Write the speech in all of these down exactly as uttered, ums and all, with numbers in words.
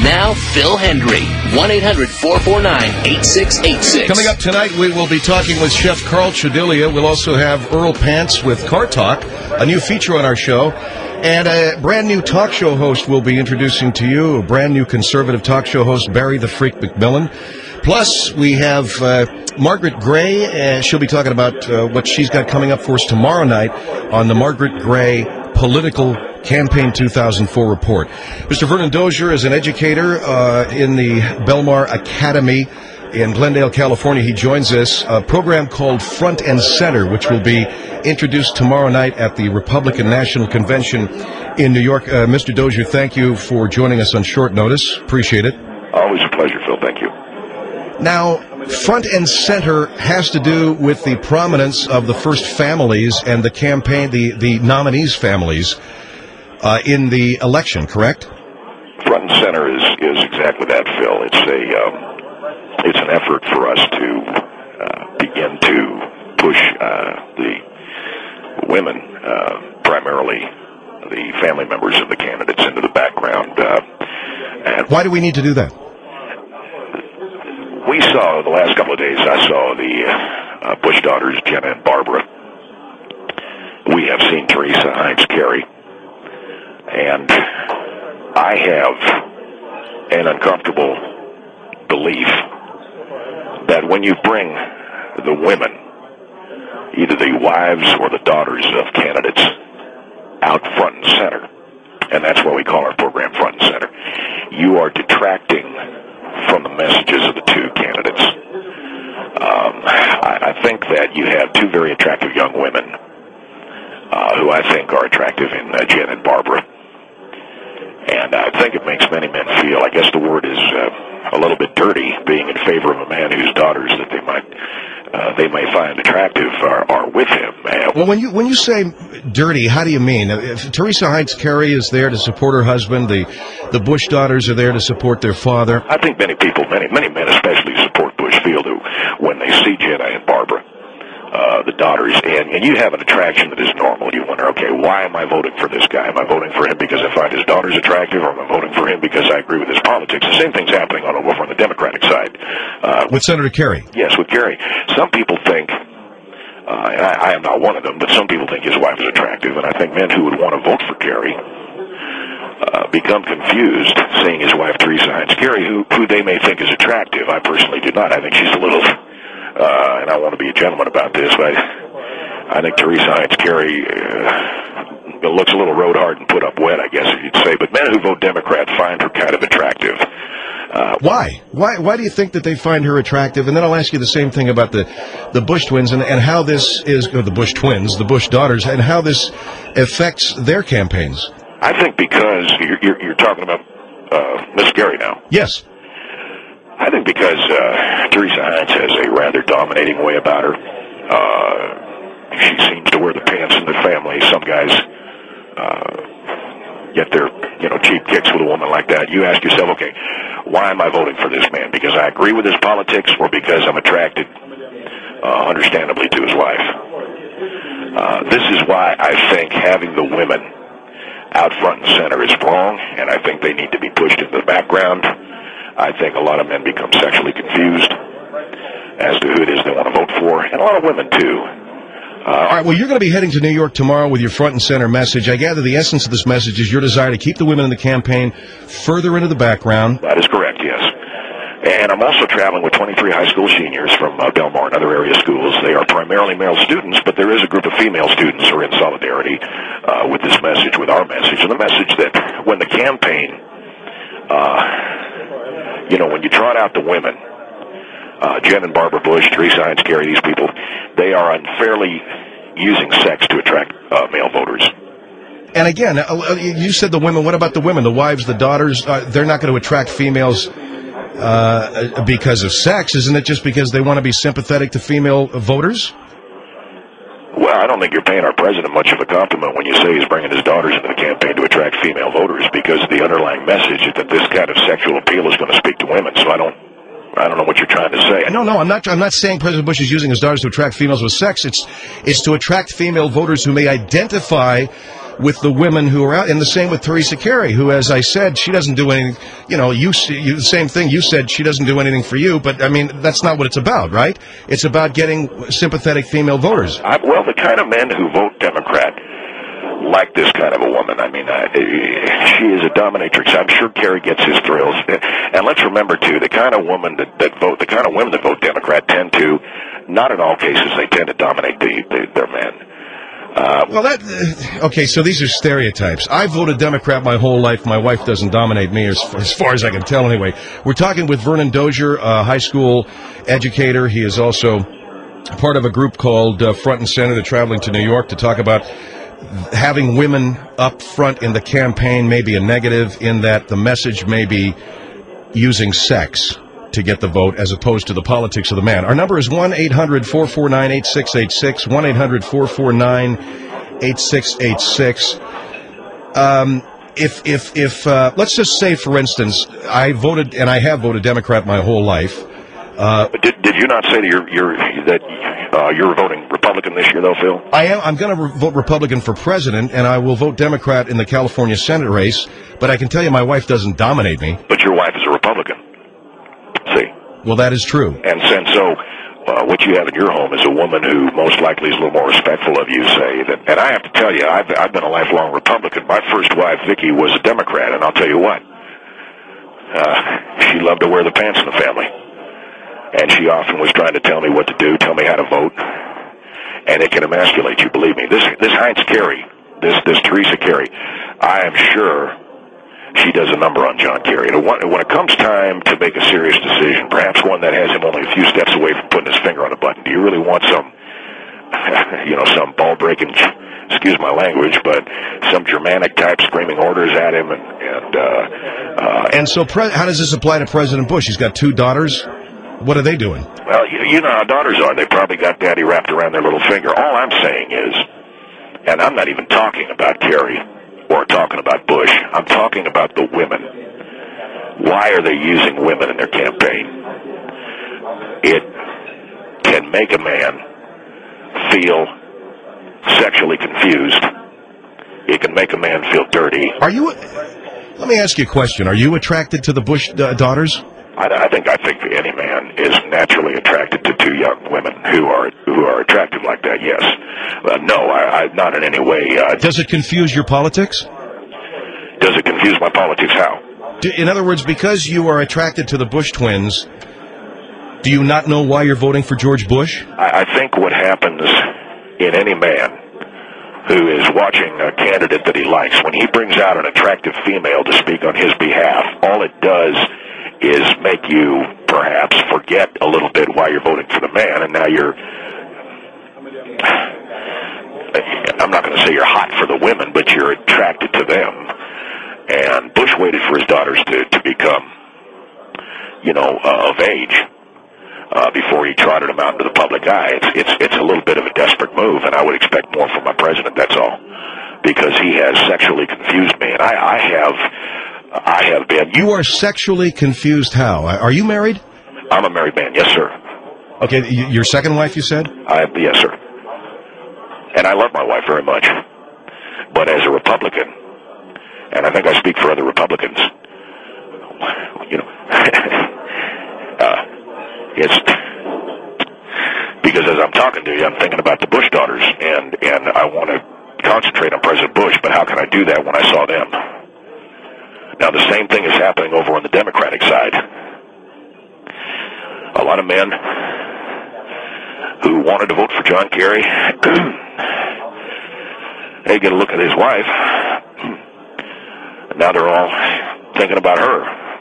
Now, Phil Hendry, one eight hundred four four nine eight six eight six. Coming up tonight, we will be talking with Chef Carl Chedilia. We'll also have Earl Pants with Car Talk, a new feature on our show. And a brand new talk show host we'll be introducing to you, a brand new conservative talk show host, Barry the Freak McMillan. Plus, we have uh, Margaret Gray. Uh, she'll be talking about uh, what she's got coming up for us tomorrow night on the Margaret Gray Political Campaign two thousand four report. Mister Vernon Dozier is an educator uh, in the Belmar Academy in Glendale, California. He joins us, a program called Front and Center, which will be introduced tomorrow night at the Republican National Convention in New York. Uh, Mister Dozier, thank you for joining us on short notice. Appreciate it. Always a pleasure, Phil. Thank you. Now, Front and Center has to do with the prominence of the first families and the campaign, the, the nominees' families uh, in the election, correct? Front and Center is, is exactly that, Phil. It's a um, it's an effort for us to uh, begin to push uh, the women, uh, primarily the family members of the candidates, into the background. Uh, and Why do we need to do that? We saw the last couple of days, I saw the uh, Bush daughters, Jenna and Barbara. We have seen Teresa Heinz Kerry. And I have an uncomfortable belief that when you bring the women, either the wives or the daughters of candidates, out front and center, and that's why we call our program Front and Center, you are detracting from the messages of the two candidates. Um, I, I think that you have two very attractive young women uh, who I think are attractive in uh, Jen and Barbara. And I think it makes many men feel, I guess the word is uh, a little bit dirty, being in favor of a man whose daughters that they might uh, they may find attractive are, are with him. Uh, well, when you when you say dirty, how do you mean? If Teresa Heinz Kerry is there to support her husband, the the Bush daughters are there to support their father. I think many people, many many men especially, who support Bush feel that when they see Jenna and Barbara, Uh, the daughters, and, and you have an attraction that is normal. You wonder, okay, why am I voting for this guy? Am I voting for him because I find his daughters attractive, or am I voting for him because I agree with his politics? The same thing's happening on over on the Democratic side. Uh, with Senator Kerry? Yes, with Kerry. Some people think, uh, and I, I am not one of them, but some people think his wife is attractive, and I think men who would want to vote for Kerry uh, become confused seeing his wife, Teresa Heinz Kerry, who, who they may think is attractive. I personally do not. I think she's a little... Uh, and I want to be a gentleman about this, but I think Teresa Heinz Kerry uh, looks a little road hard and put up wet, I guess you'd say. But men who vote Democrat find her kind of attractive. Uh, Why? Why? Why do you think that they find her attractive? And then I'll ask you the same thing about the the Bush twins and, and how this is, or the Bush twins, the Bush daughters, and how this affects their campaigns. I think because you're, you're, you're talking about uh, Miss Kerry now. Yes. I think because uh, Teresa Heinz has a rather dominating way about her. Uh, she seems to wear the pants in the family. Some guys uh, get their, you know, cheap kicks with a woman like that. You ask yourself, okay, why am I voting for this man? Because I agree with his politics, or because I'm attracted, uh, understandably, to his wife? Uh, this is why I think having the women out front and center is wrong, and I think they need to be pushed into the background. I think a lot of men become sexually confused as to who it is they want to vote for, and a lot of women, too. Uh, All right, well, you're going to be heading to New York tomorrow with your front and center message. I gather the essence of this message is your desire to keep the women in the campaign further into the background. That is correct, yes. And I'm also traveling with twenty-three high school seniors from uh, Belmar and other area schools. They are primarily male students, but there is a group of female students who are in solidarity uh, with this message, with our message, and the message that when the campaign... Uh, You know, when you trot out the women, uh, Jen and Barbara Bush, Teresa Heinz Kerry, these people, they are unfairly using sex to attract uh, male voters. And again, uh, you said the women. What about the women, the wives, the daughters? Uh, they're not going to attract females uh, because of sex. Isn't it just because they want to be sympathetic to female voters? Well, I don't think you're paying our president much of a compliment when you say he's bringing his daughters into the campaign to attract female voters, because the underlying message is that this kind of sexual appeal is going to speak to women. So I don't, I don't know what you're trying to say. No, no, I'm not. I'm not saying President Bush is using his daughters to attract females with sex. It's, it's to attract female voters who may identify with the women who are out. And the same with Teresa Carey, who, as I said, she doesn't do anything. You know, you, you the same thing. You said she doesn't do anything for you, but I mean that's not what it's about, right? It's about getting sympathetic female voters. I, well, the kind of men who vote Democrat like this kind of a woman. I mean, uh, she is a dominatrix. I'm sure Kerry gets his thrills. And let's remember, too, the kind of woman that, that vote, the kind of women that vote Democrat tend to, not in all cases, they tend to dominate the, the, their men. Uh, well, that uh, okay. So these are stereotypes. I voted Democrat my whole life. My wife doesn't dominate me, as, as far as I can tell. Anyway, we're talking with Vernon Dozier, a high school educator. He is also part of a group called uh, Front and Center. They're traveling to New York to talk about having women up front in the campaign may be a negative, in that the message may be using sex to get the vote as opposed to the politics of the man. Our number is one eight hundred four four nine eight six eight six, one eight hundred four four nine eight six eight six. Um, if, if, if, uh, let's just say, for instance, I voted, and I have voted Democrat my whole life. Uh, did, did you not say that you're, you're, that uh, you're voting Republican this year, though, Phil? I am. I'm going to re- vote Republican for president, and I will vote Democrat in the California Senate race, but I can tell you my wife doesn't dominate me. But your wife is a Republican. See? Well, that is true. And, and so uh, what you have in your home is a woman who most likely is a little more respectful of you, say. That, and I have to tell you, I've, I've been a lifelong Republican. My first wife, Vicki, was a Democrat, and I'll tell you what. Uh, she loved to wear the pants in the family. And she often was trying to tell me what to do, tell me how to vote. And it can emasculate you, believe me. This this Heinz Kerry, this, this Teresa Carey, I am sure she does a number on John Kerry. And when it comes time to make a serious decision, perhaps one that has him only a few steps away from putting his finger on a button, do you really want some, you know, some ball-breaking, excuse my language, but some Germanic type screaming orders at him? And and, uh, uh, and so pre- how does this apply to President Bush? He's got two daughters. What are they doing? Well, you, you know how daughters are. They probably got daddy wrapped around their little finger. All I'm saying is, and I'm not even talking about Kerry or talking about Bush. I'm talking about the women. Why are they using women in their campaign? It can make a man feel sexually confused. It can make a man feel dirty. Are you... Let me ask you a question. Are you attracted to the Bush uh, daughters? I, I think I think any man is naturally attracted to two young women who are who are attractive like that. Yes, uh, no, I, I not in any way. Uh, Does it confuse your politics? Does it confuse my politics? How? Do, in other words, because you are attracted to the Bush twins, do you not know why you're voting for George Bush? I, I think what happens in any man who is watching a candidate that he likes, when he brings out an attractive female to speak on his behalf, all it does is make you perhaps forget a little bit why you're voting for the man, and now you're, I'm not going to say you're hot for the women, but you're attracted to them. And Bush waited for his daughters to, to become, you know, uh, of age uh, before he trotted them out into the public eye. It's, it's, it's a little bit of a desperate move, and I would expect more from my president, that's all, because he has sexually confused me, and I, I have... I have been. You are sexually confused how? Are you married? I'm a married man, yes, sir. Okay, y- your second wife, you said? I, yes, sir. And I love my wife very much. But as a Republican, and I think I speak for other Republicans, you know, uh, it's because as I'm talking to you, I'm thinking about the Bush daughters, and, and I want to concentrate on President Bush, but how can I do that when I saw them? Now, the same thing is happening over on the Democratic side. A lot of men who wanted to vote for John Kerry, they get a look at his wife, and now they're all thinking about her.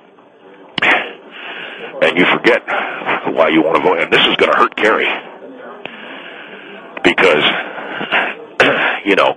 And you forget why you want to vote. And this is going to hurt Kerry. Because, you know,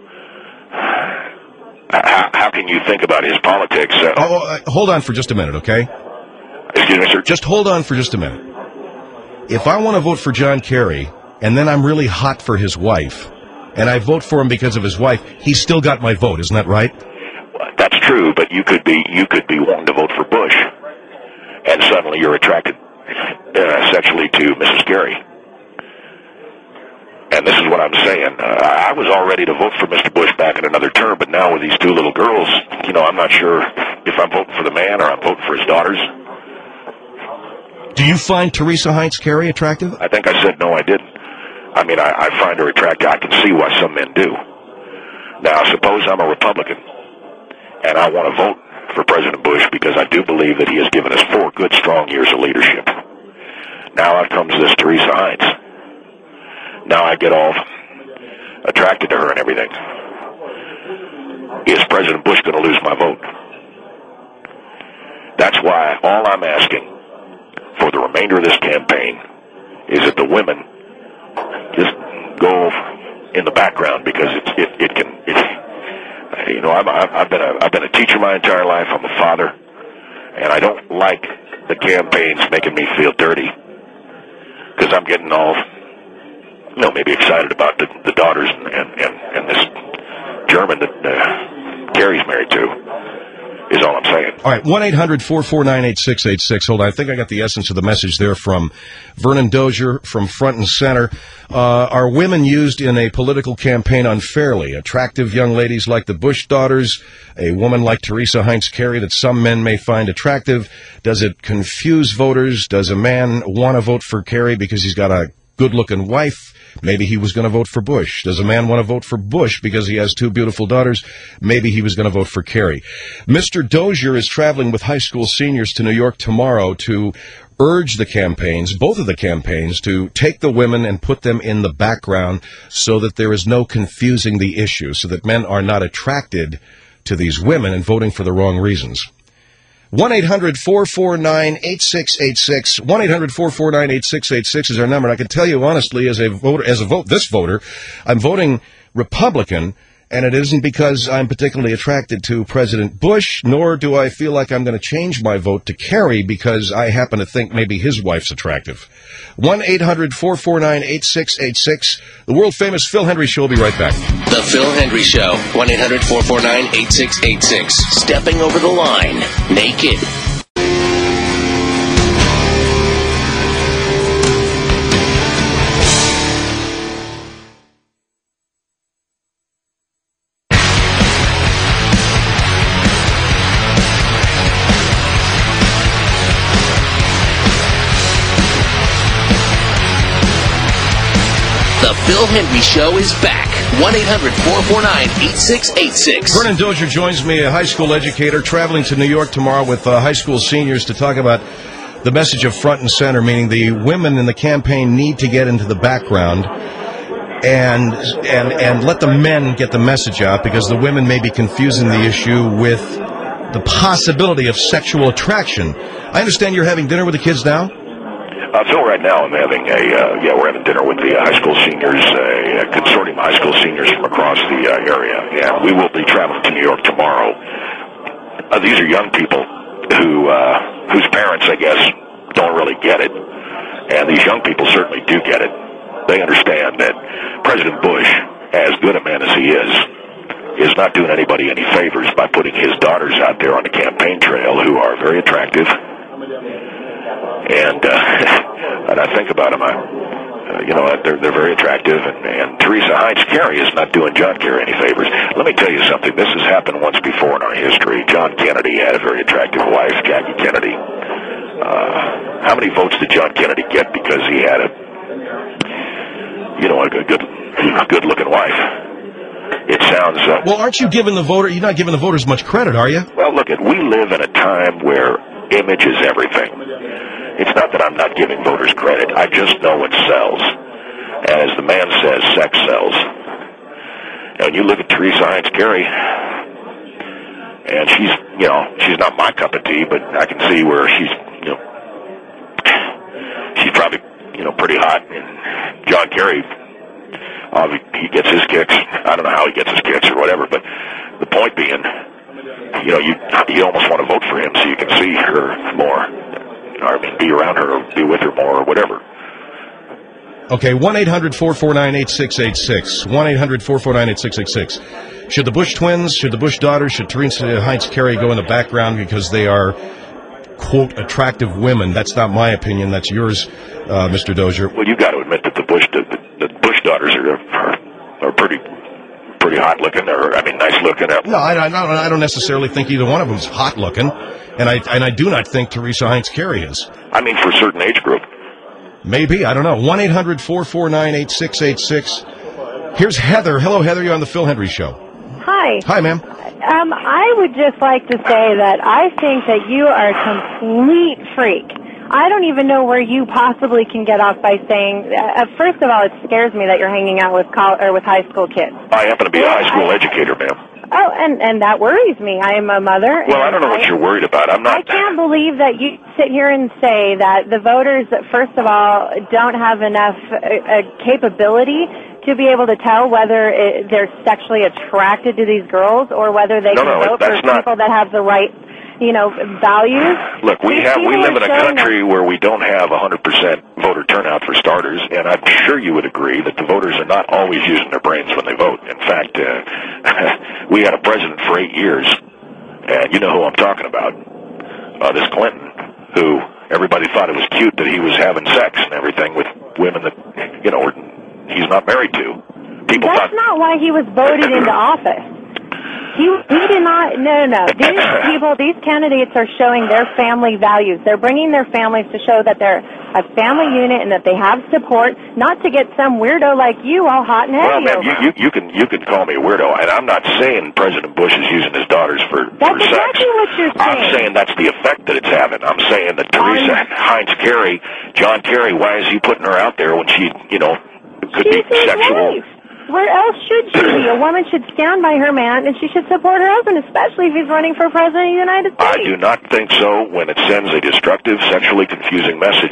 How, how can you think about his politics? Uh, oh, uh, hold on for just a minute, okay? Excuse me, sir? Just hold on for just a minute. If I want to vote for John Kerry, and then I'm really hot for his wife, and I vote for him because of his wife, he's still got my vote, isn't that right? Well, that's true, but you could be you could be wanting to vote for Bush, and suddenly you're attracted uh, sexually to Missus Kerry. And this is what I'm saying. Uh, I was all ready to vote for Mister Bush back in another term, but now with these two little girls, you know, I'm not sure if I'm voting for the man or I'm voting for his daughters. Do you find Teresa Heinz Kerry attractive? I think I said no, I didn't. I mean, I, I find her attractive. I can see why some men do. Now, suppose I'm a Republican, and I want to vote for President Bush because I do believe that he has given us four good, strong years of leadership. Now out comes this Teresa Heinz. Now I get all attracted to her and everything. Is President Bush going to lose my vote? That's why all I'm asking for the remainder of this campaign is that the women just go in the background, because it, it, it can, it, you know, I'm, I've been a, I've been a teacher my entire life. I'm a father, and I don't like the campaigns making me feel dirty, because I'm getting all, you know, maybe excited about the, the daughters and, and, and, and this German that uh, Kerry's married to, is all I'm saying. All right, one eight hundred four four nine eight six eight six. Hold on, I think I got the essence of the message there from Vernon Dozier from Front and Center. Uh, are women used in a political campaign unfairly? Attractive young ladies like the Bush daughters, a woman like Teresa Heinz Kerry that some men may find attractive. Does it confuse voters? Does a man want to vote for Kerry because he's got a good-looking wife? Maybe he was going to vote for Bush. Does a man want to vote for Bush because he has two beautiful daughters? Maybe he was going to vote for Kerry. Mister Dozier is traveling with high school seniors to New York tomorrow to urge the campaigns, both of the campaigns, to take the women and put them in the background so that there is no confusing the issue, so that men are not attracted to these women and voting for the wrong reasons. one eight hundred four four nine eight six eight six. one eight hundred four four nine eight six eight six is our number. And I can tell you honestly, as a voter, as a vote, this voter, I'm voting Republican, and it isn't because I'm particularly attracted to President Bush, nor do I feel like I'm going to change my vote to Kerry because I happen to think maybe his wife's attractive. one eight hundred four four nine eight six eight six. The world-famous Phil Hendrie Show will be right back. The Phil Hendrie Show, one eight hundred four four nine eight six eight six. Stepping over the line, naked. The Phil Hendrie Show is back. one eight hundred four four nine eight six eight six. Vernon Dozier joins me, a high school educator, traveling to New York tomorrow with uh, high school seniors to talk about the message of Front and Center, meaning the women in the campaign need to get into the background and and and let the men get the message out, because the women may be confusing the issue with the possibility of sexual attraction. I understand you're having dinner with the kids now? Uh, Phil, right now I'm having a, uh, yeah, we're having dinner with the uh, high school seniors, uh, a consortium of high school seniors from across the uh, area, and we will be traveling to New York tomorrow. Uh, these are young people who, uh, whose parents, I guess, don't really get it, and these young people certainly do get it. They understand that President Bush, as good a man as he is, is not doing anybody any favors by putting his daughters out there on the campaign trail, who are very attractive. And, uh, and I think about them, I, uh, you know, they're, they're very attractive, and, and Teresa Heinz Kerry is not doing John Kerry any favors. Let me tell you something. This has happened once before in our history. John Kennedy had a very attractive wife, Jackie Kennedy. Uh, how many votes did John Kennedy get because he had a, you know, a good, a good-looking wife? It sounds... Uh, well, aren't you giving the voter... You're not giving the voters much credit, are you? Well, look, at we live in a time where image is everything. It's not that I'm not giving voters credit. I just know it sells. And as the man says, sex sells. And when you look at Teresa Heinz Kerry, and she's, you know, she's not my cup of tea, but I can see where she's, you know, she's probably, you know, pretty hot. And John Kerry, uh, he gets his kicks. I don't know how he gets his kicks or whatever, but the point being, you know, you you almost want to vote for him so you can see her more. Or, I mean, be around her or be with her more or whatever. Okay, one eight hundred four four nine eight six eight six. one eight hundred four four nine eight six eight six. Should the Bush twins, should the Bush daughters, should Teresa Heinz Kerry go in the background because they are, quote, attractive women? That's not my opinion. That's yours, uh, Mister Dozier. Well, you've got to admit that the Bush, the, the Bush daughters are are, are pretty pretty hot looking. They're, I mean, nice looking. No, I, I, don't, I don't necessarily think either one of them is hot looking, and I and I do not think Teresa Heinz Kerry is. I mean, for a certain age group. Maybe, I don't know. one eight hundred four four nine eight six eight six. Here's Heather. Hello, Heather. You're on the Phil Hendry Show. Hi. Hi, ma'am. Um, I would just like to say that I think that you are a complete freak. I don't even know where you possibly can get off by saying. Uh, first of all, it scares me that you're hanging out with col- or with high school kids. I happen to be a high school I, educator, ma'am. Oh, and and that worries me. I am a mother. Well, I don't know what I, you're worried about. I'm not. I can't believe that you sit here and say that the voters, first of all, don't have enough uh, uh, capability to be able to tell whether it, they're sexually attracted to these girls or whether they no, can no, vote for not... people that have the right, you know, values. Look, we these have we live in a country that... where we don't have one hundred percent voter turnout for starters, and I'm sure you would agree that the voters are not always using their brains when they vote. In fact, uh, we had a president for eight years, and you know who I'm talking about, uh, this Clinton, who everybody thought it was cute that he was having sex and everything with women that, you know, he's not married to. People That's thought, not why he was voted into office. He, he did not, no, no. These people, these candidates are showing their family values. They're bringing their families to show that they're a family unit and that they have support, not to get some weirdo like you all hot and heavy. Well, ma'am, you, you, you, can, you can call me a weirdo, and I'm not saying President Bush is using his daughters for, that's for sex. That's exactly what you're saying. I'm saying that's the effect that it's having. I'm saying that Teresa um, Heinz Kerry, John Kerry, why is he putting her out there when she, you know, could be sexual? Wife. Where else should she be? A woman should stand by her man, and she should support her husband, especially if he's running for president of the United States. I do not think so when it sends a destructive, sexually confusing message.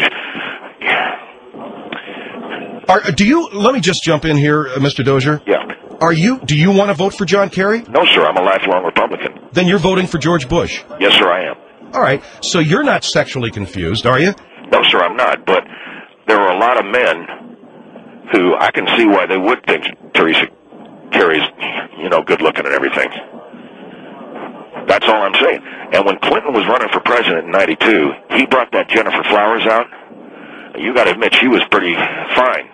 Are, do you, let me just jump in here, uh, Mister Dozier. Yeah. Are you, do you want to vote for John Kerry? No, sir, I'm a lifelong Republican. Then you're voting for George Bush? Yes, sir, I am. All right, so you're not sexually confused, are you? No, sir, I'm not, but there are a lot of men who I can see why they would think Teresa Kerry's, you know, good looking and everything. That's all I'm saying. And when Clinton was running for president in ninety-two, he brought that Jennifer Flowers out. You got to admit, she was pretty fine.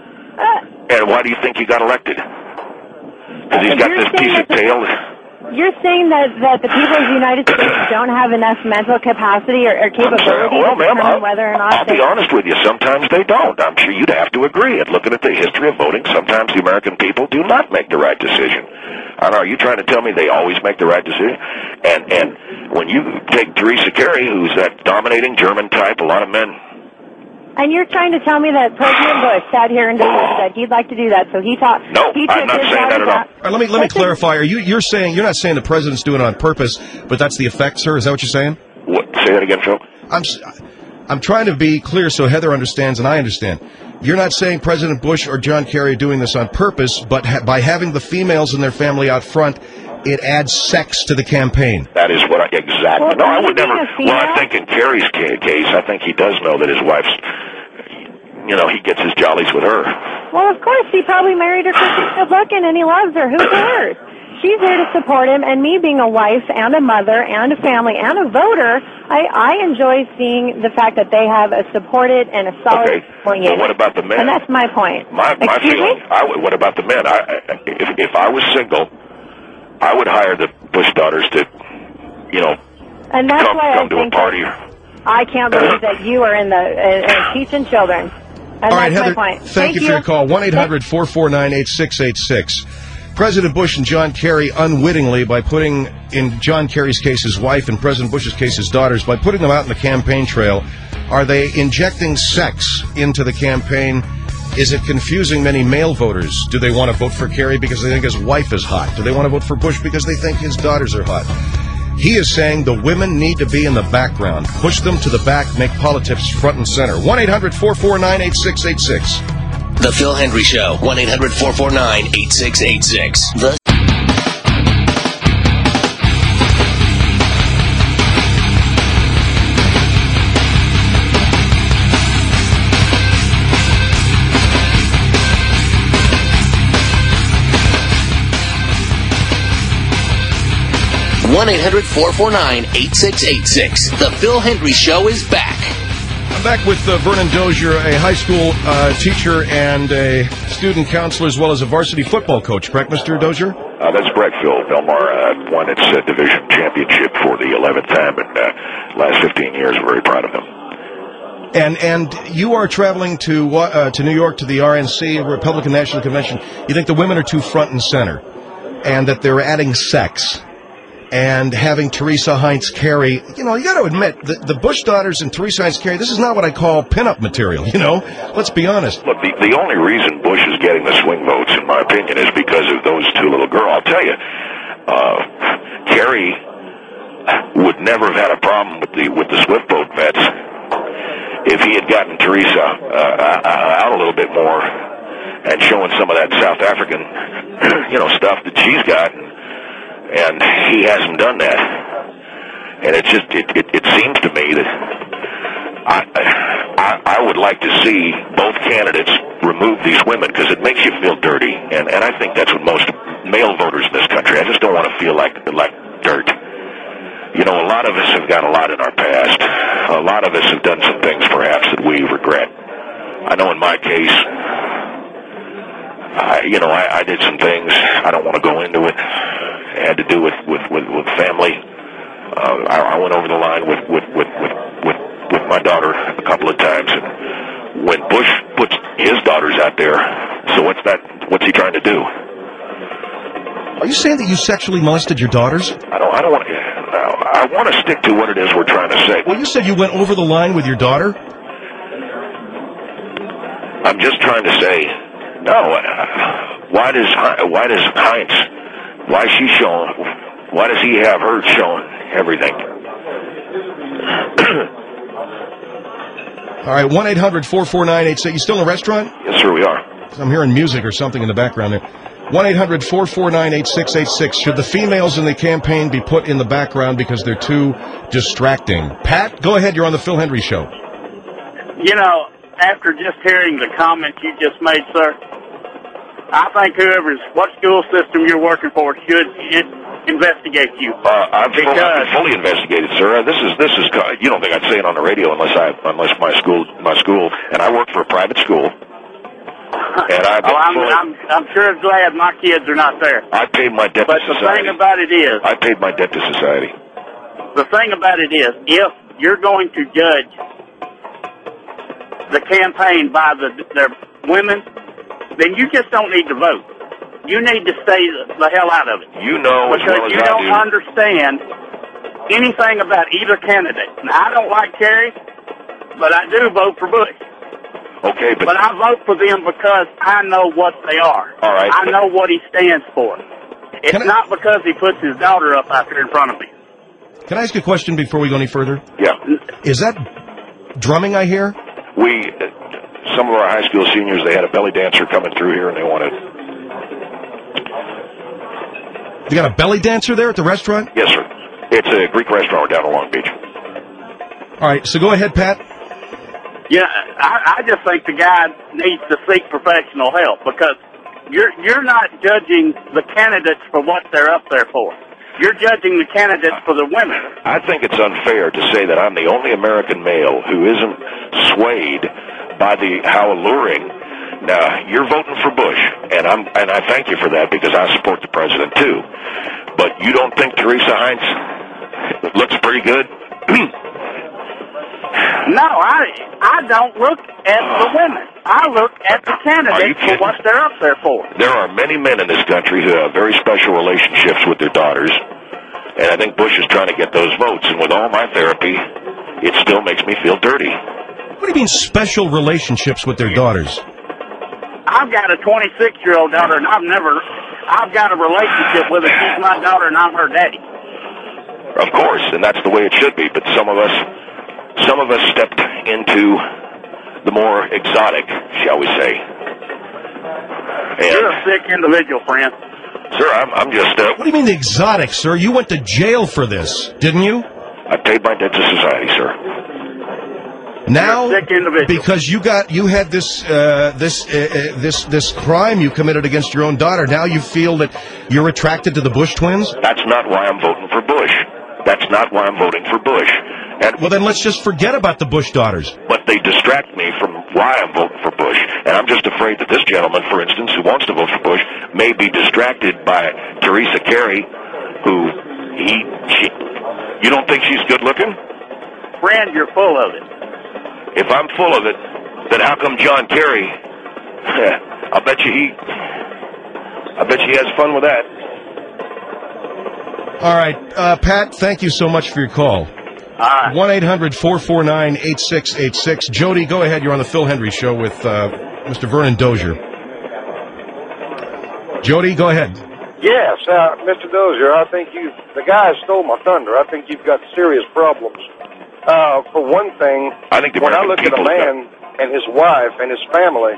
Uh, and why do you think he got elected? Because he's got this piece of tail. You're saying that, that the people of the United States don't have enough mental capacity or, or capability well, to determine whether or not I'll they... be honest with you, sometimes they don't. I'm sure you'd have to agree. And looking at the history of voting, sometimes the American people do not make the right decision. I don't know, are you trying to tell me they always make the right decision? And, and when you take Teresa Kerry, who's that dominating German type, a lot of men... And you're trying to tell me that President Bush sat here and decided that he'd like to do that, so he taught. No, he I'm not saying that at all. All right, let me let me clarify. Are you you're saying you're not saying the president's doing it on purpose, but that's the effect, sir? Is that what you're saying? What? Say that again, Phil. I'm I'm trying to be clear so Heather understands and I understand. You're not saying President Bush or John Kerry are doing this on purpose, but ha- by having the females in their family out front, it adds sex to the campaign. That is what I exactly. Well, no, I would never. Well, I think in Kerry's case, I think he does know that his wife's. You know, he gets his jollies with her. Well, of course, he probably married her because she's good looking and he loves her. Who cares? She's here to support him, and me being a wife and a mother and a family and a voter, I, I enjoy seeing the fact that they have a supported and a solid okay. family. Well, what about the men? And that's my point. My, my Excuse feeling. me? I would, what about the men? I, if if I was single, I would hire the Bush daughters to, you know, and that's come, why come I to think a party. I can't believe that you are in the uh, uh, teaching children. And all right, that's Heather, my point. Thank, thank you you for your call. one eight hundred four four nine eight six eight six. President Bush and John Kerry unwittingly, by putting, in John Kerry's case, his wife, and President Bush's case, his daughters, by putting them out in the campaign trail, are they injecting sex into the campaign? Is it confusing many male voters? Do they want to vote for Kerry because they think his wife is hot? Do they want to vote for Bush because they think his daughters are hot? He is saying the women need to be in the background. Push them to the back, make politics front and center. one eight hundred four four nine eight six eight six. The Phil Hendry Show. one eight hundred four four nine eight six eight six. The one eight hundred four four nine eight six eight six. The Phil Hendry Show is back. I'm back with uh, Vernon Dozier, a high school uh, teacher and a student counselor, as well as a varsity football coach. Correct, Mister Dozier? Uh, that's correct, Phil. Belmar uh, won its uh, division championship for the eleventh time in the uh, last fifteen years. We're very proud of them. And and you are traveling to uh, to New York to the R N C, Republican National Convention. You think the women are too front and center, and that they're adding sex, and having Teresa Heinz Kerry. You know, you got to admit, the, the Bush daughters and Teresa Heinz Kerry, this is not what I call pinup material, you know? Let's be honest. Look, the, the only reason Bush is getting the swing votes, in my opinion, is because of those two little girls. I'll tell you, uh, Kerry would never have had a problem with the with the Swift boat vets if he had gotten Teresa uh, out a little bit more and showing some of that South African, you know, stuff that she's got. And he hasn't done that. And it just, it, it, it seems to me that I, I, I would like to see both candidates remove these women because it makes you feel dirty. And, and I think that's what most male voters in this country, I just don't want to feel like, like dirt. You know, a lot of us have got a lot in our past. A lot of us have done some things perhaps that we regret. I know in my case, I, you know, I, I did some things. I don't want to go into it. It had to do with with with, with family. Uh, I, I went over the line with with, with with with with my daughter a couple of times, and when Bush puts his daughters out there, so what's that? What's he trying to do? Are you saying that you sexually molested your daughters? I don't. I don't want to. I want to stick to what it is we're trying to say. Well, you said you went over the line with your daughter. I'm just trying to say, no. Uh, why does why does Heinz? Why is she showing? Why does he have her showing everything? All right, one eight hundred four four nine eight six. You still in a restaurant? Yes, sir, we are. I'm hearing music or something in the background there. one eight hundred four four nine eight six eight six. Should the females in the campaign be put in the background because they're too distracting? Pat, go ahead. You're on the Phil Hendry Show. You know, after just hearing the comment you just made, sir, I think whoever's, what school system you're working for should investigate you. Uh, I'm because, fully, fully investigated, sir. This is this is. You don't think I'd say it on the radio unless I unless my school my school and I work for a private school. And I've oh, I'm, fully, I'm I'm sure glad my kids are not there. I paid my debt but to society. But the thing about it is, I paid my debt to society. The thing about it is, if you're going to judge the campaign by the their women, then you just don't need to vote. You need to stay the hell out of it. You know as because well as you I don't do. understand anything about either candidate. Now, I don't like Kerry, but I do vote for Bush. Okay, but... But I vote for them because I know what they are. All right. I know what he stands for. It's I... not because he puts his daughter up out there in front of me. Can I ask a question before we go any further? Yeah. Is that drumming I hear? We... Some of our high school seniors, they had a belly dancer coming through here, and they wanted... You got a belly dancer there at the restaurant? Yes, sir. It's a Greek restaurant down in Long Beach. All right, so go ahead, Pat. Yeah, I, I just think the guy needs to seek professional help because you're you're not judging the candidates for what they're up there for. You're judging the candidates for the women. I think it's unfair to say that I'm the only American male who isn't swayed by the how alluring. Now, you're voting for Bush, and I'm and I thank you for that because I support the president too. But you don't think Teresa Heinz looks pretty good? No, I I don't look at the women. I look at the candidates for what they're up there for. There are many men in this country who have very special relationships with their daughters, and I think Bush is trying to get those votes. And with all my therapy, it still makes me feel dirty. What do you mean special relationships with their daughters? I've got a twenty-six-year-old daughter, and I've never, I've got a relationship with her. She's my daughter, and I'm her daddy. Of course, and that's the way it should be. But some of us, some of us stepped into the more exotic, shall we say. And, you're a sick individual, friend. Sir, I'm, I'm just... Uh, what do you mean the exotic, sir? You went to jail for this, didn't you? I paid my debt to society, sir. Now, sick individual. Because you got you had this uh, this uh, uh, this this crime you committed against your own daughter. Now you feel that you're attracted to the Bush twins? That's not why I'm voting for Bush. That's not why I'm voting for Bush. And, well, then let's just forget about the Bush daughters. But they distract me from why I'm voting for Bush. And I'm just afraid that this gentleman, for instance, who wants to vote for Bush, may be distracted by Teresa Carey, who he, she, you don't think she's good looking? Brand, you're full of it. If I'm full of it, then how come John Kerry, I'll bet you he, I bet you he has fun with that. All right, uh, Pat, thank you so much for your call. one eight hundred four four nine eight six eight six. Jody, go ahead. You're on the Phil Hendry Show with uh, Mister Vernon Dozier. Jody, go ahead. Yes, uh, Mister Dozier, I think you, the guy stole my thunder. I think you've got serious problems. Uh, for one thing, I think the when I American look at a people man got... and his wife and his family,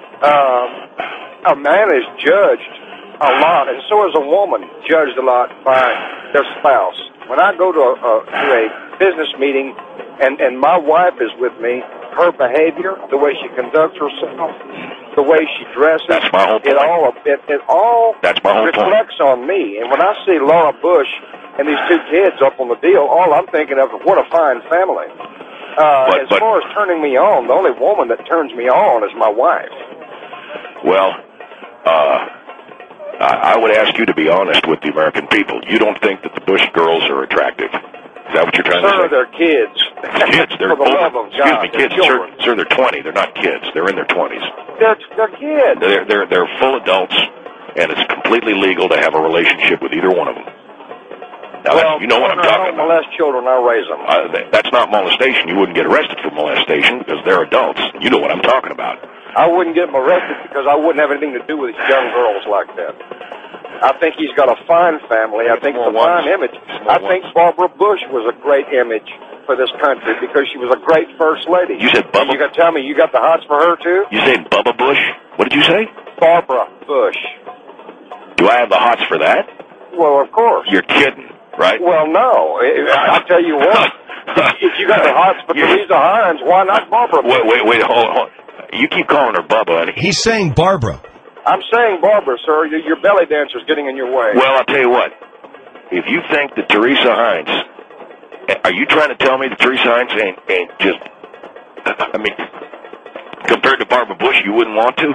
uh, a man is judged a lot, and so is a woman judged a lot by their spouse. When I go to a, a, to a business meeting and, and my wife is with me, her behavior, the way she conducts herself, the way she dresses, That's my whole it point. all it, it all That's my whole reflects on me. And when I see Laura Bush and these two kids up on the deal, all I'm thinking of is what a fine family. Uh, But- as but- far as turning me on, the only woman that turns me on is my wife. Well, uh, I I would ask you to be honest with the American people. You don't think that the Bush girls are attractive. Is that what you're trying to Sir, say? they're kids. Kids, they're For the love older. of Excuse God, me, they're kids. Sir, children. sir, they're twenty. They're not kids. They're in their twenties. They're, they're kids. They're they're they're full adults, and it's completely legal to have a relationship with either one of them. Now, Well, that's, you know what I'm children, talking I don't about. molest children, I raise them. Uh, th- that's not molestation. You wouldn't get arrested for molestation because they're adults. You know what I'm talking about. I wouldn't get him arrested because I wouldn't have anything to do with young girls like that. I think he's got a fine family. I think it's a More fine ones. image. More I think ones. Barbara Bush was a great image for this country because she was a great first lady. You said And Bubba. you got to tell me you got the hots for her too? You said Bubba Bush? What did you say? Barbara Bush. Do I have the hots for that? Well, of course. You're kidding, right? Well, no. I- I'll tell you what. If you got the hots for You're- Teresa Hines, why not Barbara Bush? Wait, wait, wait. Hold, hold. You keep calling her Bubba. And he, He's saying Barbara. I'm saying Barbara, sir. Your, your belly dancer's getting in your way. well, I'll tell you what. If you think that Teresa Hines, are you trying to tell me that Teresa Hines ain't, ain't just, I mean, compared to Barbara Bush, you wouldn't want to?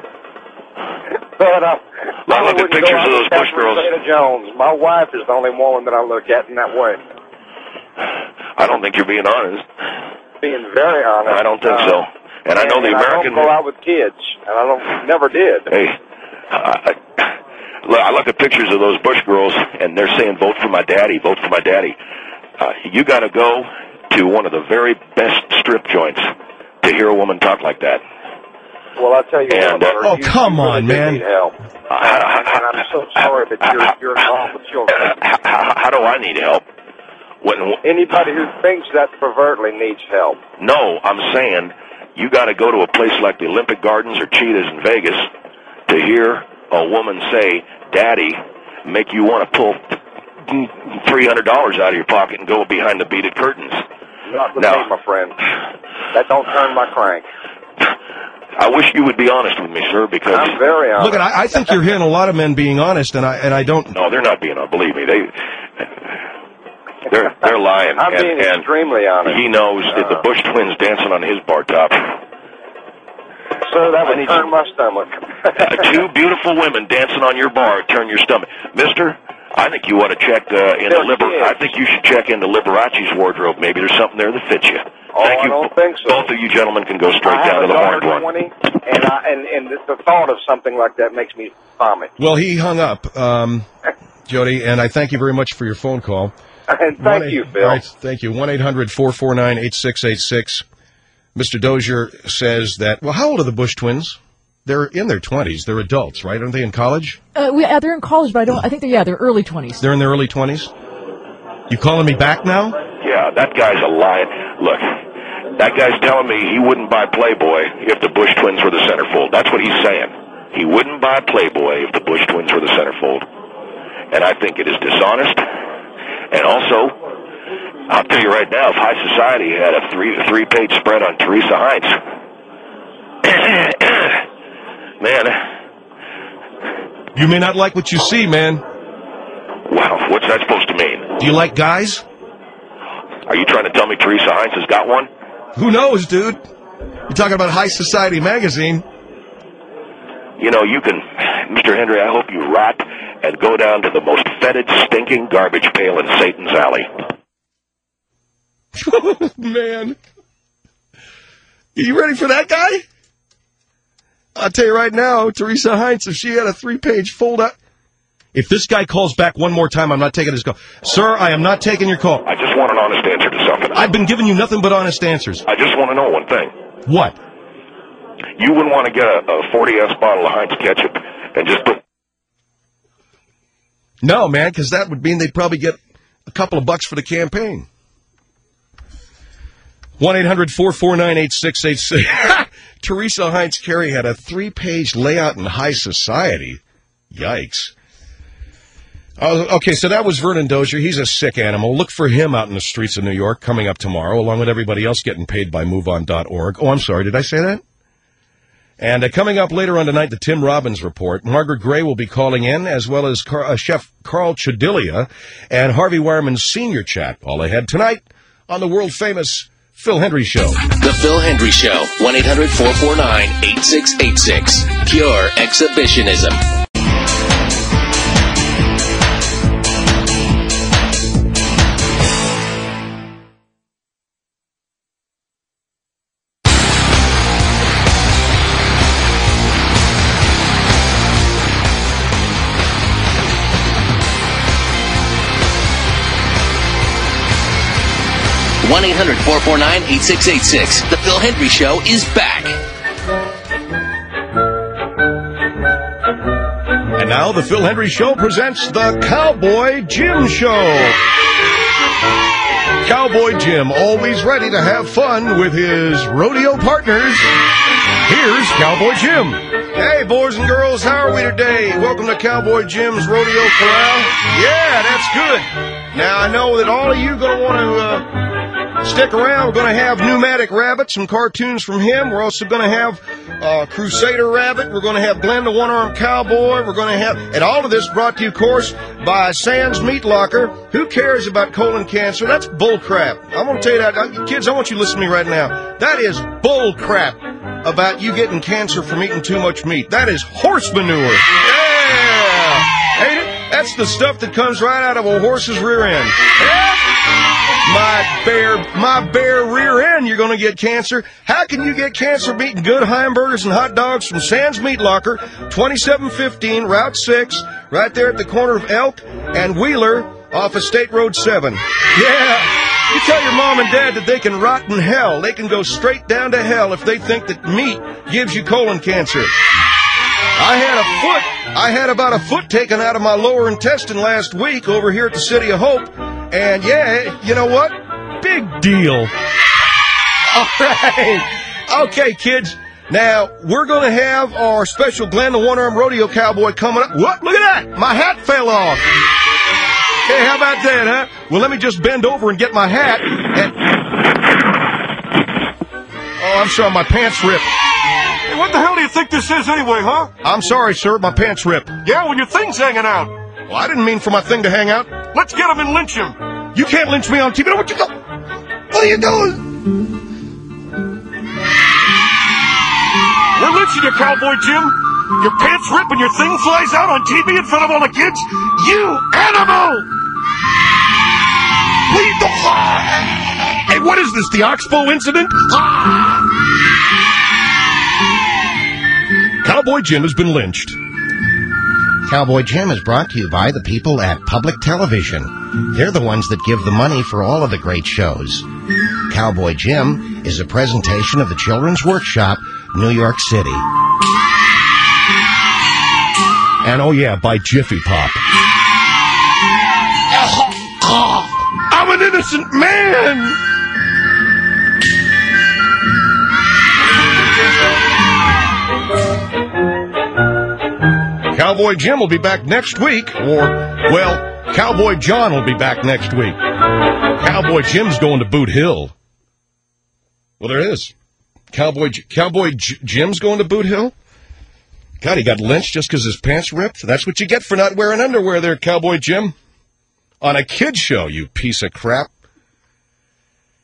But uh, Well, I look at wouldn't pictures go out of with those Bush Catherine girls. Zeta-Jones. My wife is the only woman that I look at in that way. I don't think you're being honest. Being very honest. I don't think uh, so. And I know the and American. I don't go out with kids, and I don't never did. Hey, I, I, look, I look at pictures of those Bush girls, and they're saying, vote for my daddy, vote for my daddy. Uh, you got to go to one of the very best strip joints to hear a woman talk like that. Well, I tell you And, what, uh, Bert, oh, you, come you really on, do man. Need help. Uh, and, and I'm so sorry that you're you're involved with children. How, how, how do I need help? When, Anybody who thinks that pervertly needs help. no, I'm saying you got to go to a place like the Olympic Gardens or Cheetahs in Vegas to hear a woman say, "Daddy," make you want to pull three hundred dollars out of your pocket and go behind the beaded curtains. Not with No. me, my friend. That don't turn my crank. I wish you would be honest with me, sir, because I'm very honest. Look, I, I think you're hearing a lot of men being honest, and I and I don't. no, they're not being honest. Believe me, they they're they're lying. I'm and, being and extremely honest. he knows that the Uh. Bush twins dancing on his bar top. Sir, that I would need turn you- my stomach. Uh, two beautiful women dancing on your bar turn your stomach, Mister. I think you ought to check uh, into They're Liber. kids. I think you should check into Liberace's wardrobe. Maybe there's something there that fits you. Oh, Thank I you. don't think so. Both of you gentlemen can go straight I down to have a the daughter, horned one. twenty, and, I, and, and the, the thought of something like that makes me vomit. Well, he hung up, um, Jody, and I thank you very much for your phone call. And One thank eight- you, Phil. All right, thank you. one eight hundred four four nine eight six eight six. Mister Dozier says that, well, how old are the Bush twins? They're in their twenties. They're adults, right? Aren't they in college? Uh, we, yeah, they're in college, but I don't. I think they're yeah, they're early twenties. They're in their early twenties? You calling me back now? Yeah, that guy's a lying. Look, that guy's telling me he wouldn't buy Playboy if the Bush twins were the centerfold. That's what he's saying. He wouldn't buy Playboy if the Bush twins were the centerfold. And I think it is dishonest. And also, I'll tell you right now, if High Society had a three three page spread on Teresa Hines, man, You may not like what you see, man. wow, what's that supposed to mean? Do you like guys? Are you trying to tell me Teresa Heinz has got one? Who knows, dude? You're talking about High Society magazine. You know, you can, Mister Hendry, I hope you rot and go down to the most fetid, stinking garbage pail in Satan's alley. Oh, man. Are you ready for that guy? I'll tell you right now, Teresa Heinz, if she had a three-page fold-out... If this guy calls back one more time, I'm not taking his call. Sir, I am not taking your call. I just want an honest answer to something. I've been giving you nothing but honest answers. I just want to know one thing. What? You wouldn't want to get a, a forty ounce bottle of Heinz ketchup and just put... No, man, because that would mean they'd probably get a couple of bucks for the campaign. one eight hundred four four nine eight six eight six. Teresa Heinz Kerry had a three-page layout in High Society. Yikes. Oh, okay, so that was Vernon Dozier. He's a sick animal. Look for him out in the streets of New York coming up tomorrow, along with everybody else getting paid by move on dot org. Oh, I'm sorry, did I say that? And uh, coming up later on tonight, the Tim Robbins Report. Margaret Gray will be calling in, as well as Car- uh, Chef Carl Chadilia and Harvey Wireman's Senior Chat. All ahead tonight on the world-famous Phil Hendry Show. The Phil Hendry Show, one eight hundred four four nine eight six eight six. Pure exhibitionism. one eight hundred four four nine eight six eight six. The Phil Hendry Show is back. And now the Phil Hendry Show presents the Cowboy Jim Show. Cowboy Jim, always ready to have fun with his rodeo partners. Here's Cowboy Jim. Hey, boys and girls, how are we today? Welcome to Cowboy Jim's Rodeo Corral. Yeah, that's good. Now, I know that all of you are going to want to... Uh, Stick around. We're going to have Pneumatic Rabbit, some cartoons from him. We're also going to have uh, Crusader Rabbit. We're going to have Glenn the One-Armed Cowboy. We're going to have... And all of this brought to you, of course, by Sam's Meat Locker. Who cares about colon cancer? That's bull crap. I'm going to tell you that. Uh, kids, I want you to listen to me right now. That is bull crap about you getting cancer from eating too much meat. That is horse manure. Yeah! Ain't it? That's the stuff that comes right out of a horse's rear end. Yeah? My bare, my bare rear end, you're going to get cancer. How can you get cancer from eating good hamburgers and hot dogs from Sam's Meat Locker, twenty-seven fifteen Route six, right there at the corner of Elk and Wheeler off of State Road seven. Yeah, you tell your mom and dad that they can rot in hell. They can go straight down to hell if they think that meat gives you colon cancer. I had a foot, I had about a foot taken out of my lower intestine last week over here at the City of Hope. And, yeah, you know what? Big deal. All right. Okay, kids. Now, we're going to have our special Glenn the One-Armed Rodeo Cowboy coming up. What? Look at that. My hat fell off. Hey, how about that, huh? Well, let me just bend over and get my hat. And... Oh, I'm sorry. My pants ripped. Hey, what the hell do you think this is anyway, huh? I'm sorry, sir. My pants ripped. Yeah, when your thing's hanging out. Well, I didn't mean for my thing to hang out. Let's get him and lynch him. You can't lynch me on T V. What you do? What are you doing? We're lynching you, Cowboy Jim. Your pants rip and your thing flies out on T V in front of all the kids. You animal! Please don't. Hey, what is this? The Oxbow incident? Cowboy Jim has been lynched. Cowboy Jim is brought to you by the people at Public Television. They're the ones that give the money for all of the great shows. Cowboy Jim is a presentation of the Children's Workshop, New York City. And oh yeah, by Jiffy Pop. I'm an innocent man! Cowboy Jim will be back next week, or, well, Cowboy John will be back next week. Cowboy Jim's going to Boot Hill. Well, there it is. Cowboy, Cowboy J- Jim's going to Boot Hill? God, he got lynched just because his pants ripped? That's what you get for not wearing underwear there, Cowboy Jim. On a kid's show, you piece of crap.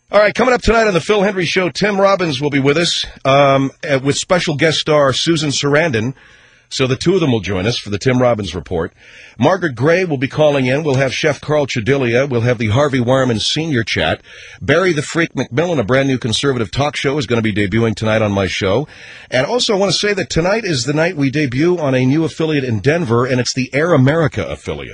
All right, coming up tonight on the Phil Hendry Show, Tim Robbins will be with us um, uh, with special guest star Susan Sarandon. So the two of them will join us for the Tim Robbins Report. Margaret Gray will be calling in. We'll have Chef Carl Chedilia. We'll have the Harvey Wireman Senior Chat. Barry the Freak McMillan, a brand new conservative talk show, is going to be debuting tonight on my show. And also I want to say that tonight is the night we debut on a new affiliate in Denver, and it's the Air America affiliate.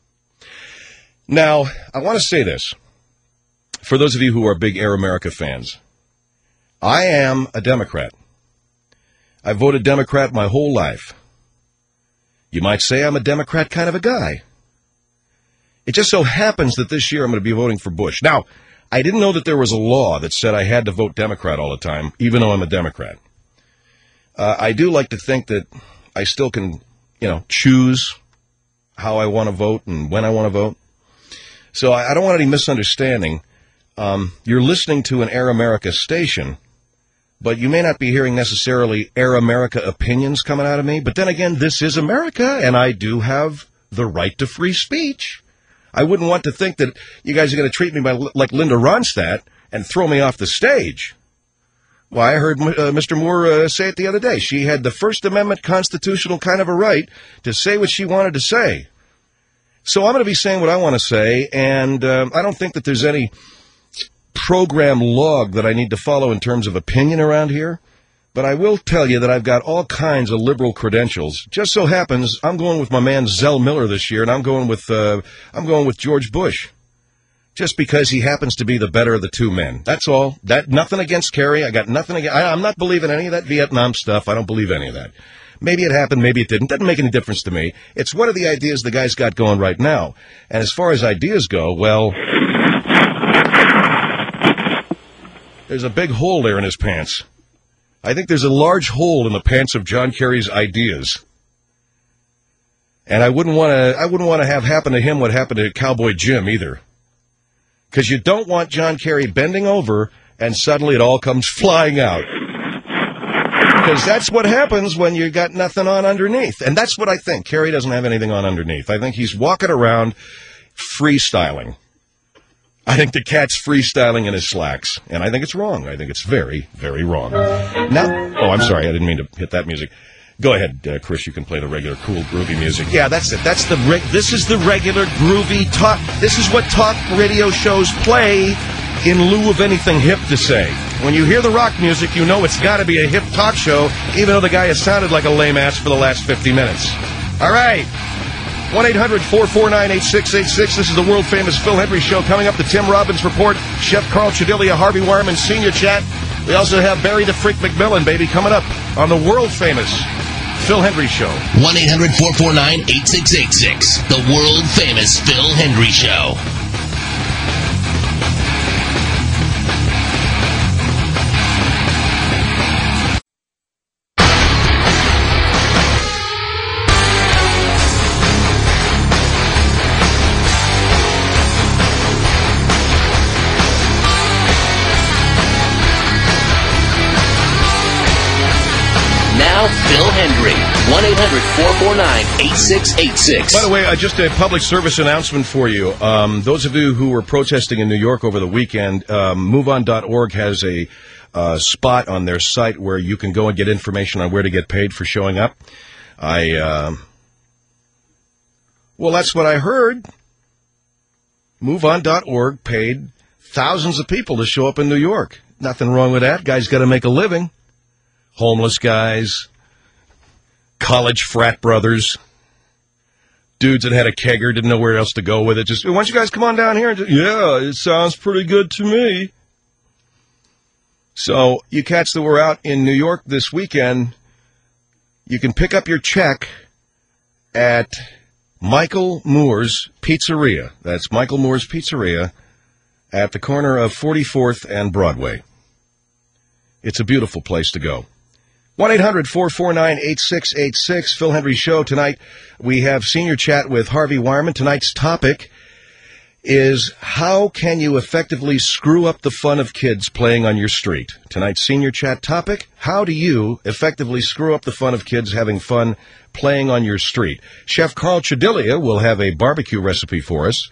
Now, I want to say this. For those of you who are big Air America fans, I am a Democrat. I voted Democrat my whole life. You might say I'm a Democrat kind of a guy. It just so happens that this year I'm going to be voting for Bush. Now, I didn't know that there was a law that said I had to vote Democrat all the time, even though I'm a Democrat. Uh, I do like to think that I still can, you know, choose how I want to vote and when I want to vote. So I, I don't want any misunderstanding. Um, you're listening to an Air America station, but you may not be hearing necessarily Air America opinions coming out of me. But then again, this is America, and I do have the right to free speech. I wouldn't want to think that you guys are going to treat me by, like Linda Ronstadt and throw me off the stage. Well, I heard uh, Mister Moore uh, say it the other day. She had the First Amendment constitutional kind of a right to say what she wanted to say. So I'm going to be saying what I want to say, and um, I don't think that there's any program log that I need to follow in terms of opinion around here, but I will tell you that I've got all kinds of liberal credentials. Just so happens I'm going with my man Zell Miller this year, and I'm going with uh, I'm going with George Bush, just because he happens to be the better of the two men. That's all. That nothing against Kerry. I got nothing against. I, I'm not believing any of that Vietnam stuff. I don't believe any of that. Maybe it happened, maybe it didn't. Doesn't make any difference to me. It's what are the ideas the guy's got going right now. And as far as ideas go, well, there's a big hole there in his pants. I think there's a large hole in the pants of John Kerry's ideas. And I wouldn't want to I wouldn't want to have happen to him what happened to Cowboy Jim either. Because you don't want John Kerry bending over and suddenly it all comes flying out. Because that's what happens when you got nothing on underneath. And that's what I think. Kerry doesn't have anything on underneath. I think he's walking around freestyling. I think the cat's freestyling in his slacks. And I think it's wrong. I think it's very, very wrong. Now, oh, I'm sorry. I didn't mean to hit that music. Go ahead, uh, Chris. You can play the regular cool, groovy music. Yeah, that's it. That's the re- This is the regular, groovy talk. This is what talk radio shows play in lieu of anything hip to say. When you hear the rock music, you know it's got to be a hip talk show, even though the guy has sounded like a lame ass for the last fifty minutes. All right. one eight hundred four four nine eight six eight six. This is the world-famous Phil Hendry Show. Coming up, the Tim Robbins Report, Chef Carl Chedilia, Harvey Wireman Senior Chat. We also have Barry the Freak McMillan, baby, coming up on the world-famous Phil Hendry Show. one eight hundred four four nine eight six eight six. The world-famous Phil Hendry Show. Phil Hendry, one eight hundred four four nine eight six eight six. By the way, uh, just a public service announcement for you. Um, those of you who were protesting in New York over the weekend, um, move on dot org has a uh, spot on their site where you can go and get information on where to get paid for showing up. I, uh, well, that's what I heard. move on dot org paid thousands of people to show up in New York. Nothing wrong with that. Guys got to make a living. Homeless guys, college frat brothers, dudes that had a kegger, didn't know where else to go with it. Just, why don't you guys come on down here? And just, yeah, it sounds pretty good to me. So, you cats that were out in New York this weekend, you can pick up your check at Michael Moore's Pizzeria. That's Michael Moore's Pizzeria at the corner of forty-fourth and Broadway. It's a beautiful place to go. one eight hundred four four nine eight six eight six, Phil Hendry Show. Tonight we have Senior Chat with Harvey Wireman. Tonight's topic is how can you effectively screw up the fun of kids playing on your street? Tonight's Senior Chat topic, how do you effectively screw up the fun of kids having fun playing on your street? Chef Carl Chedilia will have a barbecue recipe for us.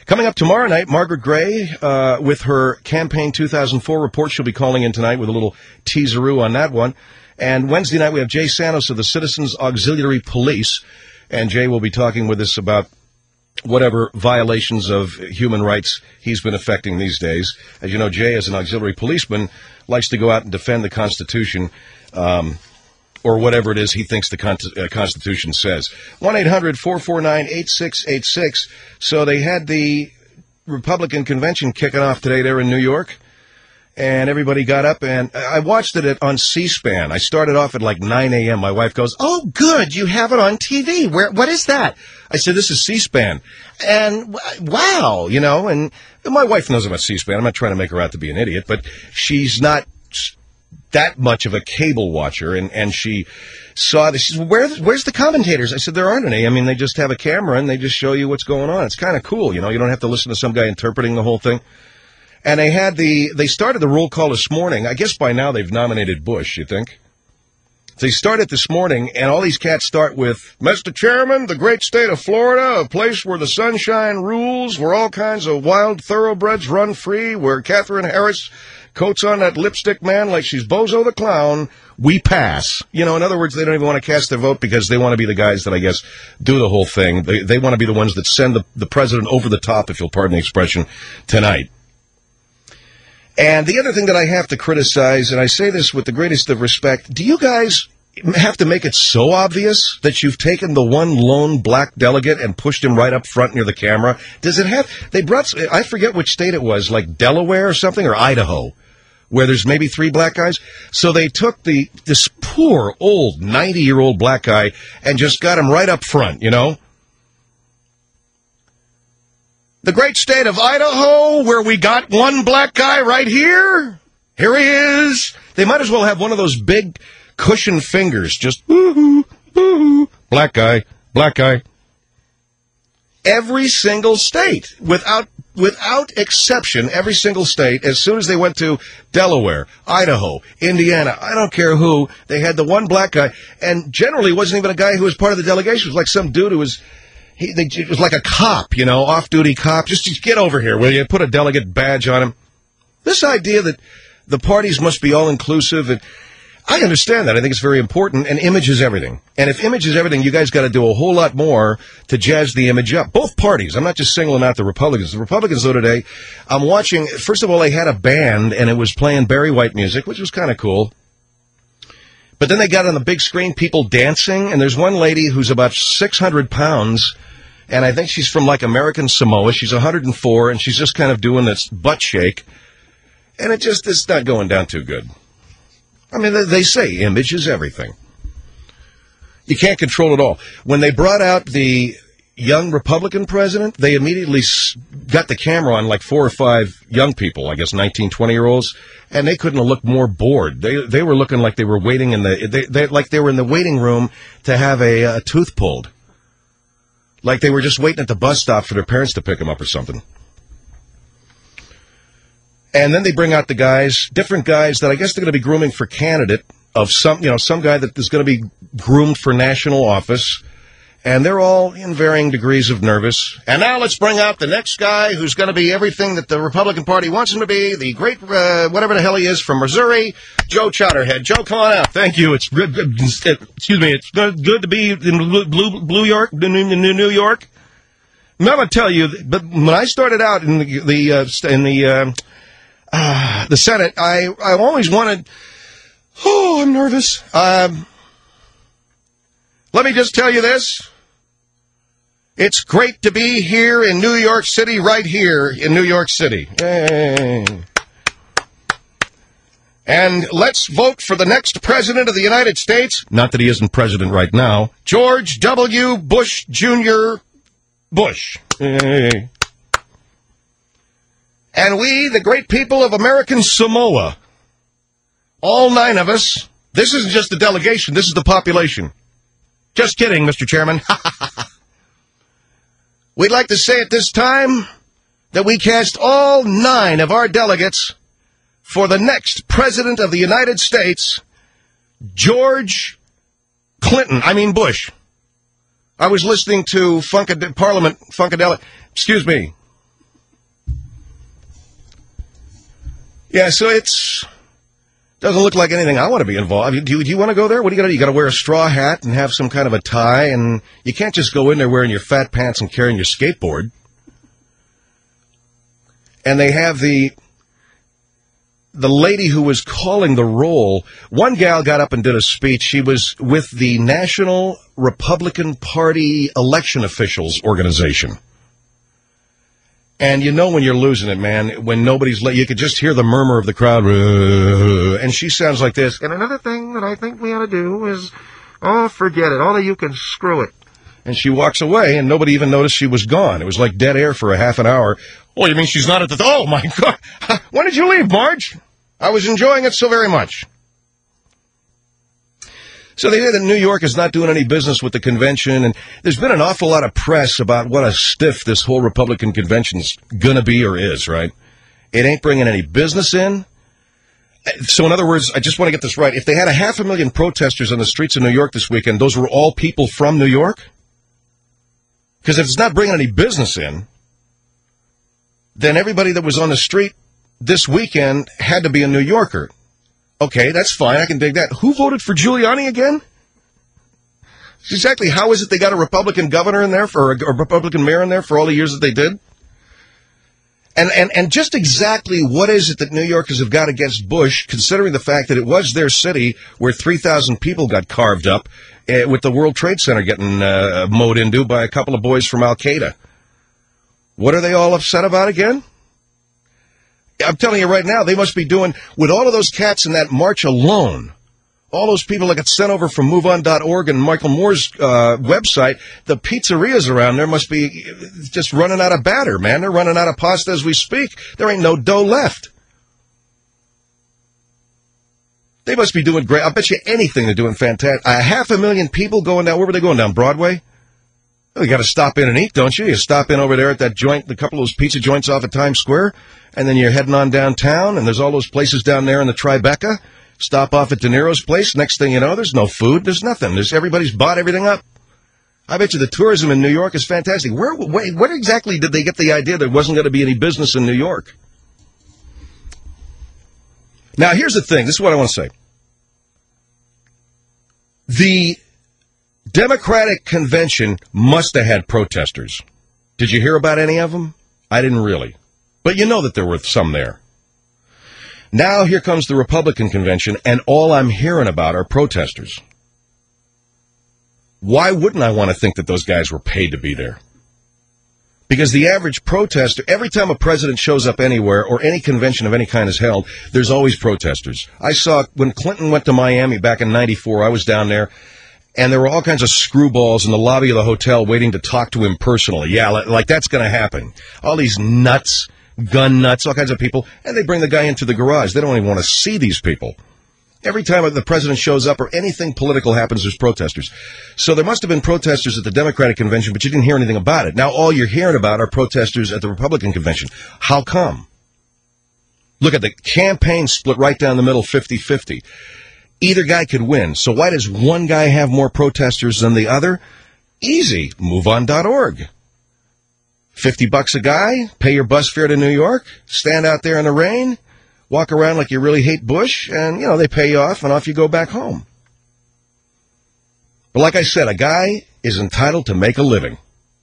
Coming up tomorrow night, Margaret Gray uh, with her Campaign two thousand four report. She'll be calling in tonight with a little teaseroo on that one. And Wednesday night, we have Jay Santos of the Citizens Auxiliary Police. And Jay will be talking with us about whatever violations of human rights he's been affecting these days. As you know, Jay, as an auxiliary policeman, likes to go out and defend the Constitution, um, or whatever it is he thinks the con- uh, Constitution says. one eight hundred four four nine eight six eight six. So they had the Republican convention kicking off today there in New York. And everybody got up, and I watched it on C-SPAN. I started off at like nine a.m. My wife goes, "Oh, good, you have it on T V. Where? What is that?" I said, "This is C-SPAN." And wow, you know, and my wife knows about C-SPAN. I'm not trying to make her out to be an idiot, but she's not that much of a cable watcher, and, and she saw this. She said, Where, where's the commentators? I said, there aren't any. I mean, they just have a camera, and they just show you what's going on. It's kind of cool, you know. You don't have to listen to some guy interpreting the whole thing. And they had the, they started the roll call this morning. I guess by now they've nominated Bush, you think? They started this morning, and all these cats start with, Mister Chairman, the great state of Florida, a place where the sunshine rules, where all kinds of wild thoroughbreds run free, where Catherine Harris coats on that lipstick man like she's Bozo the Clown, we pass. You know, in other words, they don't even want to cast their vote because they want to be the guys that, I guess, do the whole thing. They, they want to be the ones that send the, the president over the top, if you'll pardon the expression, tonight. And the other thing that I have to criticize, and I say this with the greatest of respect, do you guys have to make it so obvious that you've taken the one lone black delegate and pushed him right up front near the camera? Does it have, they brought, I forget which state it was, like Delaware or something, or Idaho, where there's maybe three black guys? So they took the this poor, old, ninety-year-old black guy and just got him right up front, you know? The great state of Idaho, where we got one black guy right here. Here he is. They might as well have one of those big cushion fingers. Just, boo-hoo, boo-hoo. Black guy, black guy. Every single state, without without exception, every single state, as soon as they went to Delaware, Idaho, Indiana, I don't care who, they had the one black guy. And generally it wasn't even a guy who was part of the delegation. It was like some dude who was... He, they, it was like a cop, you know, off-duty cop. Just, just get over here, will you? Put a delegate badge on him. This idea that the parties must be all-inclusive, and I understand that. I think it's very important, and image is everything. And if image is everything, you guys got to do a whole lot more to jazz the image up. Both parties. I'm not just singling out the Republicans. The Republicans, though, today, I'm watching, first of all, they had a band, and it was playing Barry White music, which was kind of cool. But then they got on the big screen people dancing, and there's one lady who's about six hundred pounds, and I think she's from, like, American Samoa. She's one hundred four, and she's just kind of doing this butt shake, and it just is not going down too good. I mean, they say image is everything. You can't control it all. When they brought out the young Republican president, they immediately got the camera on like four or five young people, I guess nineteen, twenty-year-olds, and they couldn't have looked more bored. They they were looking like they were waiting in the they, they like they were in the waiting room to have a, a tooth pulled, like they were just waiting at the bus stop for their parents to pick them up or something. And then they bring out the guys, different guys that I guess they're going to be grooming for candidate of some, you know, some guy that is going to be groomed for national office. And they're all in varying degrees of nervous. And now let's bring out the next guy who's going to be everything that the Republican Party wants him to be, the great, uh, whatever the hell he is from Missouri, Joe Chowderhead. Joe, come on out. Thank you. It's good. Excuse me. It's good to be in Blue, Blue York, New York. I'm going to tell you, but when I started out in the, the uh, in the uh, uh, the Senate, I I always wanted. Oh, I'm nervous. Um, let me just tell you this. It's great to be here in New York City, right here in New York City. Yay. And let's vote for the next president of the United States. Not that he isn't president right now. George W. Bush Junior Bush. Yay. And we, the great people of American Samoa, all nine of us, this isn't just the delegation, this is the population. Just kidding, Mister Chairman. We'd like to say at this time that we cast all nine of our delegates for the next President of the United States, George Clinton, I mean Bush. I was listening to Funkad- Parliament Funkadelic, excuse me, Yeah, so it's doesn't look like anything I want to be involved. Do you, do you want to go there? What do you got to do? You got to wear a straw hat and have some kind of a tie, and you can't just go in there wearing your fat pants and carrying your skateboard. And they have the the lady who was calling the roll. One gal got up and did a speech. She was with the National Republican Party Election Officials Organization. And you know when you're losing it, man, when nobody's let you could just hear the murmur of the crowd. And she sounds like this. And another thing that I think we ought to do is, oh, forget it. All of you can screw it. And she walks away, and nobody even noticed she was gone. It was like dead air for a half an hour. Oh, you mean she's not at the... Oh, my God. When did you leave, Marge? I was enjoying it so very much. So they say that New York is not doing any business with the convention, and there's been an awful lot of press about what a stiff this whole Republican convention's going to be or is, right? It ain't bringing any business in. So in other words, I just want to get this right. If they had a half a million protesters on the streets of New York this weekend, those were all people from New York? Because if it's not bringing any business in, then everybody that was on the street this weekend had to be a New Yorker. Okay, that's fine. I can dig that. Who voted for Giuliani again? Exactly. How is it they got a Republican governor in there, for a, a Republican mayor in there for all the years that they did? And, and, and just exactly what is it that New Yorkers have got against Bush, considering the fact that it was their city where three thousand people got carved up uh, with the World Trade Center getting uh, mowed into by a couple of boys from Al-Qaeda? What are they all upset about again? I'm telling you right now, they must be doing, with all of those cats in that march alone, all those people that got sent over from move on dot org and Michael Moore's uh, website, the pizzerias around there must be just running out of batter, man. They're running out of pasta as we speak. There ain't no dough left. They must be doing great. I bet you anything they're doing fantastic. A half a million people going down, where were they going, down Broadway? Oh, you got to stop in and eat, don't you? You stop in over there at that joint, a couple of those pizza joints off at Times Square, and then you're heading on downtown, and there's all those places down there in the Tribeca. Stop off at De Niro's place. Next thing you know, there's no food. There's nothing. There's everybody's bought everything up. I bet you the tourism in New York is fantastic. Where, where, where exactly did they get the idea there wasn't going to be any business in New York? Now, here's the thing. This is what I want to say. The Democratic convention must have had protesters. Did you hear about any of them? I didn't really. But you know that there were some there. Now here comes the Republican convention, and all I'm hearing about are protesters. Why wouldn't I want to think that those guys were paid to be there? Because the average protester, every time a president shows up anywhere or any convention of any kind is held, there's always protesters. I saw when Clinton went to Miami back in ninety-four, I was down there, and there were all kinds of screwballs in the lobby of the hotel waiting to talk to him personally. Yeah, like that's going to happen. All these nuts, gun nuts, all kinds of people, and they bring the guy into the garage. They don't even want to see these people. Every time the president shows up or anything political happens, there's protesters. So there must have been protesters at the Democratic convention, but you didn't hear anything about it. Now all you're hearing about are protesters at the Republican convention. How come? Look at the campaign split right down the middle, fifty-fifty. Either guy could win. So why does one guy have more protesters than the other? Easy. move on dot org. fifty bucks a guy, pay your bus fare to New York, stand out there in the rain, walk around like you really hate Bush, and, you know, they pay you off, and off you go back home. But like I said, a guy is entitled to make a living.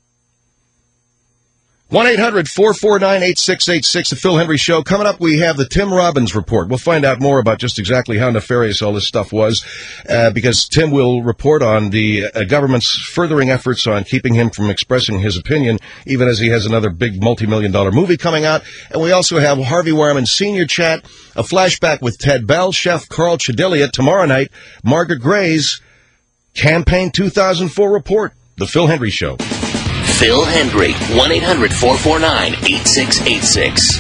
one eight hundred four four nine eight six eight six, the Phil Hendry Show. Coming up, we have the Tim Robbins Report. We'll find out more about just exactly how nefarious all this stuff was, uh, because Tim will report on the uh, government's furthering efforts on keeping him from expressing his opinion, even as he has another big multi-million dollar movie coming out. And we also have Harvey Wireman Senior Chat, a flashback with Ted Bell, Chef Carl Chedilia. Tomorrow night, Margaret Gray's Campaign two thousand four Report. The Phil Hendry Show. Phil Hendry, one eight hundred four four nine eight six eight six.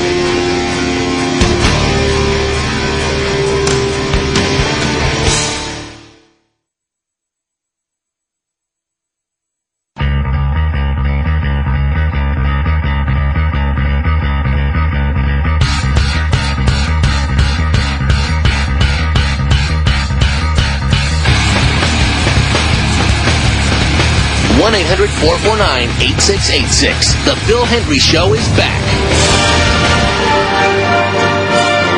one eight hundred four four nine eight six eight six. The Phil Hendry Show is back.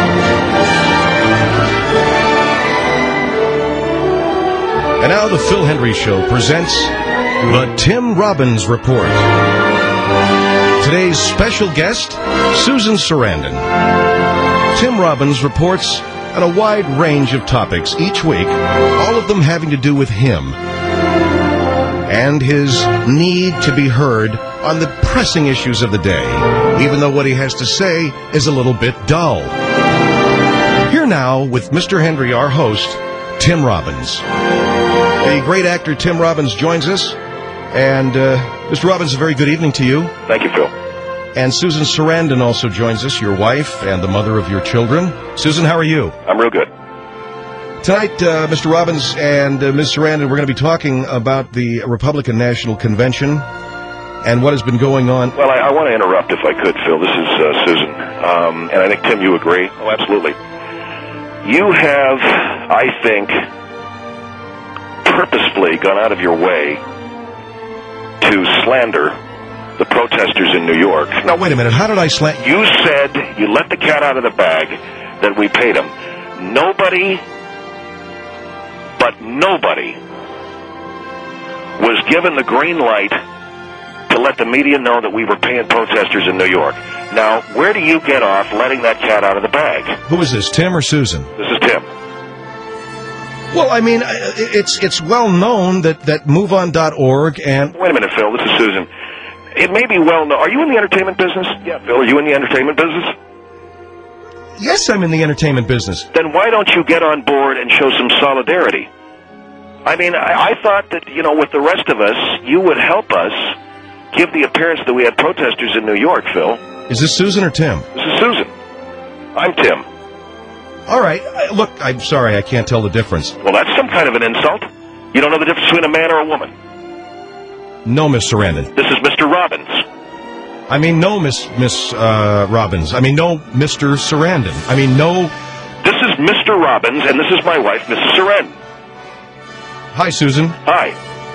And now the Phil Hendry Show presents the Tim Robbins Report. Today's special guest, Susan Sarandon. Tim Robbins reports on a wide range of topics each week, all of them having to do with him and his need to be heard on the pressing issues of the day, even though what he has to say is a little bit dull. Here now with Mister Hendry, our host, Tim Robbins. The great actor Tim Robbins joins us. And, uh, Mister Robbins, a very good evening to you. Thank you, Phil. And Susan Sarandon also joins us, your wife and the mother of your children. Susan, how are you? I'm real good. Tonight, uh, Mister Robbins and uh, Miz Sarandon, we're going to be talking about the Republican National Convention and what has been going on. Well, I, I want to interrupt if I could, Phil. This is uh, Susan. Um, and I think, Tim, you agree? Oh, absolutely. You have, I think, purposefully gone out of your way to slander the protesters in New York. Now, wait a minute. How did I slander? You said you let the cat out of the bag, that we paid him. Nobody, but nobody, was given the green light to let the media know that we were paying protesters in New York. Now, where do you get off letting that cat out of the bag? Who is this, Tim or Susan? This is Tim. Well, I mean, it's it's well known that, that move on dot org and... Wait a minute, Phil. This is Susan. It may be well known. Are you in the entertainment business? Yeah, Phil, are you in the entertainment business? Yes, I'm in the entertainment business. Then why don't you get on board and show some solidarity? I mean, I, I thought that, you know, with the rest of us, you would help us give the appearance that we had protesters in New York, Phil. Is this Susan or Tim? This is Susan. I'm Tim. All right. Look, I'm sorry, I can't tell the difference. Well, that's some kind of an insult. You don't know the difference between a man or a woman. No, Miss Sarandon. This is Mister Robbins. I mean, no, Miss Miss uh, Robbins. I mean, no, Mister Sarandon. I mean, no... This is Mister Robbins, and this is my wife, Missus Sarandon. Hi, Susan. Hi.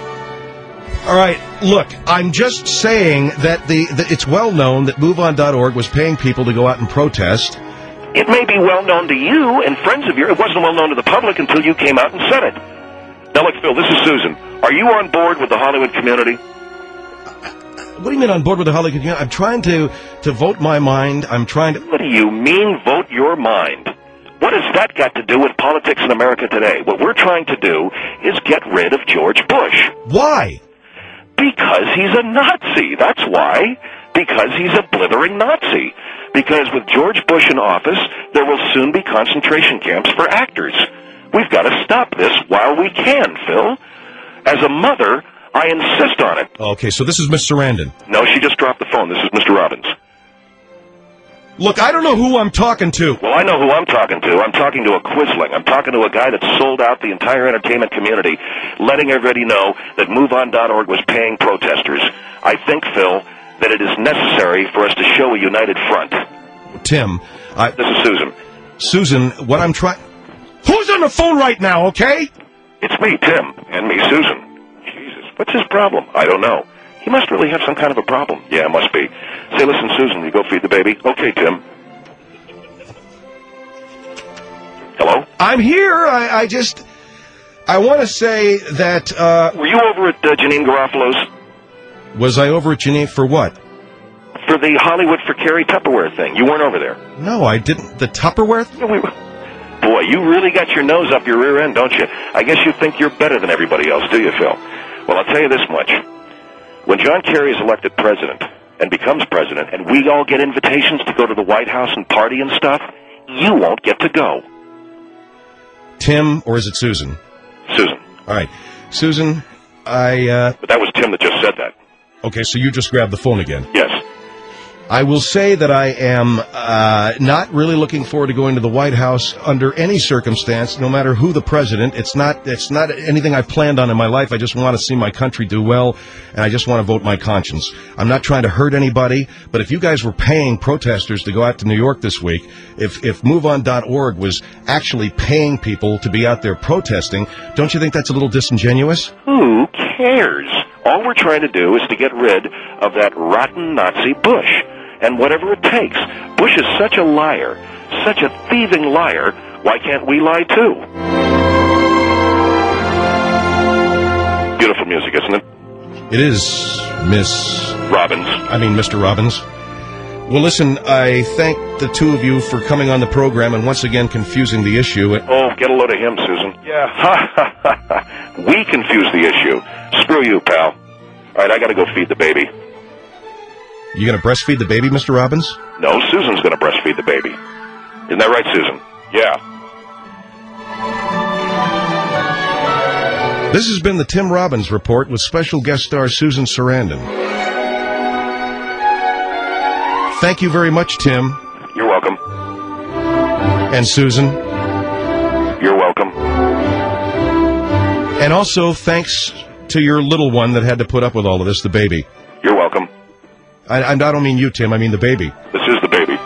All right, look, I'm just saying that the that it's well known that move on dot org was paying people to go out and protest. It may be well known to you and friends of yours. It wasn't well known to the public until you came out and said it. Now, look, Phil, this is Susan. Are you on board with the Hollywood community? What do you mean on board with the Hollywood community? I'm trying to, to vote my mind. I'm trying to... What do you mean, vote your mind? What has that got to do with politics in America today? What we're trying to do is get rid of George Bush. Why? Because he's a Nazi. That's why. Because he's a blithering Nazi. Because with George Bush in office, there will soon be concentration camps for actors. We've got to stop this while we can, Phil. As a mother, I insist on it. Okay, so this is Miss Sarandon. No, she just dropped the phone. This is Mister Robbins. Look, I don't know who I'm talking to. Well, I know who I'm talking to. I'm talking to a Quisling. I'm talking to a guy that sold out the entire entertainment community, letting everybody know that move on dot org was paying protesters. I think, Phil, that it is necessary for us to show a united front. Tim, I... This is Susan. Susan, what I'm trying... Who's on the phone right now, okay? It's me, Tim, and me, Susan. Jesus, what's his problem? I don't know. He must really have some kind of a problem. Yeah, it must be. Say, listen, Susan, you go feed the baby? Okay, Tim. Hello? I'm here. I, I just... I want to say that... Uh, Were you over at uh, Janine Garofalo's? Was I over at Janine for what? For the Hollywood for Carrie Tupperware thing. You weren't over there. No, I didn't. The Tupperware thing? Yeah, we were... Boy, you really got your nose up your rear end, don't you? I guess you think you're better than everybody else, do you, Phil? Well, I'll tell you this much. When John Kerry is elected president and becomes president, and we all get invitations to go to the White House and party and stuff, you won't get to go. Tim, or is it Susan? Susan. All right. Susan, I... Uh... But that was Tim that just said that. Okay, so you just grabbed the phone again. Yes. I will say that I am uh, not really looking forward to going to the White House under any circumstance, no matter who the president. It's not it's not anything I've planned on in my life. I just want to see my country do well, and I just want to vote my conscience. I'm not trying to hurt anybody, but if you guys were paying protesters to go out to New York this week, if, if move on dot org was actually paying people to be out there protesting, don't you think that's a little disingenuous? Who cares? All we're trying to do is to get rid of that rotten Nazi Bush. And whatever it takes. Bush is such a liar, such a thieving liar, why can't we lie too? beautiful music, isn't it? It is, Miss Robbins. I mean, Mister Robbins. Well, listen, I thank the two of you for coming on the program and once again confusing the issue. Oh, get a load of him, Susan. Yeah. We confuse the issue. Screw you, pal. All right, I got to go feed the baby. You going to breastfeed the baby, Mister Robbins? No, Susan's going to breastfeed the baby. Isn't that right, Susan? Yeah. This has been the Tim Robbins Report with special guest star Susan Sarandon. Thank you very much, Tim. You're welcome. And Susan. You're welcome. And also, thanks to your little one that had to put up with all of this, the baby. You're welcome. I, I don't mean you, Tim. I mean the baby. This is the baby.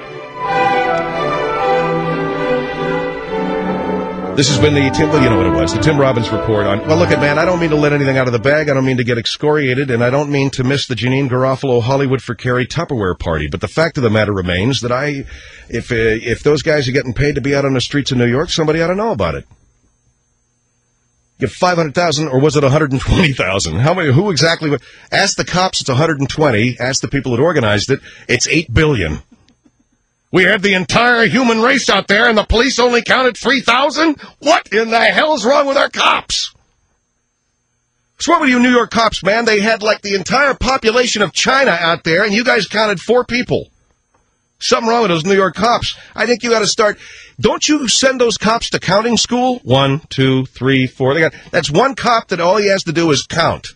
This has been the Tim, well, you know what it was, the Tim Robbins Report on, well, look at, man, I don't mean to let anything out of the bag. I don't mean to get excoriated, and I don't mean to miss the Janine Garofalo Hollywood for Carrie Tupperware party. But the fact of the matter remains that I, if uh, if those guys are getting paid to be out on the streets of New York, somebody ought to know about it. Give five hundred thousand dollars, or was it one hundred twenty thousand dollars? How many, who exactly, ask the cops, it's one hundred twenty. Ask the people that organized it, it's eight billion dollars. We had the entire human race out there, and the police only counted three thousand? What in the hell's wrong with our cops? What's wrong with you New York cops, man? They had like the entire population of China out there, and you guys counted four people. Something wrong with those New York cops. I think you got to start. Don't you send those cops to counting school? One, two, three, four. They got, that's one cop that all he has to do is count.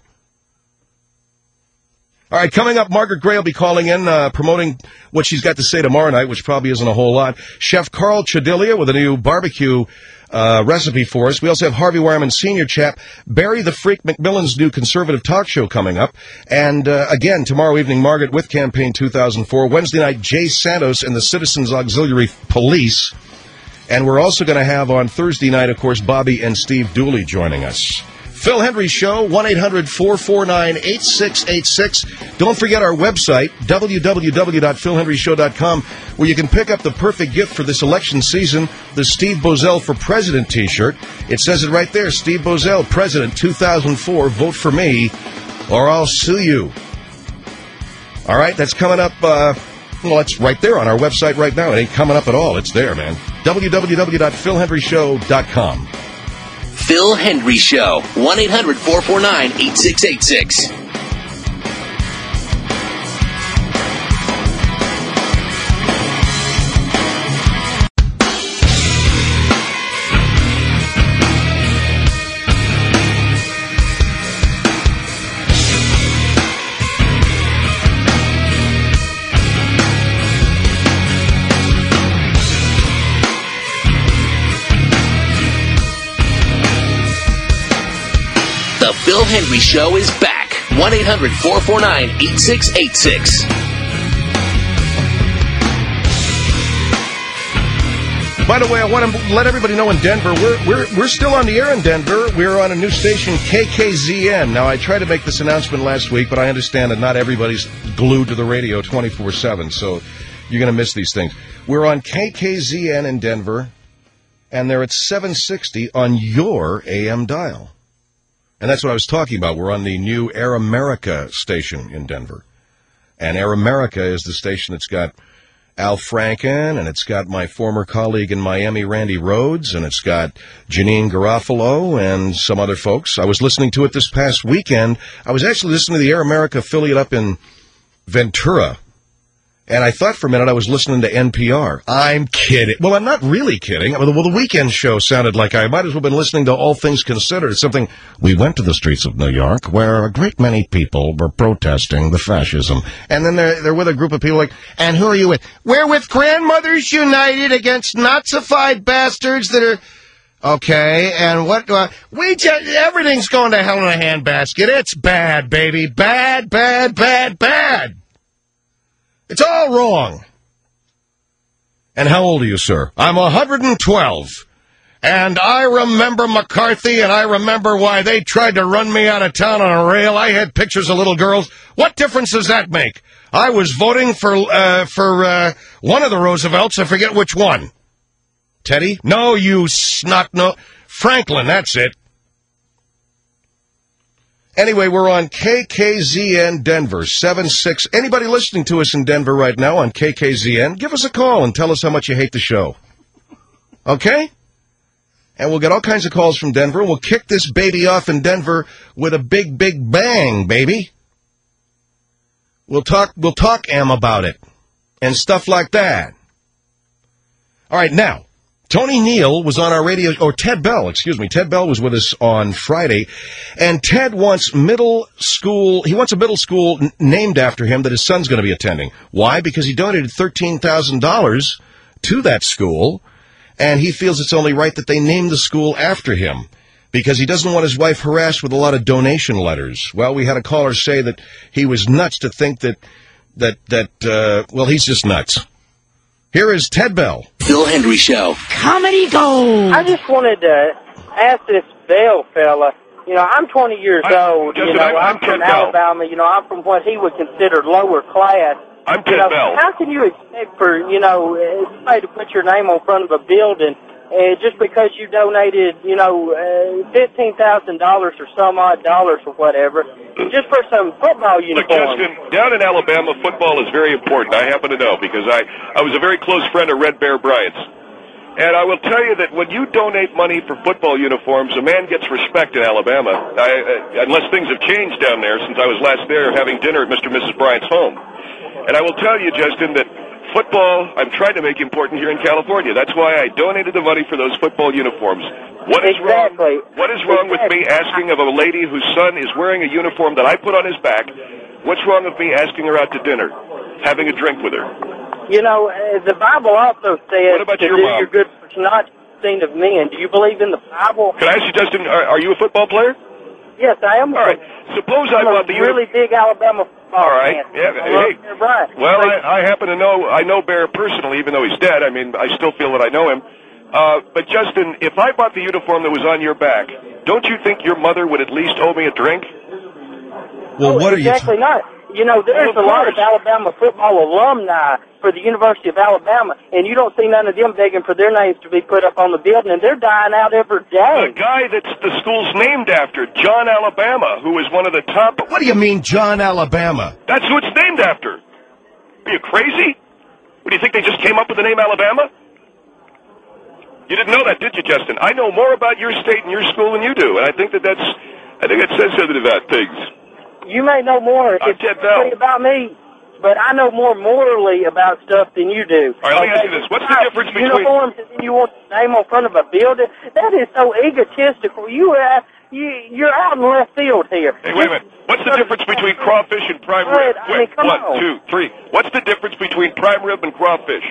All right, coming up, Margaret Gray will be calling in, uh, promoting what she's got to say tomorrow night, which probably isn't a whole lot. Chef Carl Chadilia with a new barbecue uh, recipe for us. We also have Harvey Wireman Senior chap, Barry the Freak McMillan's new conservative talk show coming up. And, uh, again, tomorrow evening, Margaret with Campaign two thousand four. Wednesday night, Jay Santos and the Citizens Auxiliary Police. And we're also going to have on Thursday night, of course, Bobby and Steve Dooley joining us. Phil Hendry Show, one eight hundred four four nine eight six eight six. Don't forget our website, w w w dot phil hendry show dot com, where you can pick up the perfect gift for this election season, the Steve Boesel for President t-shirt. It says it right there, Steve Boesel, President two thousand four, vote for me, or I'll sue you. All right, that's coming up, uh, well, it's right there on our website right now. It ain't coming up at all. It's there, man. w w w dot phil hendry show dot com. Phil Hendry Show, one eight hundred four four nine eight six eight six. The Phil Hendry Show is back. one eight hundred four four nine eight six eight six. By the way, I want to let everybody know in Denver, we're we're we're still on the air in Denver. We're on a new station, K K Z N. Now, I tried to make this announcement last week, but I understand that not everybody's glued to the radio twenty-four seven, so you're going to miss these things. We're on K K Z N in Denver, and they're at seven sixty on your A M dial. And that's what I was talking about. We're on the new Air America station in Denver. And Air America is the station that's got Al Franken, and it's got my former colleague in Miami, Randy Rhodes, and it's got Janine Garofalo and some other folks. I was listening to it this past weekend. I was actually listening to the Air America affiliate up in Ventura. And I thought for a minute I was listening to N P R. I'm kidding. Well, I'm not really kidding. I mean, well, the weekend show sounded like I might as well have been listening to All Things Considered. It's something, we went to the streets of New York where a great many people were protesting the fascism. And then they're, they're with a group of people like, and who are you with? We're with Grandmothers United against Nazified bastards that are... Okay, and what... Uh, we just... Everything's going to hell in a handbasket. It's bad, baby. Bad, bad, bad, bad. It's all wrong. And how old are you, sir? I'm one hundred twelve. And I remember McCarthy, and I remember why they tried to run me out of town on a rail. I had pictures of little girls. What difference does that make? I was voting for uh, for uh, one of the Roosevelts. I forget which one. Teddy? No, you snot no. Franklin, that's it. Anyway, we're on K K Z N Denver, seven six. Anybody listening to us in Denver right now on K K Z N, give us a call and tell us how much you hate the show. Okay? And we'll get all kinds of calls from Denver. We'll kick this baby off in Denver with a big, big bang, baby. We'll talk, we'll talk Em about it and stuff like that. All right, now, Tony Neal was on our radio, or Ted Bell, excuse me. Ted Bell was with us on Friday, and Ted wants middle school, he wants a middle school n- named after him that his son's going to be attending. Why? Because he donated thirteen thousand dollars to that school, and he feels it's only right that they name the school after him, because he doesn't want his wife harassed with a lot of donation letters. Well, we had a caller say that he was nuts to think that, that, that, uh, well, he's just nuts. Here is Ted Bell. Bill Henry Show. Comedy Gold. I just wanted to ask this Bell fella. You know, I'm twenty years I, old. Justin, you know, I'm, I'm, I'm from Ted Bell. Alabama. You know, I'm from what he would consider lower class. I'm Ted you know, Bell. How can you expect for, you know, somebody to put your name on front of a building uh, just because you donated, you know, uh, fifteen thousand dollars or some odd dollars or whatever, just for some football Look, uniforms? Justin, down in Alabama, football is very important. I happen to know because I, I was a very close friend of Red Bear Bryant's. And I will tell you that when you donate money for football uniforms, a man gets respect in Alabama, I, uh, unless things have changed down there since I was last there having dinner at Mister and Missus Bryant's home. And I will tell you, Justin, that football, I'm trying to make important here in California. That's why I donated the money for those football uniforms. What is exactly. wrong? What is wrong exactly. with me asking of a lady whose son is wearing a uniform that I put on his back? What's wrong with me asking her out to dinner, having a drink with her? You know, uh, the Bible also says What about to your do mom? your good for not seen of men. Do you believe in the Bible? Can I ask you, Justin, are, are you a football player? Yes, I am. All right. Suppose I I'm bought a the really big Alabama football All right. fan. Yeah. I love Hey. Bear Bryant. Well, I, I happen to know I know Bear personally, even though he's dead. I mean, I still feel that I know him. Uh, but Justin, if I bought the uniform that was on your back, don't you think your mother would at least owe me a drink? Well, Oh, what are you... exactly not. You know, there's Well, of a lot of course. Alabama football alumni for the University of Alabama, and you don't see none of them begging for their names to be put up on the building, and they're dying out every day. The guy that's the school's named after, John Alabama, who is one of the top... What do you mean, John Alabama? That's who it's named after. Are you crazy? What, do you think they just came up with the name Alabama? You didn't know that, did you, Justin? I know more about your state and your school than you do, and I think that that's... I think it says something about things. You may know more I'm Ted Bell. about me, but I know more morally about stuff than you do. All right, let me ask you this. What's the difference between... Uniforms and then you want the name on front of a building? That is so egotistical. You, uh, you, you're out in left field here. Hey, wait a minute. What's the difference between crawfish and prime Fred, rib? I mean, come One, on. two, three. What's the difference between prime rib and crawfish?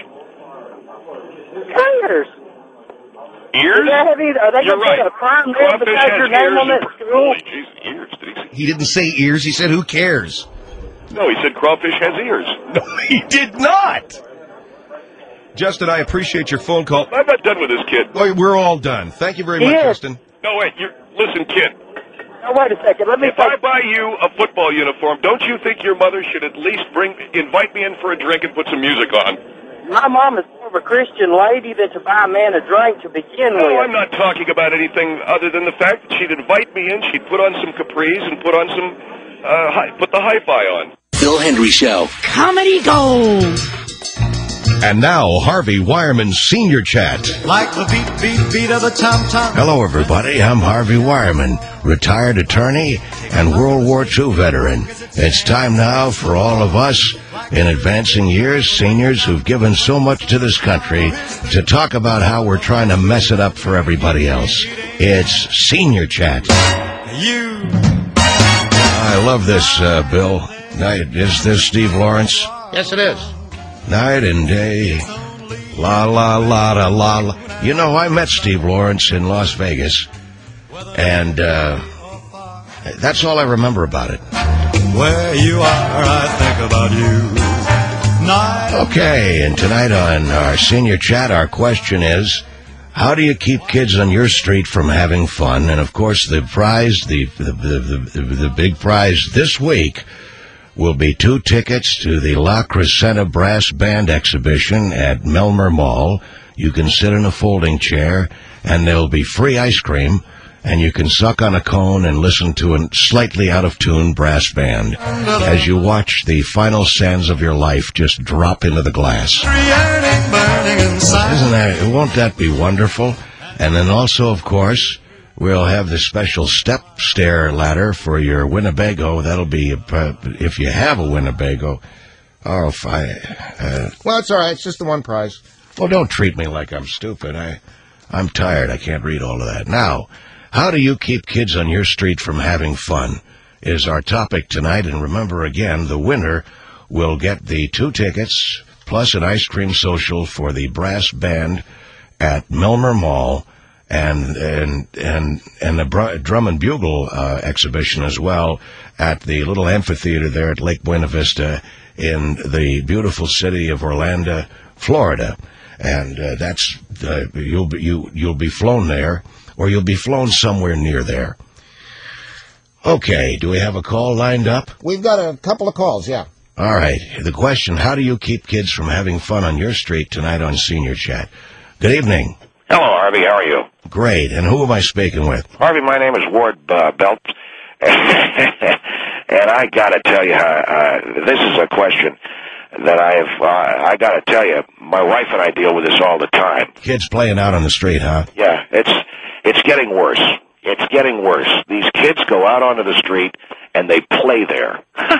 Ears. Ears? Are they, are they You're going to right. put a prime rib Crawfish beside has your name ears on that and pr- school? Holy Jesus, ears. Did he say? He didn't say ears. He said, who cares? No, he said crawfish has ears. No, he did not. Justin, I appreciate your phone call. I'm not done with this kid. Oh, we're all done. Thank you very He much, is. Justin. No, wait. You're, listen, kid. Now, wait a second. Let me If I buy you a football uniform, don't you think your mother should at least bring, invite me in for a drink and put some music on? My mom is more of a Christian lady than to buy a man a drink to begin with. No, I'm not talking about anything other than the fact that she'd invite me in, she'd put on some capris and put on some, uh, hi, put the hi-fi on. Bill Henry Show. Comedy Gold. And now, Harvey Wireman's Senior Chat. Like the beat, beat, beat of a tom-tom. Hello, everybody. I'm Harvey Wireman, retired attorney and World War Two veteran. It's time now for all of us in advancing years, seniors who've given so much to this country, to talk about how we're trying to mess it up for everybody else. It's Senior Chat. You. I love this, uh, Bill. Night, is this Steve Lawrence? Yes, it is. Night and day. La, la, la, la, la, la. You know, I met Steve Lawrence in Las Vegas, and uh, that's all I remember about it. Where you are, I think about you. Night. Okay, and tonight on our Senior Chat, our question is, how do you keep kids on your street from having fun? And, of course, the prize, the the, the, the, the big prize this week will be two tickets to the La Crescenta Brass Band exhibition at Melmer Mall. You can sit in a folding chair, and there'll be free ice cream. and you can suck on a cone and listen to a slightly out-of-tune brass band as you watch the final sands of your life just drop into the glass. Isn't that, won't that be wonderful? And then also, of course, we'll have the special step stair ladder for your Winnebago. That'll be, uh, if you have a Winnebago. Oh, if I, uh, well, it's all right. It's just the one prize. Well, don't treat me like I'm stupid. I, I'm tired. I can't read all of that. Now, how do you keep kids on your street from having fun is our topic tonight. And remember, again, the winner will get the two tickets plus an ice cream social for the brass band at Milmer Mall and and and and the Br- drum and bugle uh, exhibition as well at the little amphitheater there at Lake Buena Vista in the beautiful city of Orlando, Florida. And uh, that's uh, you'll be you you'll be flown there, or you'll be flown somewhere near there. Okay, do we have a call lined up? We've got a couple of calls, yeah. All right. The question: how do you keep kids from having fun on your street tonight on Senior Chat? Good evening. Hello, Harvey. How are you? Great. And who am I speaking with? Harvey, my name is Ward uh, Belt, and I got to tell you, uh, uh, this is a question that I've, uh, I got to tell you, my wife and I deal with this all the time. Kids playing out on the street, huh? Yeah, it's it's getting worse. It's getting worse. These kids go out onto the street and they play there.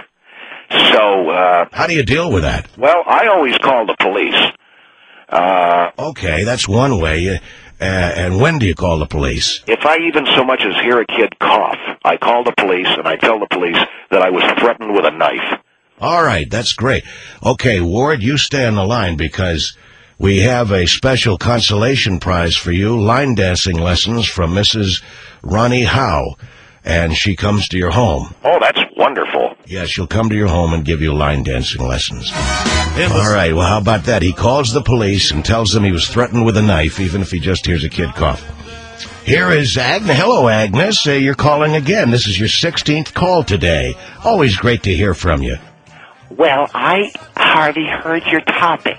So, uh... how do you deal with that? Well, I always call the police. Uh... Okay, that's one way. Uh, and when do you call the police? If I even so much as hear a kid cough, I call the police and I tell the police that I was threatened with a knife. All right, that's great. Okay, Ward, you stay on the line because we have a special consolation prize for you, line dancing lessons from Missus Ronnie Howe, and she comes to your home. Oh, that's wonderful. Yeah, she'll come to your home and give you line dancing lessons. All right, well, how about that? He calls the police and tells them he was threatened with a knife, even if he just hears a kid cough. Here is Agnes. Hello, Agnes. Uh, you're calling again. This is your sixteenth call today. Always great to hear from you. Well, I hardly heard your topic.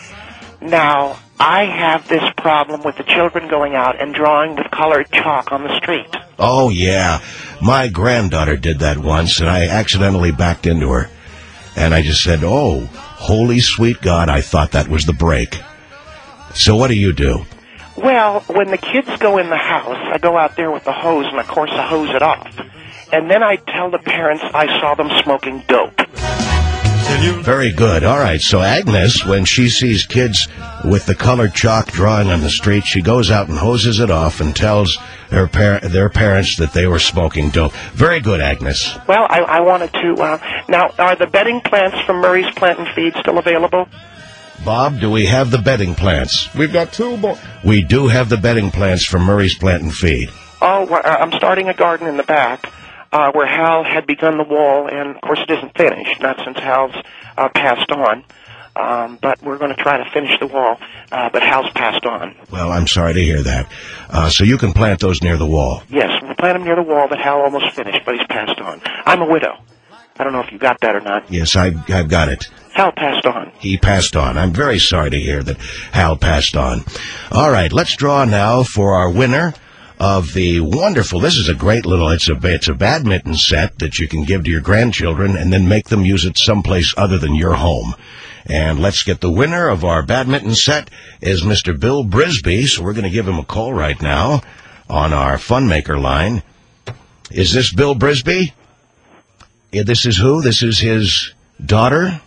Now, I have this problem with the children going out and drawing with colored chalk on the street. Oh, yeah. My granddaughter did that once, and I accidentally backed into her. And I just said, oh, holy sweet God, I thought that was the break. So what do you do? Well, when the kids go in the house, I go out there with the hose, and of course I hose it off. And then I tell the parents I saw them smoking dope. Very good. All right. So Agnes, when she sees kids with the colored chalk drawing on the street, she goes out and hoses it off and tells their par- their parents that they were smoking dope. Very good, Agnes. Well, I, I wanted to... Uh, now, are the bedding plants from Murray's Plant and Feed still available? Bob, do we have the bedding plants? We've got two more. We do have the bedding plants from Murray's Plant and Feed. Oh, well, I'm starting a garden in the back. Uh, where Hal had begun the wall, and of course it isn't finished, not since Hal's uh, passed on. Um, but we're going to try to finish the wall, uh, but Hal's passed on. Well, I'm sorry to hear that. Uh, so you can plant those near the wall. Yes, we'll plant them near the wall, but Hal almost finished, but he's passed on. I'm a widow. I don't know if you got that or not. Yes, I, I've got it. Hal passed on. He passed on. I'm very sorry to hear that Hal passed on. All right, let's draw now for our winner of the wonderful, this is a great little, it's a, it's a badminton set that you can give to your grandchildren and then make them use it someplace other than your home. And let's get the winner of our badminton set is Mister Bill Brisby, so we're going to give him a call right now on our Funmaker line. Is this Bill Brisby? Yeah, this is who? This is his daughter?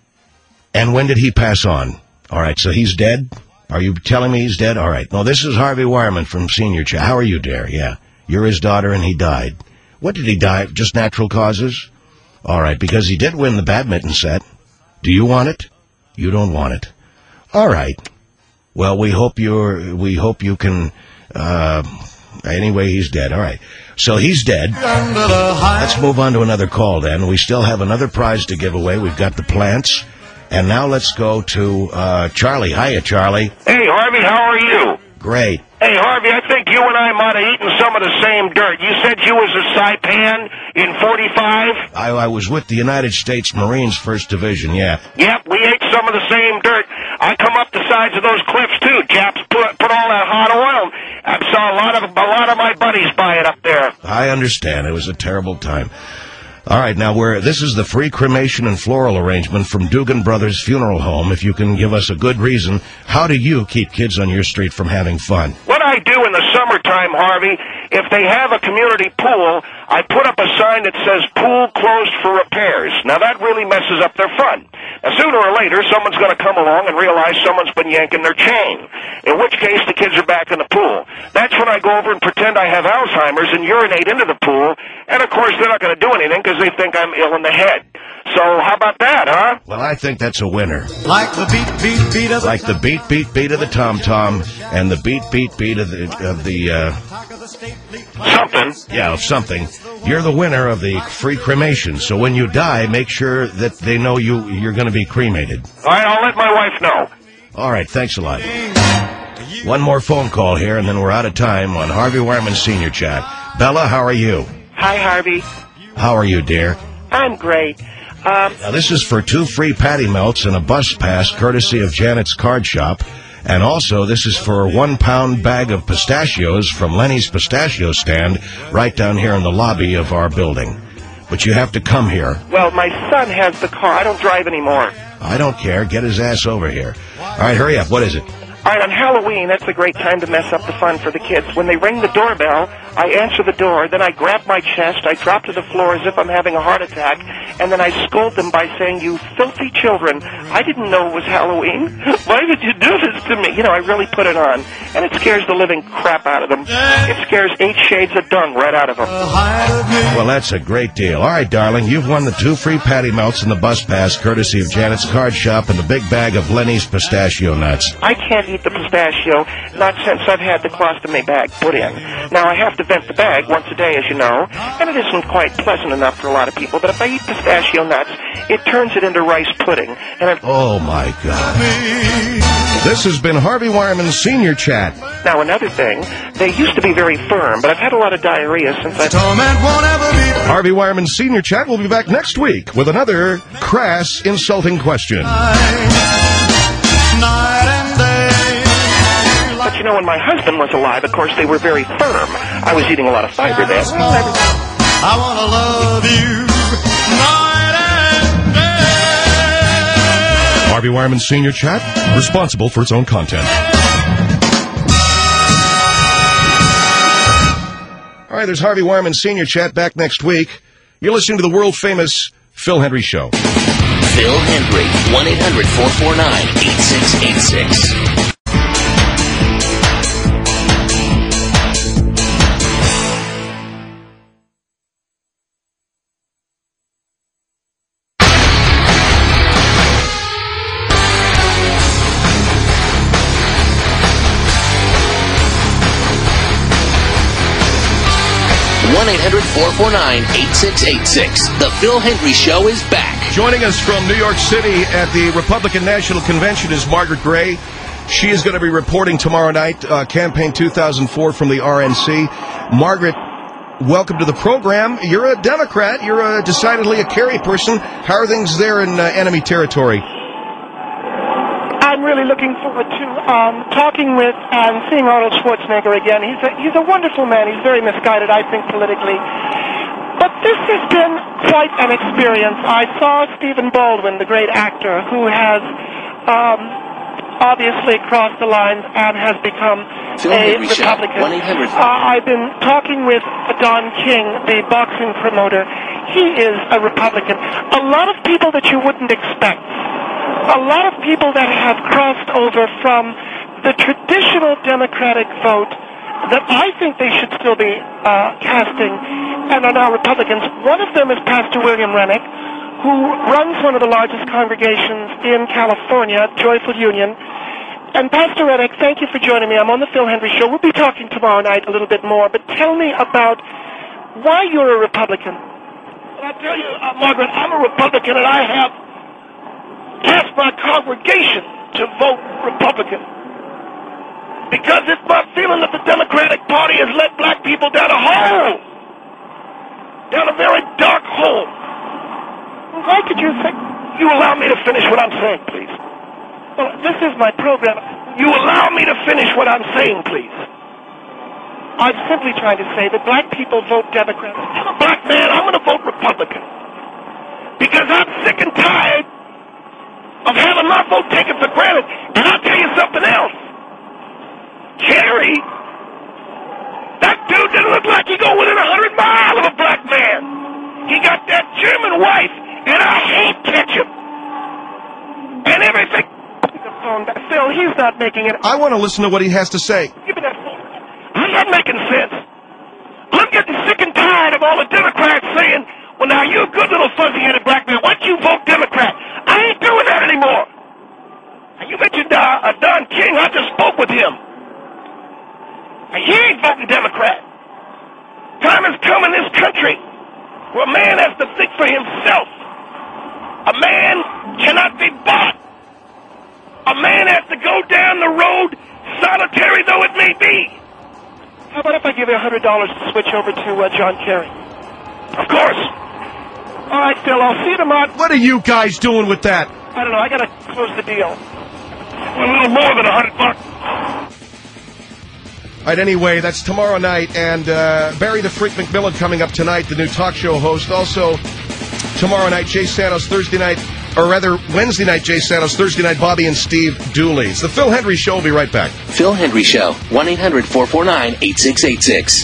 And when did he pass on? All right, so he's dead? Are you telling me he's dead? All right. No, this is Harvey Wireman from Senior Chat. How are you, dear? Yeah. You're his daughter, and he died. What did he die? Just natural causes? All right, because he did win the badminton set. Do you want it? You don't want it. All right. Well, we hope you're, we hope you can, uh, anyway, he's dead. All right. So he's dead. Let's move on to another call, then. We still have another prize to give away. We've got the plants. And now let's go to uh, Charlie. Hiya, Charlie. Hey, Harvey, how are you? Great. Hey, Harvey, I think you and I might have eaten some of the same dirt. You said you was a Saipan in forty-five? I, I was with the United States Marines First Division, yeah. Yep, we ate some of the same dirt. I come up the sides of those cliffs, too. Japs put, put all that hot oil. I saw a lot of a lot of my buddies by I understand. It was a terrible time. All right, now we're, this is the free cremation and floral arrangement from Dugan Brothers Funeral Home. If you can give us a good reason, how do you keep kids on your street from having fun? What I do in the summertime, Harvey, if they have a community pool, I put up a sign that says pool closed for repairs. Now, that really messes up their fun. Now, sooner or later, someone's going to come along and realize someone's been yanking their chain, in which case the kids are back in the pool. That's when I go over and pretend I have Alzheimer's and urinate into the pool, and, of course, they're not going to do anything because they think I'm ill in the head. So how about that, huh? Well, I think that's a winner. Like the beat, beat, beat of the... Like the beat, beat, beat of the tom-tom and the beat, beat, beat of the... Of the uh... Something. Yeah, of something. You're the winner of the free cremation, so when you die, make sure that they know you, you're going to be cremated. All right, I'll let my wife know. All right, thanks a lot. One more phone call here, and then we're out of time on Harvey Wireman Senior Chat. Bella, how are you? Hi, Harvey. How are you, dear? I'm great. Um, now, this is for two free patty melts and a bus pass, courtesy of Janet's Card Shop. And also, this is for a one-pound bag of pistachios from Lenny's Pistachio Stand right down here in the lobby of our building. But you have to come here. Well, my son has the car. I don't drive anymore. I don't care. Get his ass over here. All right, hurry up. What is it? All right, on Halloween, that's a great time to mess up the fun for the kids. When they ring the doorbell, I answer the door, then I grab my chest, I drop to the floor as if I'm having a heart attack, and then I scold them by saying, "You filthy children, I didn't know it was Halloween. Why would you do this to me?" You know, I really put it on, and it scares the living crap out of them. It scares eight shades of dung right out of them. Well, that's a great deal. All right, darling, you've won the two free patty melts and the bus pass, courtesy of Janet's Card Shop, and the big bag of Lenny's pistachio nuts. I can't eat the pistachio, not since I've had the colostomy bag put in. Now, I have to vent the bag once a day, as you know, and it isn't quite pleasant enough for a lot of people, but if I eat pistachio nuts, it turns it into rice pudding. And it... Oh, my God. This has been Harvey Wireman's Senior Chat. Now, another thing, they used to be very firm, but I've had a lot of diarrhea since I've... Harvey Wireman's Senior Chat will be back next week with another crass, insulting question. But, you know, when my husband was alive, of course, they were very firm. I was eating a lot of fiber then. I want to love you night and day. Harvey Wireman's Senior Chat, responsible for its own content. All right, there's Harvey Wireman's Senior Chat back next week. You're listening to the world-famous Phil Hendry Show. Phil Hendry, one eight hundred four four nine eight six eight six. one eight hundred four four nine eight six eight six. The Phil Hendry Show is back. Joining us from New York City at the Republican National Convention is Margaret Gray. She is going to be reporting tomorrow night, uh, Campaign two thousand four from the R N C. Margaret, welcome to the program. You're a Democrat. You're a decidedly a Kerry person. How are things there in uh, enemy territory? I'm really looking forward to um, talking with and seeing Arnold Schwarzenegger again. He's a, he's a wonderful man. He's very misguided, I think, politically. But this has been quite an experience. I saw Stephen Baldwin, the great actor, who has um, obviously crossed the lines and has become a Republican. Uh, I've been talking with Don King, the boxing promoter. He is a Republican. A lot of people that you wouldn't expect. A lot of people that have crossed over from the traditional Democratic vote that I think they should still be uh, casting and are now Republicans. One of them is Pastor William Rennick, who runs one of the largest congregations in California, Joyful Union. And Pastor Rennick, thank you for joining me. I'm on the Phil Hendry Show. We'll be talking tomorrow night a little bit more, but tell me about why you're a Republican. I'll tell you, uh, Margaret, I'm a Republican, and I have asked my congregation to vote Republican. Because it's my feeling that the Democratic Party has led black people down a hole. Down a very dark hole. Why could you say... You allow me to finish what I'm saying, please. Well, this is my program. You allow me to finish what I'm saying, please. I'm simply trying to say that black people vote Democrat. I'm a black man. I'm going to vote Republican. Because I'm sick and tired of having my vote taken for granted. And I'll tell you something else. Kerry, that dude didn't look like he go within a hundred miles of a black man. He got that German wife, and I hate ketchup. And everything. The phone back. Phil, he's not making it. I want to listen to what he has to say. Give me that phone. I'm not making sense. I'm getting sick and tired of all the Democrats saying, well, now, you good little fuzzy-headed black man, why don't you vote Democrat? I ain't doing that anymore. And you mentioned uh, uh, Don King. I just spoke with him. And he ain't voting Democrat. Time has come in this country where a man has to think for himself. A man cannot be bought. A man has to go down the road, solitary though it may be. How about if I give you one hundred dollars to switch over to uh, John Kerry? Of course. All right, Phil, I'll see you tomorrow. What are you guys doing with that? I don't know. I got to close the deal. A little more than a hundred bucks. All right, anyway, that's tomorrow night. And uh, Barry the Freak McMillan coming up tonight, the new talk show host. Also, tomorrow night, Jay Santos. Thursday night, or rather, Wednesday night, Jay Santos. Thursday night, Bobby and Steve Dooley. It's the Phil Hendry Show. We'll be right back. Phil Hendry Show, one eight hundred four four nine eight six eight six.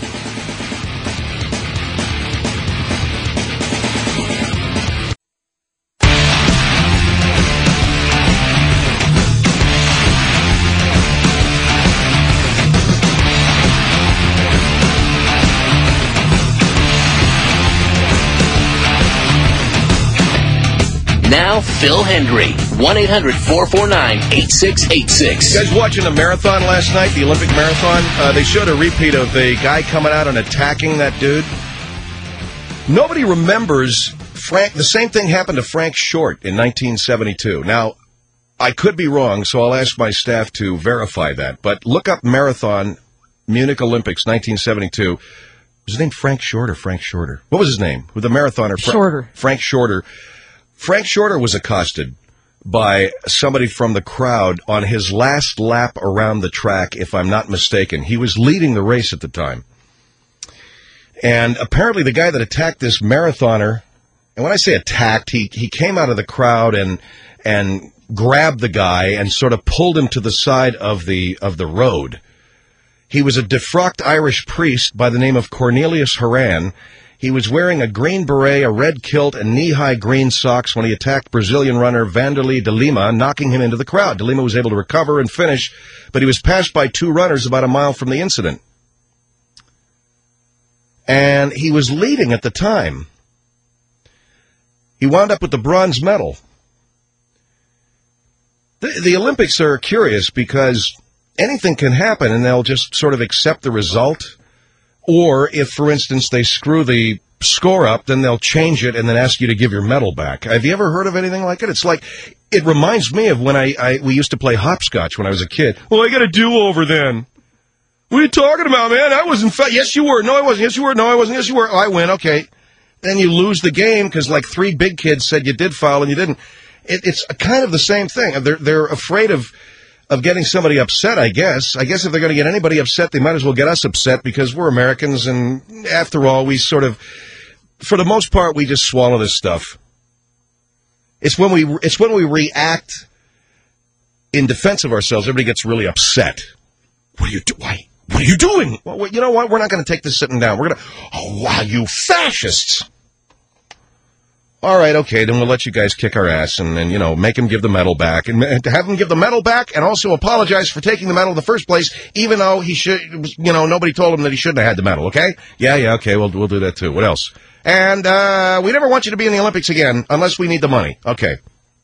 Now, Phil Hendry, one eight hundred four four nine eight six eight six. You guys watching the marathon last night, the Olympic marathon? Uh, they showed a repeat of the guy coming out and attacking that dude. Nobody remembers Frank. The same thing happened to Frank Short in nineteen seventy-two. Now, I could be wrong, so I'll ask my staff to verify that. But look up marathon, Munich Olympics, nineteen seventy-two. Was his name Frank Short or Frank Shorter? What was his name? With the marathoner? Fra- Shorter. Frank Shorter. Frank Shorter was accosted by somebody from the crowd on his last lap around the track, if I'm not mistaken. He was leading the race at the time. And apparently the guy that attacked this marathoner, and when I say attacked, he, he came out of the crowd and and grabbed the guy and sort of pulled him to the side of the of the road. He was a defrocked Irish priest by the name of Cornelius Horan. He was wearing a green beret, a red kilt, and knee-high green socks when he attacked Brazilian runner Vanderlei de Lima, knocking him into the crowd. De Lima was able to recover and finish, but he was passed by two runners about a mile from the incident. And he was leading at the time. He wound up with the bronze medal. The, the Olympics are curious because anything can happen, and they'll just sort of accept the result. Or if, for instance, they screw the score up, then they'll change it and then ask you to give your medal back. Have you ever heard of anything like it? It's like, it reminds me of when I, I we used to play hopscotch when I was a kid. Well, I got a do-over then. What are you talking about, man? I wasn't fa- Yes, you were. No, I wasn't. Yes, you were. No, I wasn't. Yes, you were. Oh, I win. Okay. Then you lose the game because like three big kids said you did foul and you didn't. It, it's kind of the same thing. They're, they're afraid of... of getting somebody upset, I guess. I guess if they're going to get anybody upset, they might as well get us upset because we're Americans, and after all, we sort of, for the most part, we just swallow this stuff. It's when we it's when we react in defense of ourselves, everybody gets really upset. What are you doing? Why? What are you doing? Well, you know what? We're not going to take this sitting down. We're going to, oh, wow, you fascists. All right, okay, then we'll let you guys kick our ass and, and you know, make him give the medal back. And to have him give the medal back and also apologize for taking the medal in the first place, even though he should, you know, nobody told him that he shouldn't have had the medal, okay? Yeah, yeah, okay, we'll, we'll do that too. What else? And uh, we never want you to be in the Olympics again unless we need the money. Okay.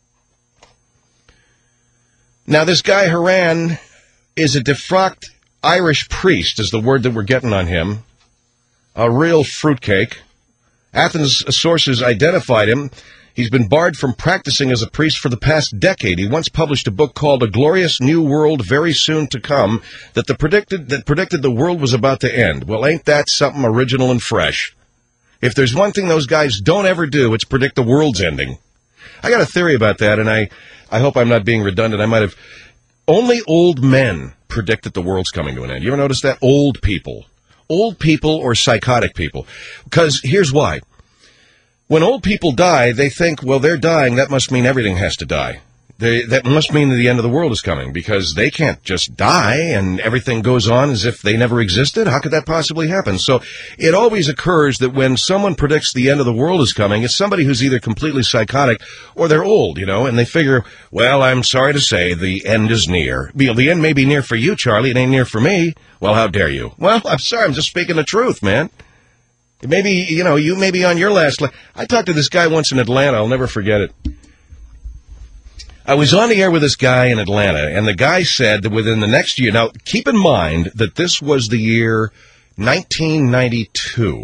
Now, this guy, Horan, is a defrocked Irish priest, is the word that we're getting on him. A real fruitcake. Athens sources identified him. He's been barred from practicing as a priest for the past decade. He once published a book called A Glorious New World Very Soon to Come that the predicted that predicted the world was about to end. Well, ain't that something original and fresh? If there's one thing those guys don't ever do, it's predict the world's ending. I got a theory about that, and I, I hope I'm not being redundant. I might have only old men predict that the world's coming to an end. You ever notice that? Old people. Old people or psychotic people. Because here's why. When old people die, they think, well, they're dying, that must mean everything has to die. They, that must mean that the end of the world is coming, because they can't just die and everything goes on as if they never existed. How could that possibly happen? So it always occurs that when someone predicts the end of the world is coming, it's somebody who's either completely psychotic or they're old, you know, and they figure, well, I'm sorry to say, the end is near. The end may be near for you, Charlie. It ain't near for me. Well, how dare you? Well, I'm sorry. I'm just speaking the truth, man. Maybe, you know, you may be on your last leg. I talked to this guy once in Atlanta. I'll never forget it. I was on the air with this guy in Atlanta, and the guy said that within the next year, now keep in mind that this was the year nineteen ninety-two.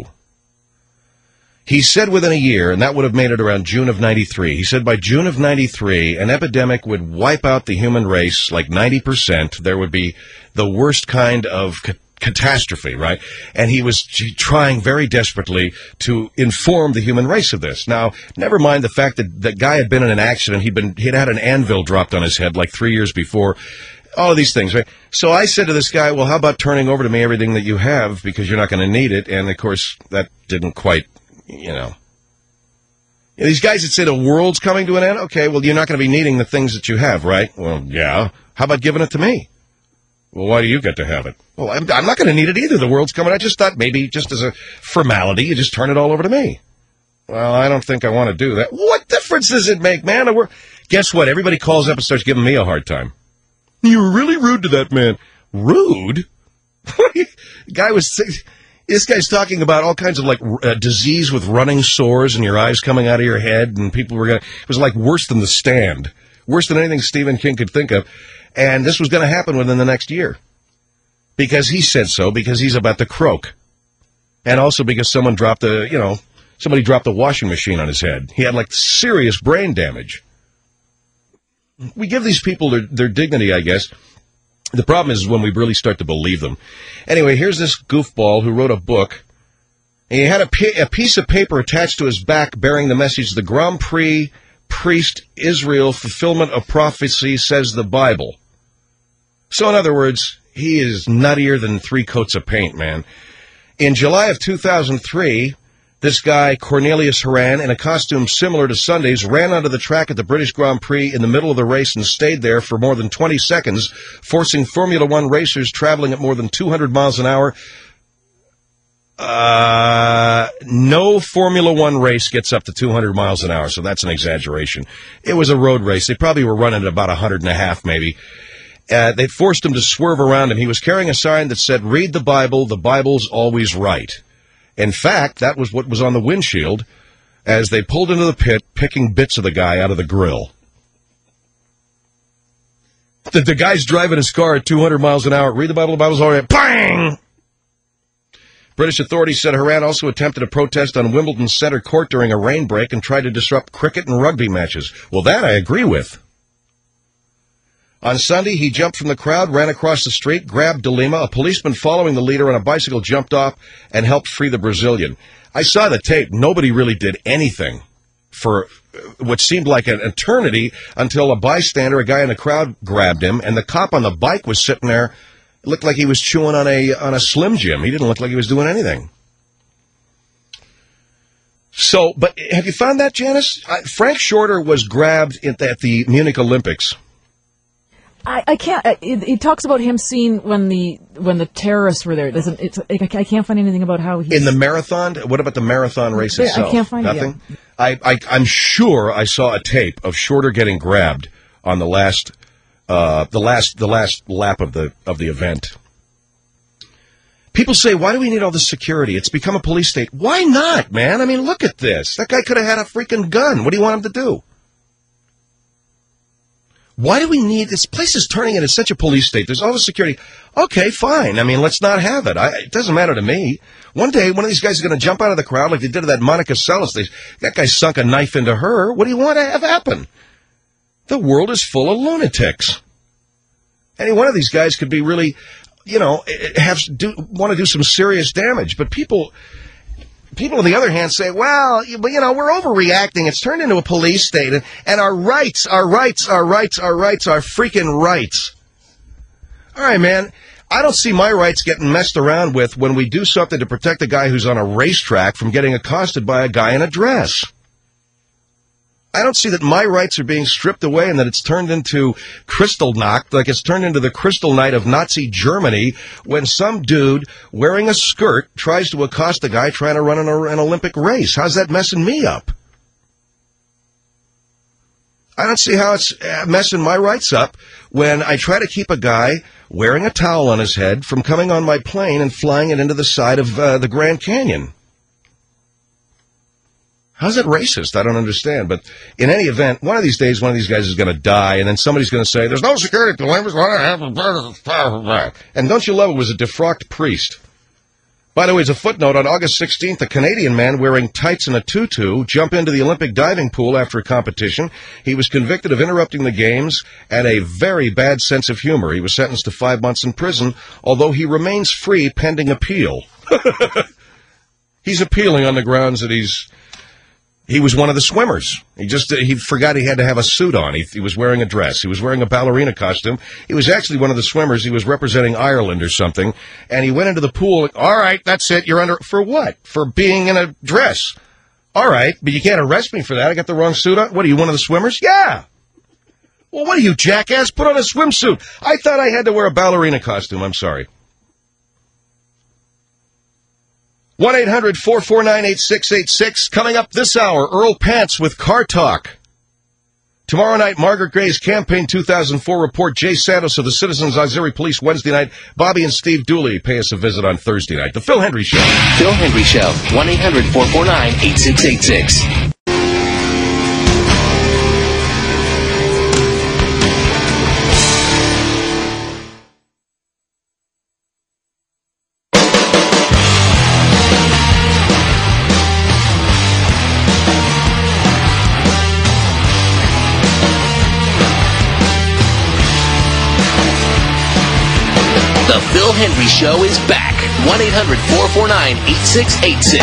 He said within a year, and that would have made it around June of ninety-three, he said by June of ninety-three, an epidemic would wipe out the human race like ninety percent. There would be the worst kind of ca- catastrophe, right? And he was trying very desperately to inform the human race of this. Now, never mind the fact that the guy had been in an accident. He'd been, he'd had an anvil dropped on his head like three years before. All of these things, right? So I said to this guy, well, how about turning over to me everything that you have, because you're not going to need it. And, of course, that didn't quite, you know. You know, these guys that say the world's coming to an end, okay, well, you're not going to be needing the things that you have, right? Well, yeah. How about giving it to me? Well, why do you get to have it? Well, I'm, I'm not going to need it either. The world's coming. I just thought maybe just as a formality, you just turn it all over to me. Well, I don't think I want to do that. What difference does it make, man? We're, guess what? Everybody calls up and starts giving me a hard time. You were really rude to that man. Rude? The guy was... This guy's talking about all kinds of, like, uh, disease with running sores and your eyes coming out of your head, and people were going to... It was, like, worse than The Stand. Worse than anything Stephen King could think of. And this was going to happen within the next year. Because he said so, because he's about to croak. And also because someone dropped a, you know, somebody dropped a washing machine on his head. He had, like, serious brain damage. We give these people their, their dignity, I guess. The problem is when we really start to believe them. Anyway, here's this goofball who wrote a book. And he had a, p- a piece of paper attached to his back bearing the message, the Grand Prix Priest Israel Fulfillment of Prophecy Says the Bible. So, in other words, he is nuttier than three coats of paint, man. In July of two thousand three, this guy, Cornelius Horan, in a costume similar to Sunday's, ran onto the track at the British Grand Prix in the middle of the race and stayed there for more than twenty seconds, forcing Formula One racers traveling at more than two hundred miles an hour. Uh, no Formula One race gets up to two hundred miles an hour, so that's an exaggeration. It was a road race. They probably were running at about one hundred and a half, maybe. Uh, they forced him to swerve around him. He was carrying a sign that said, read the Bible, the Bible's always right. In fact, that was what was on the windshield as they pulled into the pit, picking bits of the guy out of the grill. The, the guy's driving his car at two hundred miles an hour. Read the Bible, the Bible's always right. Bang! British authorities said Horan also attempted a protest on Wimbledon Centre Court during a rain break and tried to disrupt cricket and rugby matches. Well, that I agree with. On Sunday, he jumped from the crowd, ran across the street, grabbed DeLima. A policeman following the leader on a bicycle jumped off and helped free the Brazilian. I saw the tape. Nobody really did anything for what seemed like an eternity until a bystander, a guy in the crowd, grabbed him, and the cop on the bike was sitting there. It looked like he was chewing on a on a Slim Jim. He didn't look like he was doing anything. So, but have you found that, Janice? Uh, Frank Shorter was grabbed at the, at the Munich Olympics. I, I can't. It, it talks about him seeing when the when the terrorists were there. It doesn't it's? I can't find anything about how he in the marathon. What about the marathon race itself? I can't find nothing. It I, I I'm sure I saw a tape of Shorter getting grabbed on the last uh, the last the last lap of the of the event. People say, why do we need all this security? It's become a police state. Why not, man? I mean, look at this. That guy could have had a freaking gun. What do you want him to do? Why do we need, this place is turning into such a police state. There's all this security. Okay, fine. I mean, let's not have it. I, it doesn't matter to me. One day, one of these guys is going to jump out of the crowd like they did to that Monica Seles. They, that guy sunk a knife into her. What do you want to have happen? The world is full of lunatics. Any one of these guys could be really, you know, have do, want to do some serious damage. But people... People, on the other hand, say, well, you know, we're overreacting. It's turned into a police state, and, and our rights, our rights, our rights, our rights, our freaking rights. All right, man. I don't see my rights getting messed around with when we do something to protect a guy who's on a racetrack from getting accosted by a guy in a dress. I don't see that my rights are being stripped away and that it's turned into Kristallnacht, like it's turned into the Crystal Night of Nazi Germany when some dude wearing a skirt tries to accost a guy trying to run an, an Olympic race. How's that messing me up? I don't see how it's messing my rights up when I try to keep a guy wearing a towel on his head from coming on my plane and flying it into the side of uh, the Grand Canyon. How's that racist? I don't understand. But in any event, one of these days, one of these guys is going to die, and then somebody's going to say, there's no security limits. And don't you love it was a defrocked priest. By the way, as a footnote, on August sixteenth, a Canadian man wearing tights and a tutu jumped into the Olympic diving pool after a competition. He was convicted of interrupting the games and a very bad sense of humor. He was sentenced to five months in prison, although he remains free pending appeal. He's appealing on the grounds that he's... He was one of the swimmers. He just, he forgot he had to have a suit on. He, he was wearing a dress. He was wearing a ballerina costume. He was actually one of the swimmers. He was representing Ireland or something. And he went into the pool. All right, that's it. You're under, for what? For being in a dress. All right, but you can't arrest me for that. I got the wrong suit on. What, are you one of the swimmers? Yeah. Well, what are you, jackass? Put on a swimsuit. I thought I had to wear a ballerina costume. I'm sorry. one eight hundred four four nine eight six eight six. Coming up this hour, Earl Pants with Car Talk. Tomorrow night, Margaret Gray's Campaign two thousand four report. Jay Santos of the Citizens Auxiliary Police Wednesday night. Bobby and Steve Dooley pay us a visit on Thursday night. The Phil Hendry Show. Phil Hendry Show. one eight hundred four four nine eight six eight six. The Phil Hendry Show is back. one eight hundred four four nine eight six eight six.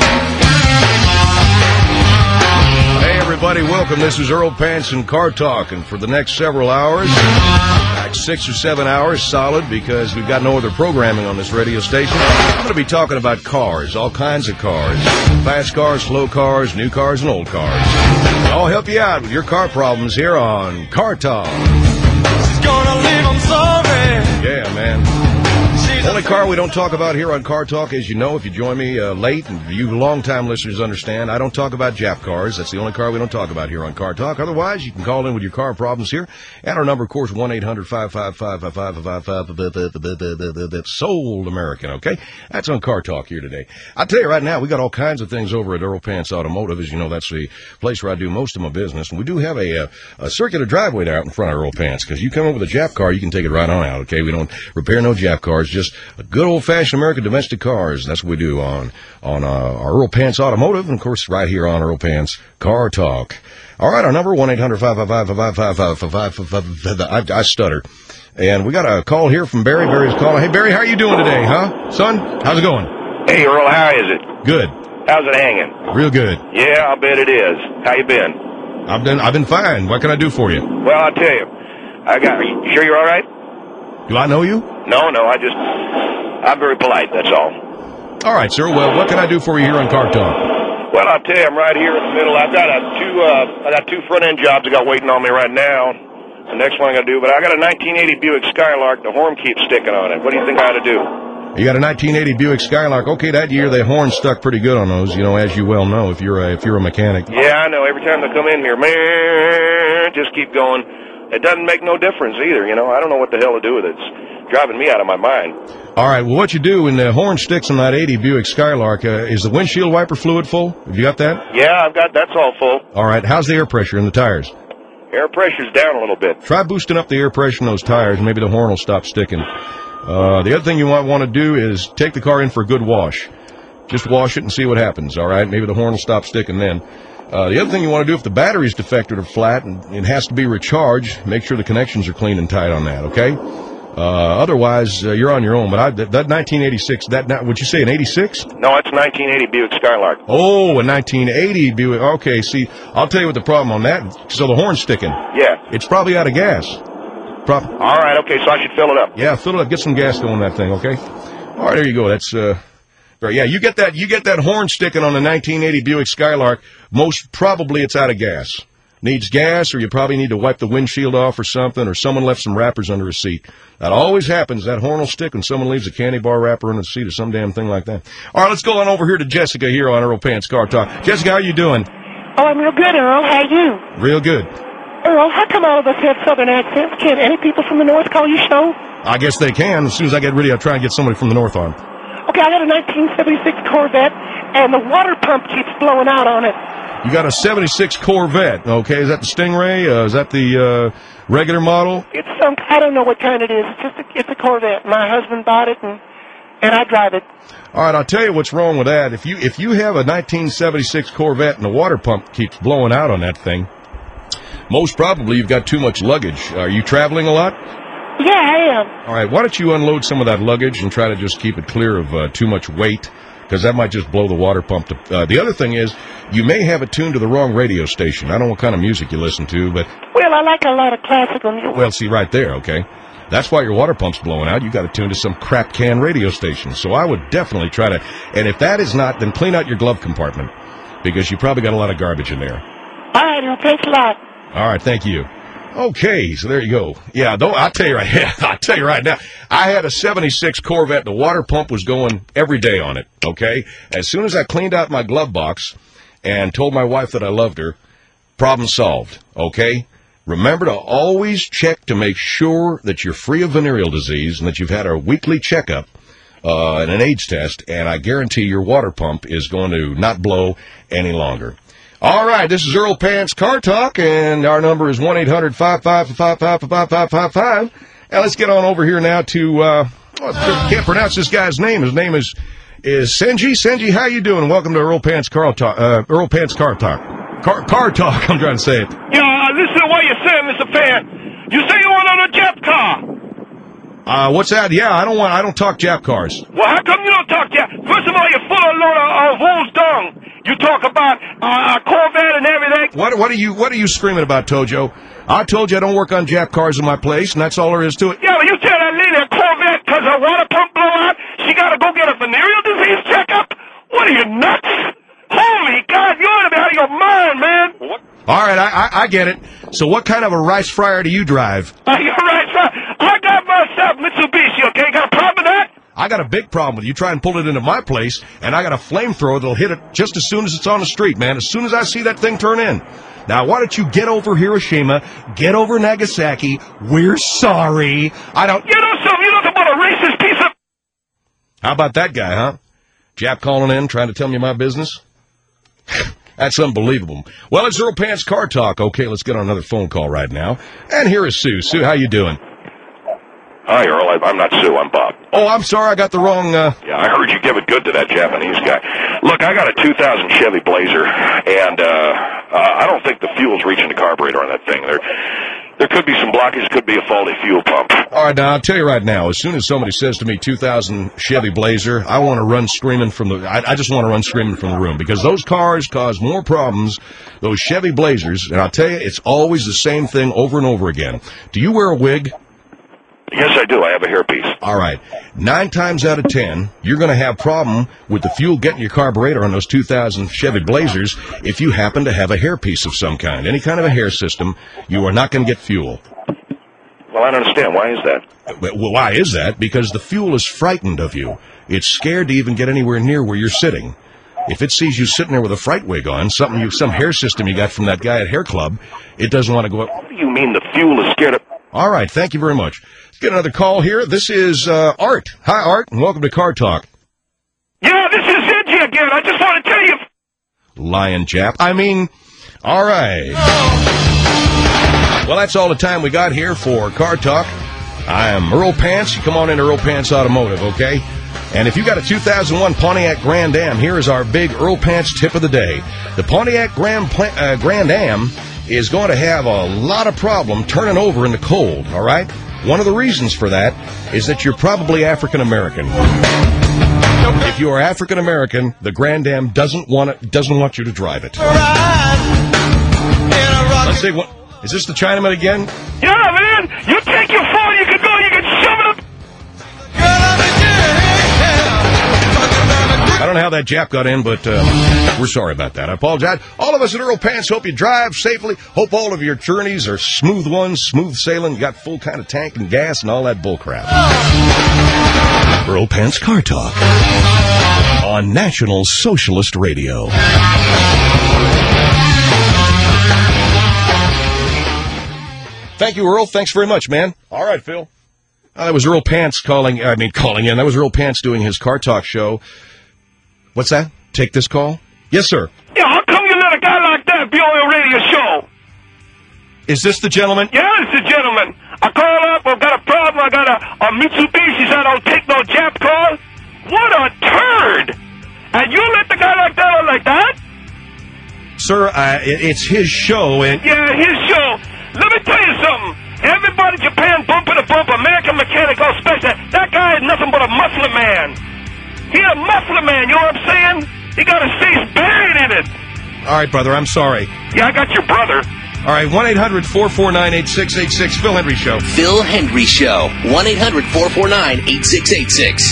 Hey, everybody, welcome. This is Earl Pants and Car Talk. And for the next several hours, like six or seven hours solid, because we've got no other programming on this radio station, I'm going to be talking about cars, all kinds of cars. Fast cars, slow cars, new cars, and old cars. I'll help you out with your car problems here on Car Talk. She's gonna leave, I'm sorry. Yeah, man. The only car we don't talk about here on Car Talk, as you know, if you join me uh, late, and you long-time listeners understand, I don't talk about Jap cars. That's the only car we don't talk about here on Car Talk. Otherwise, you can call in with your car problems here. And our number, of course, one eight hundred five five five five five five five, Sold American, okay? That's on Car Talk here today. I'll tell you right now, we got all kinds of things over at Earl Pants Automotive. As you know, that's the place where I do most of my business. And we do have a, a, a circular driveway there out in front of Earl Pants, because you come in with a Jap car, you can take it right on out, okay? We don't repair no Jap cars, just a good old-fashioned American domestic cars. That's what we do on on uh, our Earl Pants Automotive, and of course right here on Earl Pants Car Talk. All right, our number one eight hundred five five five five five five five five. I stutter, and we got a call here from Barry. Barry's calling. Hey Barry, how you doing today, huh, son? How's it going? Hey Earl, how is it? Good. How's it hanging? Real good. Yeah, I bet it is. How you been? I've been I've been fine. What can I do for you? Well, I'll tell you. I got. Are you sure you're all right? Do I know you? No, no. I just. I'm very polite, that's all. All right, sir. Well, what can I do for you here on Car Talk? Well, I'll tell you, I'm right here in the middle. I've got a two, uh, I got two front-end jobs I got waiting on me right now. The next one I got to do, but I got a nineteen eighty Buick Skylark. The horn keeps sticking on it. What do you think I ought to do? You got a nineteen eighty Buick Skylark. Okay, that year the horn stuck pretty good on those. You know, as you well know, if you're a, if you're a mechanic. Yeah, I know. Every time they come in here, man, just keep going. It doesn't make no difference either. You know, I don't know what the hell to do with it. It's driving me out of my mind. All right, well, what you do when the horn sticks on that eighty Buick Skylark, uh, is the windshield wiper fluid full? Have you got that? Yeah, I've got, that's all full. All right, how's the air pressure in the tires? Air pressure's down a little bit. Try boosting up the air pressure in those tires. Maybe the horn will stop sticking. Uh, the other thing you might want to do is take the car in for a good wash. Just wash it and see what happens, all right? Maybe the horn will stop sticking then. Uh, the other thing you want to do, if the battery's defected or flat and it has to be recharged, make sure the connections are clean and tight on that, okay? Uh, otherwise, uh, you're on your own. But I, that, that nineteen eighty-six, that, would you say an eighty-six? No, it's a nineteen eighty Buick Skylark. Oh, a nineteen eighty Buick. Okay, see, I'll tell you what the problem on that, so the horn's sticking. Yeah. It's probably out of gas. problem. All right, okay, so I should fill it up. Yeah, fill it up. Get some gas going in that thing, okay? All right, there you go. That's, uh, very, yeah, you get that, you get that horn sticking on the nineteen eighty Buick Skylark, most probably it's out of gas. Needs gas, or you probably need to wipe the windshield off or something, or someone left some wrappers under a seat. That always happens. That horn will stick when someone leaves a candy bar wrapper under the seat or some damn thing like that. All right, let's go on over here to Jessica here on Earl Pants Car Talk. Jessica, how you doing? Oh, I'm real good, Earl. How are you? Real good. Earl, how come all of us have southern accents? Can't any people from the north call your show? I guess they can. As soon as I get ready, I'll try and get somebody from the north on. Okay, I got a nineteen seventy-six Corvette, and the water pump keeps blowing out on it. You got a seventy-six Corvette, okay? Is that the Stingray? Uh, is that the uh, regular model? It's some, I don't know what kind it is. It's just a, it's a Corvette. My husband bought it, and and I drive it. All right, I'll tell you what's wrong with that. If you if you have a nineteen seventy-six Corvette and the water pump keeps blowing out on that thing, most probably you've got too much luggage. Are you traveling a lot? Yeah, I am. All right, why don't you unload some of that luggage and try to just keep it clear of uh, too much weight, because that might just blow the water pump. To, uh, the other thing is, you may have it tuned to the wrong radio station. I don't know what kind of music you listen to, but... Well, I like a lot of classical music. Well, see, right there, okay? That's why your water pump's blowing out. You got to tune to some crap can radio station. So I would definitely try to... And if that is not, then clean out your glove compartment, because you probably got a lot of garbage in there. All right, well, thanks a lot. All right, thank you. Okay, so there you go. Yeah, though I'll tell you right, yeah, I'll tell you right now, I had a seventy-six Corvette. The water pump was going every day on it. Okay, as soon as I cleaned out my glove box and told my wife that I loved her, problem solved. Okay, remember to always check to make sure that you're free of venereal disease and that you've had a weekly checkup uh, and an AIDS test, and I guarantee your water pump is going to not blow any longer. All right, this is Earl Pants Car Talk, and our number is one eight hundred five five five five five five five five. And let's get on over here now to, uh, oh, I can't pronounce this guy's name. His name is is Senji. Senji, how you doing? Welcome to Earl Pants Car Talk. Uh, Earl Pants Car Talk. Car, car Talk, I'm trying to say it. Yeah, uh, listen to what you're saying, Mister Fan. You say you want on a Jap car. Uh, what's that? Yeah, I don't want, I don't talk Jap cars. Well, how come you don't talk Jap? First of all, you're full of load of uh, wolves dung. You talk about uh, Corvette and everything. What, what are you, what are you screaming about, Tojo? I told you I don't work on Jap cars in my place, and that's all there is to it. Yeah, but you tell that lady a Corvette because her water pump blow out, she got to go get a venereal disease checkup? What are you, nuts? Holy God, you ought to be out of your mind, man. What? All right, I, I, I get it. So what kind of a rice fryer do you drive? Uh, you're right, sir. I got myself Mitsubishi, okay? Got a problem with that? I got a big problem with you. Try and pull it into my place, and I got a flamethrower that'll hit it just as soon as it's on the street, man. As soon as I see that thing turn in. Now, why don't you get over Hiroshima, get over Nagasaki. We're sorry. I don't... You know something? You know about a racist piece of... How about that guy, huh? Jap calling in, trying to tell me my business? That's unbelievable. Well, it's Earl Pants Car Talk. Okay, let's get on another phone call right now. And here is Sue. Sue, how you doing? Hi, Earl. I, I'm not Sue. I'm Bob. Oh, I'm sorry. I got the wrong... Uh... Yeah, I heard you give it good to that Japanese guy. Look, I got a two thousand Chevy Blazer, and uh, uh, I don't think the fuel's reaching the carburetor on that thing. There, there could be some blockage. Could be a faulty fuel pump. All right, now, I'll tell you right now, as soon as somebody says to me two thousand Chevy Blazer, I want to run screaming from the... I, I just want to run screaming from the room, because those cars cause more problems, those Chevy Blazers, and I'll tell you, it's always the same thing over and over again. Do you wear a wig? Yes, I do. I have a hairpiece. All right. Nine times out of ten, you're going to have problem with the fuel getting your carburetor on those two thousand Chevy Blazers if you happen to have a hairpiece of some kind. Any kind of a hair system, you are not going to get fuel. Well, I don't understand. Why is that? Well, why is that? Because the fuel is frightened of you. It's scared to even get anywhere near where you're sitting. If it sees you sitting there with a fright wig on, something you, some hair system you got from that guy at Hair Club, it doesn't want to go up. What do you mean the fuel is scared of... All right. Thank you very much. Let's get another call here. This is uh, Art. Hi, Art, and welcome to Car Talk. Yeah, this is Edgy again. I just want to tell you... Lion Jap. I mean, all right. Well, that's all the time we got here for Car Talk. I am Earl Pants. You come on into Earl Pants Automotive, okay? And if you got a two thousand one Pontiac Grand Am, here is our big Earl Pants tip of the day. The Pontiac Grand, uh, Grand Am is going to have a lot of problem turning over in the cold, all right? One of the reasons for that is that you're probably African American. If you are African American, the Grand Am doesn't want it, doesn't want you to drive it. Let's see, what is this the Chinaman again? Yeah, man, you take your know how that Jap got in, but uh, we're sorry about that. I apologize. All of us at Earl Pants hope you drive safely. Hope all of your journeys are smooth ones, smooth sailing. You got full kind of tank and gas and all that bull crap. Earl Pants Car Talk on National Socialist Radio. Thank you, Earl. Thanks very much, man. All right, Phil. Uh, that was Earl Pants calling, I mean, calling in. That was Earl Pants doing his Car Talk show. What's that? Take this call? Yes, sir. Yeah, how come you let a guy like that be on your radio show? Is this the gentleman? Yeah, it's the gentleman. I call up, I've got a problem, I got a, a Mitsubishi, so I don't take no Jap call. What a turd! And you let the guy like that on like that? Sir, uh, it, it's his show, and... Yeah, his show. Let me tell you something. Everybody in Japan bumper to bumper, American Mechanic, all special. That guy is nothing but a muscle man. He a muscle man, you know what I'm saying? He got his face buried in it. All right, brother, I'm sorry. Yeah, I got your brother. All right, one eight hundred four four nine eight six eight six, Phil Hendry Show. Phil Hendry Show, one eight hundred four four nine eight six eight six.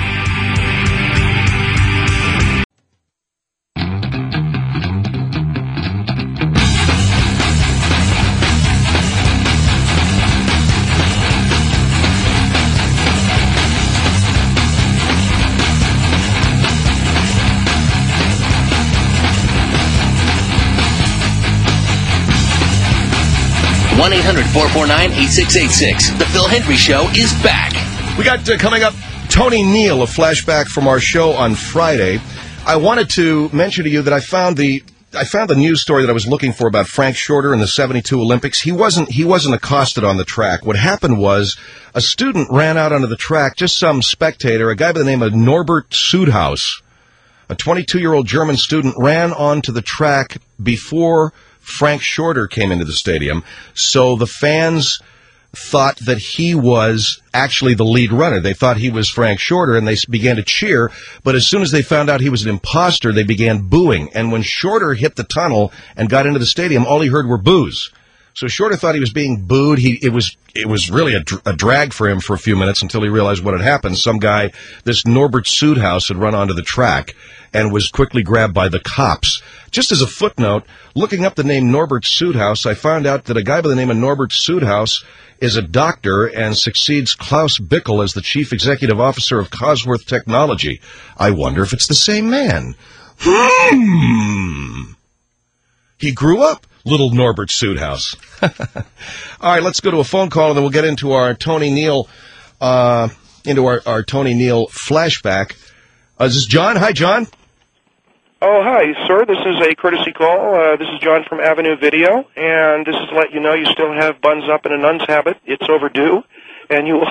one eight hundred four four nine eight six eight six. The Phil Hendry Show is back. We got uh, coming up Tony Neal, a flashback from our show on Friday. I wanted to mention to you that I found the I found the news story that I was looking for about Frank Shorter in the seventy-two Olympics. He wasn't he wasn't accosted on the track. What happened was a student ran out onto the track, just some spectator, a guy by the name of Norbert Sudhaus, a twenty-two-year-old German student, ran onto the track before Frank Shorter came into the stadium, so the fans thought that he was actually the lead runner. They thought he was Frank Shorter, and they began to cheer, but as soon as they found out he was an imposter, they began booing, and when Shorter hit the tunnel and got into the stadium, all he heard were boos. So Shorter thought he was being booed. He it was it was really a, dr- a drag for him for a few minutes until he realized what had happened. Some guy, this Norbert Sudhaus, had run onto the track and was quickly grabbed by the cops. Just as a footnote, looking up the name Norbert Sudhaus, I found out that a guy by the name of Norbert Sudhaus is a doctor and succeeds Klaus Bickel as the chief executive officer of Cosworth Technology. I wonder if it's the same man. Hmm. He grew up, little Norbert Sudhaus. All right, let's go to a phone call, and then we'll get into our Tony Neal, uh, into our, our Tony Neal flashback. Uh, this is John. Hi, John. Oh, hi, sir. This is a courtesy call. Uh, this is John from Avenue Video, and this is to let you know you still have buns up in a nun's habit. It's overdue, and you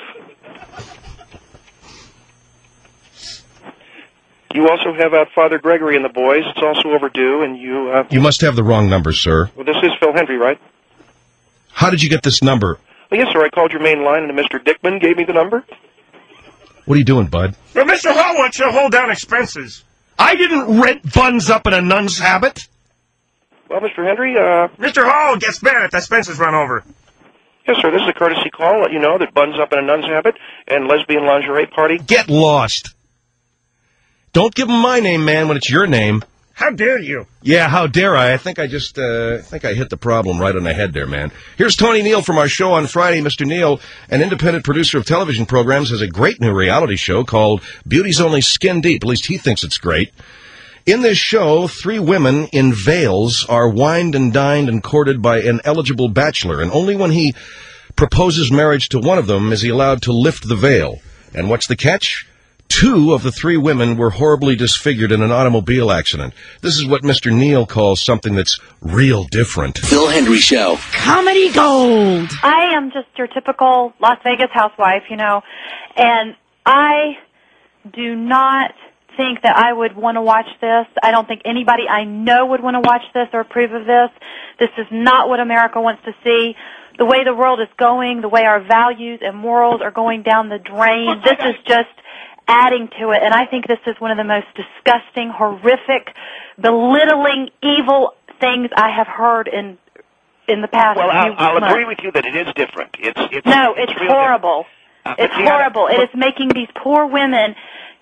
you also have out Father Gregory and the boys. It's also overdue, and you... Uh, you must have the wrong number, sir. Well, this is Phil Hendry, right? How did you get this number? Well, yes, sir. I called your main line, and Mister Dickman gave me the number. What are you doing, bud? Well, Mister Hall wants you to hold down expenses. I didn't rent buns up in a nun's habit. Well, Mister Hendry, uh... Mister Hall gets mad if the expenses run over. Yes, sir. This is a courtesy call. Let you know that buns up in a nun's habit and lesbian lingerie party. Get lost. Don't give him my name, man, when it's your name. How dare you? Yeah, how dare I? I think I just, uh, I think I hit the problem right on the head there, man. Here's Tony Neal from our show on Friday. Mister Neal, an independent producer of television programs, has a great new reality show called Beauty's Only Skin Deep. At least he thinks it's great. In this show, three women in veils are wined and dined and courted by an eligible bachelor, and only when he proposes marriage to one of them is he allowed to lift the veil. And what's the catch? Two of the three women were horribly disfigured in an automobile accident. This is what Mister Neal calls something that's real different. Phil Hendry Show. Comedy Gold. I am just your typical Las Vegas housewife, you know, and I do not think that I would want to watch this. I don't think anybody I know would want to watch this or approve of this. This is not what America wants to see. The way the world is going, the way our values and morals are going down the drain, this is just adding to it, and I think this is one of the most disgusting, horrific, belittling, evil things I have heard in in the past Well, few I'll, I'll months. agree with you that it is different. It's, it's no, it's, it's real horrible. Uh, it's but, yeah, horrible. but, it is making these poor women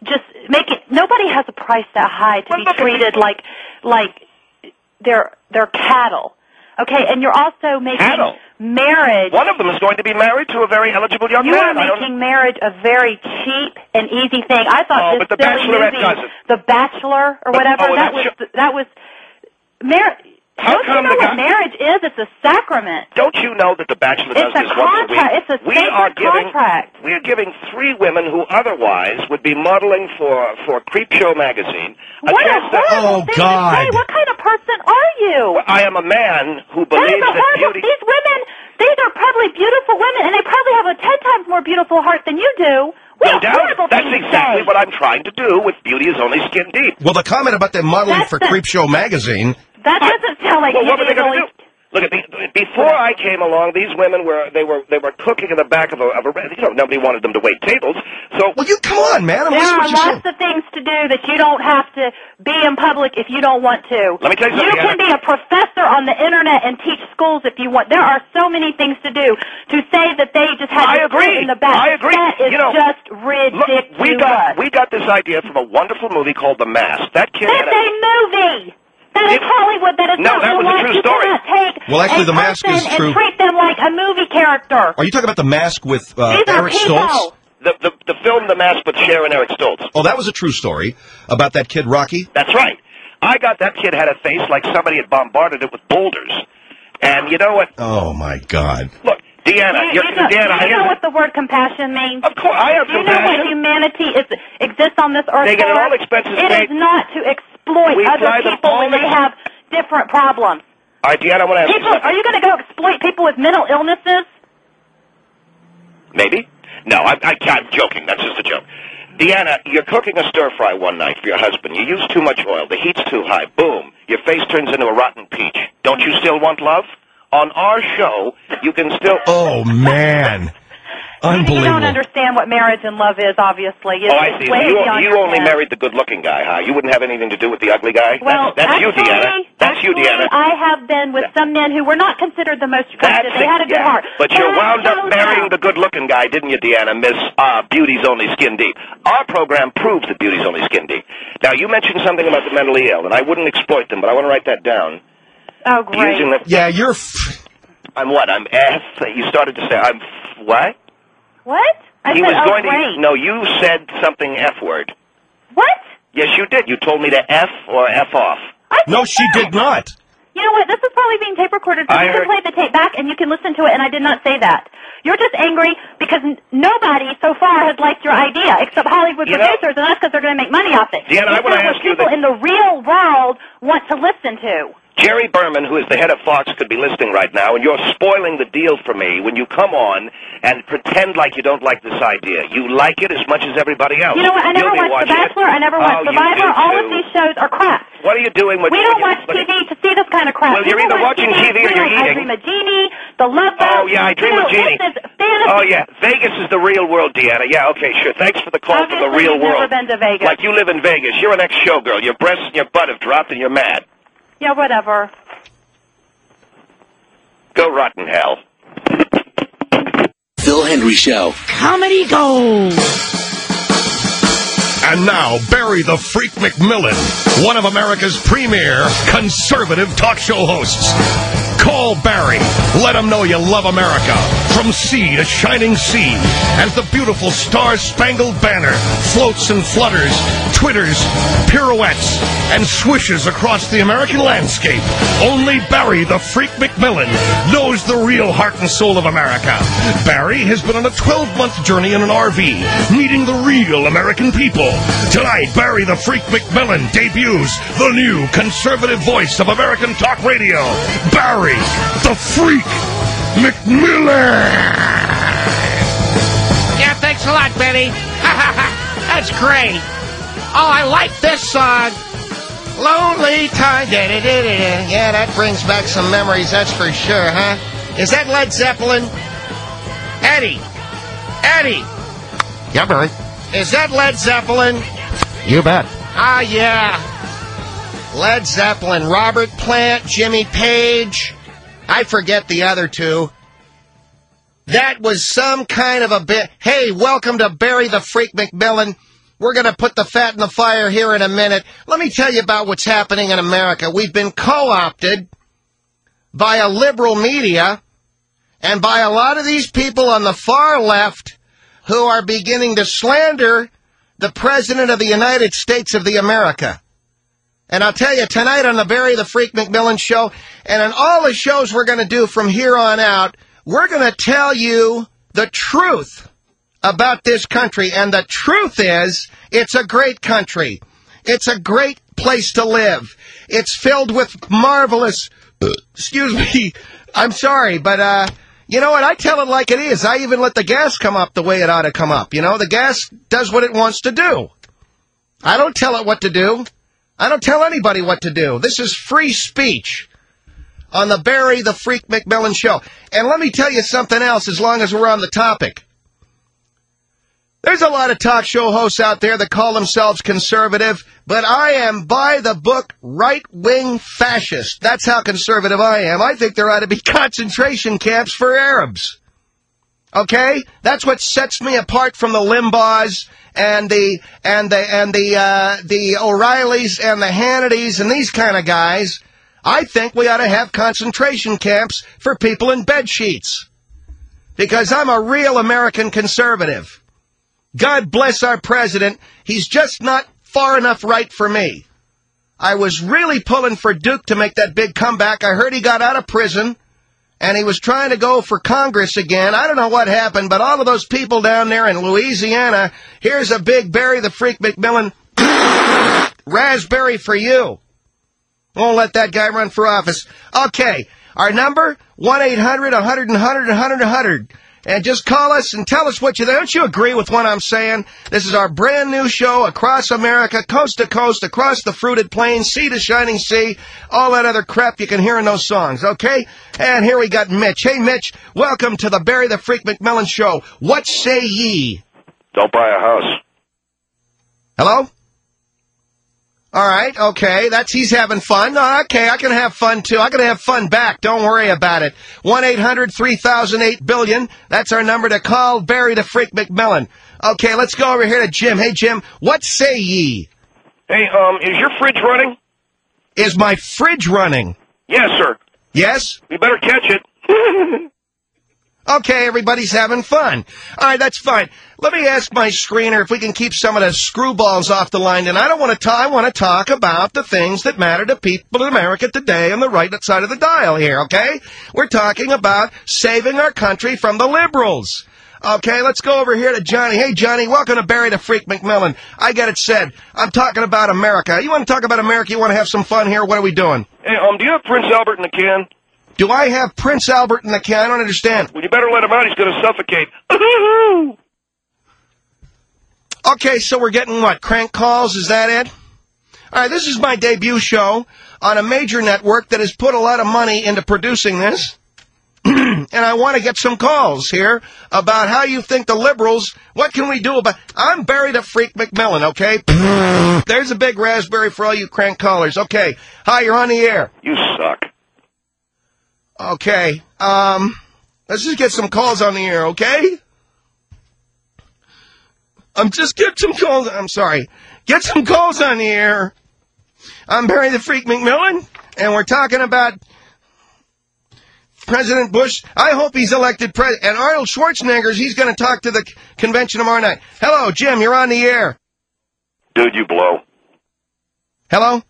just make it. Nobody has a price that high to be treated like like they're they're cattle. Okay, and you're also making Cattle. marriage. One of them is going to be married to a very eligible young You are man. I don't- making marriage a very cheap and easy thing. I thought Oh, this but The silly Bachelorette movie, doesn't. The Bachelor or But- whatever, oh, that that's was that was marriage. How Don't you come know the what guy- marriage is? It's a sacrament. Don't you know that The Bachelor does It's a this once a week? contract. It's a we sacred are giving, contract. We are giving three women who otherwise would be modeling for for Creepshow magazine. a What a chance to- horrible thing to say. What kind of person are you? I am a man who That believes is a that horrible. beauty. These women, these are probably beautiful women, and they probably have a ten times more beautiful heart than you do. What No a doubt. horrible That's thing to exactly say. what I'm trying to do with Beauty is Only Skin Deep. Well, the comment about them modeling That's for the- Creepshow magazine. That doesn't sound like Well, what were Beauty they is going to only. do? Look at me. Before I came along, these women were they were they were cooking in the back of a, of a you know nobody wanted them to wait tables. So well, you come on, man. I'm There listening are to what you're saying. lots of things to do that you don't have to be in public if you don't want to. Let me tell you You something, can be a professor on the internet and teach schools if you want. There are so many things to do. To say that they just had I to agree. sit in the back, I agree. that is You know, just Look, ridiculous. we got we got this idea from a wonderful movie called The Mask. That kid That's had a, a movie. That is Hollywood. That is No, not that real was a life. true You story. cannot take Well, actually, a The Mask person is and true. treat them like a movie character. Are you talking about The Mask with uh, These are Eric people. Stoltz? the, the the film The Mask with Cher and Eric Stoltz. Oh, that was a true story about that kid Rocky. That's right. I got that kid had a face like somebody had bombarded it with boulders. And you know what? Oh my God! Look, Deanna, You, you're, you know, Deanna, do you I know what the word compassion means? Of course, I have Do you know what compassion. humanity is, exists on this earth They get for? all expenses It paid. is not to exploit We other fly them people all when they ex- have different problems. All right, Deanna, I want to ask People, you something. are you going to go exploit people with mental illnesses? Maybe. No, I, I, I'm joking. That's just a joke. Deanna, you're cooking a stir fry one night for your husband. You use too much oil. The heat's too high. Boom. Your face turns into a rotten peach. Don't you still want love? On our show, you can still... Oh man! You don't Unbelievable. understand what marriage and love is, obviously. It's, Oh, I it's see. way You, beyond you your only head. married the good-looking guy, huh? You wouldn't have anything to do with the ugly guy? Well, that's that's actually, you, Deanna. That's you, actually, Deanna. I have been with some men who were not considered the most attractive. That's They it, had a good yeah. heart. But you I wound up chose marrying them. the good-looking guy, didn't you, Deanna? Miss uh, Beauty's Only Skin Deep. Our program proves that Beauty's Only Skin Deep. Now, you mentioned something about the mentally ill, and I wouldn't exploit them, but I want to write that down. Oh, great. Using the, Yeah, you're. F- I'm what? I'm F? You started to say I'm f- what? What? I he said, was oh, going great. to. No, you said something F word. What? Yes, you did. You told me to F or F off. no, she did not. You know what? This is probably being tape recorded, so I you heard- can play the tape back and you can listen to it, and I did not say that. You're just angry because n- nobody so far has liked your idea, except Hollywood You know- producers, and that's because they're going to make money off it. Deanna, I It's wanna not what ask you people that- in the real world want to listen to. Jerry Berman, who is the head of Fox, could be listening right now, and you're spoiling the deal for me when you come on and pretend like you don't like this idea. You like it as much as everybody else. You know what? I never You'll be watched The watching it. Bachelor. I never watched Oh, you Survivor. do All of too. these shows are crap. What are you doing with... We don't watch T V to see this kind of crap. Well, you're People either watch watching T V or we you're like I eating. Dream of Jeannie, The Love Boat. Oh, yeah, I Dream you know, of Jeannie. This is fantasy. Oh, yeah. Vegas is the real world, Deanna. Yeah, okay, sure. Thanks for the call Obviously, from the real you've never world. been to Vegas. Like you live in Vegas. You're an ex-showgirl. Your breasts and your butt have dropped and you're mad. Yeah, whatever. Go rot in hell. Phil Hendry Show. Comedy Gold. And now, Barry the Freak McMillan, one of America's premier conservative talk show hosts. Call Barry. Let him know you love America. From sea to shining sea, as the beautiful star-spangled banner floats and flutters, twitters, pirouettes, and swishes across the American landscape, only Barry the Freak McMillan knows the real heart and soul of America. Barry has been on a twelve-month journey in an R V, meeting the real American people. Tonight, Barry the Freak McMillan debuts the new conservative voice of American talk radio, Barry the Freak McMillan. Yeah, thanks a lot, Benny. That's great. Oh, I like this song. Lonely Time. Da-da-da-da-da. Yeah, that brings back some memories, that's for sure, huh? Is that Led Zeppelin? Eddie. Eddie. Yeah, Barry. Is that Led Zeppelin? You bet. Ah, yeah. Led Zeppelin, Robert Plant, Jimmy Page. I forget the other two. That was some kind of a bit. Hey, welcome to Barry the Freak McMillan. We're going to put the fat in the fire here in a minute. Let me tell you about what's happening in America. We've been co-opted by a liberal media and by a lot of these people on the far left who are beginning to slander the President of the United States of the America. And I'll tell you, tonight on the Barry the Freak McMillan Show, and on all the shows we're going to do from here on out, we're going to tell you the truth about this country. And the truth is, it's a great country. It's a great place to live. It's filled with marvelous, excuse me, I'm sorry, but, uh, you know what? I tell it like it is. I even let the gas come up the way it ought to come up. You know, the gas does what it wants to do. I don't tell it what to do. I don't tell anybody what to do. This is free speech on the Barry the Freak McMillan Show. And let me tell you something else as long as we're on the topic. There's a lot of talk show hosts out there that call themselves conservative, but I am by the book right-wing fascist. That's how conservative I am. I think there ought to be concentration camps for Arabs. Okay? That's what sets me apart from the Limbaughs and the and the and the uh, the O'Reillys and the Hannitys and these kind of guys. I think we ought to have concentration camps for people in bed sheets. Because I'm a real American conservative. God bless our president. He's just not far enough right for me. I was really pulling for Duke to make that big comeback. I heard he got out of prison, and he was trying to go for Congress again. I don't know what happened, but all of those people down there in Louisiana, here's a big Barry the Freak McMillan raspberry for you. Won't let that guy run for office. Okay, our number, one eight hundred one hundred one hundred one hundred one hundred. And just call us and tell us what you think. Don't you agree with what I'm saying? This is our brand new show across America, coast to coast, across the fruited plains, sea to shining sea, all that other crap you can hear in those songs, okay? And here we got Mitch. Hey, Mitch, welcome to the Barry the Freak McMillan Show. What say ye? Don't buy a house. Hello? All right, okay, that's, he's having fun. Oh, okay, I can have fun, too. I can have fun back. Don't worry about it. one eight hundred three thousand eight billion. That's our number to call Barry the Freak McMillan. Okay, let's go over here to Jim. Hey, Jim, what say ye? Hey, um, is your fridge running? Is my fridge running? Yes, sir. Yes? You better catch it. Okay, everybody's having fun. All right, that's fine. Let me ask my screener if we can keep some of the screwballs off the line. And I don't want to talk, I want to talk about the things that matter to people in America today on the right side of the dial here, okay? We're talking about saving our country from the liberals. Okay, let's go over here to Johnny. Hey, Johnny, welcome to Barry the Freak McMillan. I get it said. I'm talking about America. You want to talk about America? You want to have some fun here? What are we doing? Hey, um, do you have Prince Albert in the can? Do I have Prince Albert in the can? I don't understand. Well, you better let him out. He's going to suffocate. Okay, so we're getting what? Crank calls? Is that it? All right, this is my debut show on a major network that has put a lot of money into producing this. And I want to get some calls here about how you think the liberals, what can we do about... I'm Barry the Freak McMillan, okay? There's a big raspberry for all you crank callers. Okay, hi, you're on the air. You suck. Okay, um, let's just get some calls on the air, okay? I'm just get some calls, I'm sorry. Get some calls on the air. I'm Barry the Freak McMillan, and we're talking about President Bush. I hope he's elected president. And Arnold Schwarzenegger's, he's going to talk to the convention tomorrow night. Hello, Jim, you're on the air. Dude, you blow. Hello?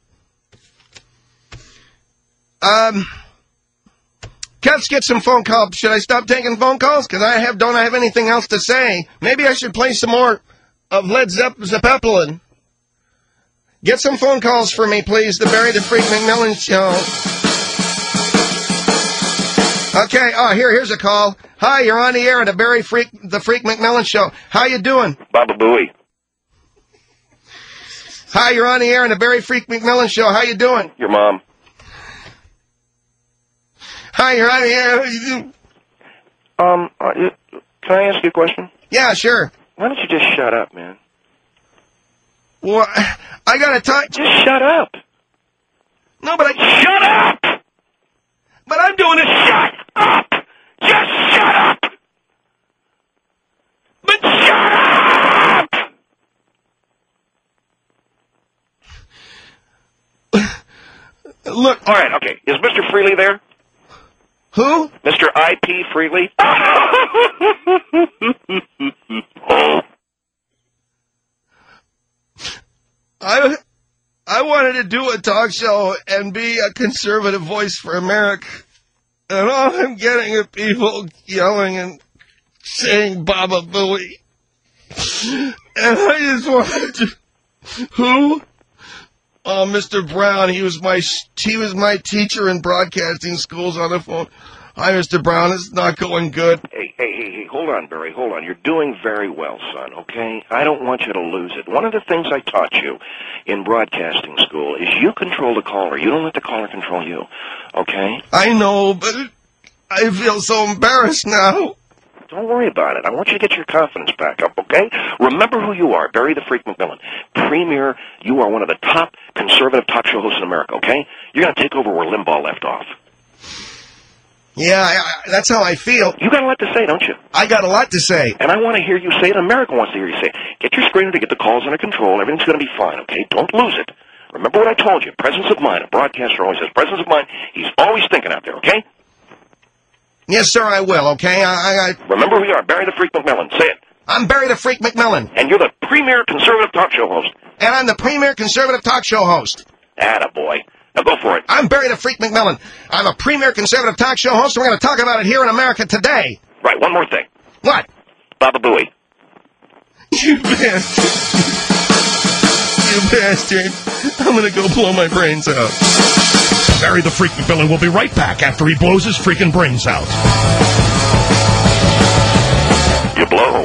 Um... Let's get some phone calls. Should I stop taking phone calls? Because I have don't I have anything else to say. Maybe I should play some more of Led Zeppelin. Get some phone calls for me, please. The Barry the Freak McMillan Show. Okay, oh, here, here's a call. Hi, you're on the air at the Barry Freak, the Freak McMillan Show. How you doing? Baba Booey. Hi, you're on the air at the Barry Freak McMillan Show. How you doing? Your mom. Hi, you're on the air. How you doing? Um, uh, can I ask you a question? Yeah, sure. Why don't you just shut up, man? Well, I gotta talk. Just shut up. No, but I... Shut up! But I'm doing it. Shut up! Just shut up! But shut up! Look. All right, okay. Is Mister Freely there? Who? Mister I P Freely? I, I wanted to do a talk show and be a conservative voice for America. And all I'm getting are people yelling and saying Baba Booey. And I just wanted to... Who? Oh, Mister Brown, he was my he was my teacher in broadcasting schools on the phone. Hi, Mister Brown, it's not going good. Hey, hey, hey, hey, hold on, Barry, hold on. You're doing very well, son, okay? I don't want you to lose it. One of the things I taught you in broadcasting school is you control the caller. You don't let the caller control you, okay? I know, but I feel so embarrassed now. Don't worry about it. I want you to get your confidence back up, okay? Remember who you are, Barry the Freak McMillan. Premier, you are one of the top conservative talk show hosts in America, okay? You're going to take over where Limbaugh left off. Yeah, I, I, that's how I feel. You got a lot to say, don't you? I got a lot to say. And I want to hear you say it. America wants to hear you say it. Get your screener to get the calls under control. Everything's going to be fine, okay? Don't lose it. Remember what I told you. Presence of mind. A broadcaster always has presence of mind. He's always thinking out there, okay? Yes, sir, I will, okay? I, I, I... Remember who you are, Barry the Freak McMillan. Say it. I'm Barry the Freak McMillan. And you're the premier conservative talk show host. And I'm the premier conservative talk show host. Attaboy. Now go for it. I'm Barry the Freak McMillan. I'm a premier conservative talk show host, and we're going to talk about it here in America today. Right, one more thing. What? Baba Booey. You bastard. You bastard. I'm going to go blow my brains out. Barry the Freak McMillan will be right back after he blows his freaking brains out. You blow.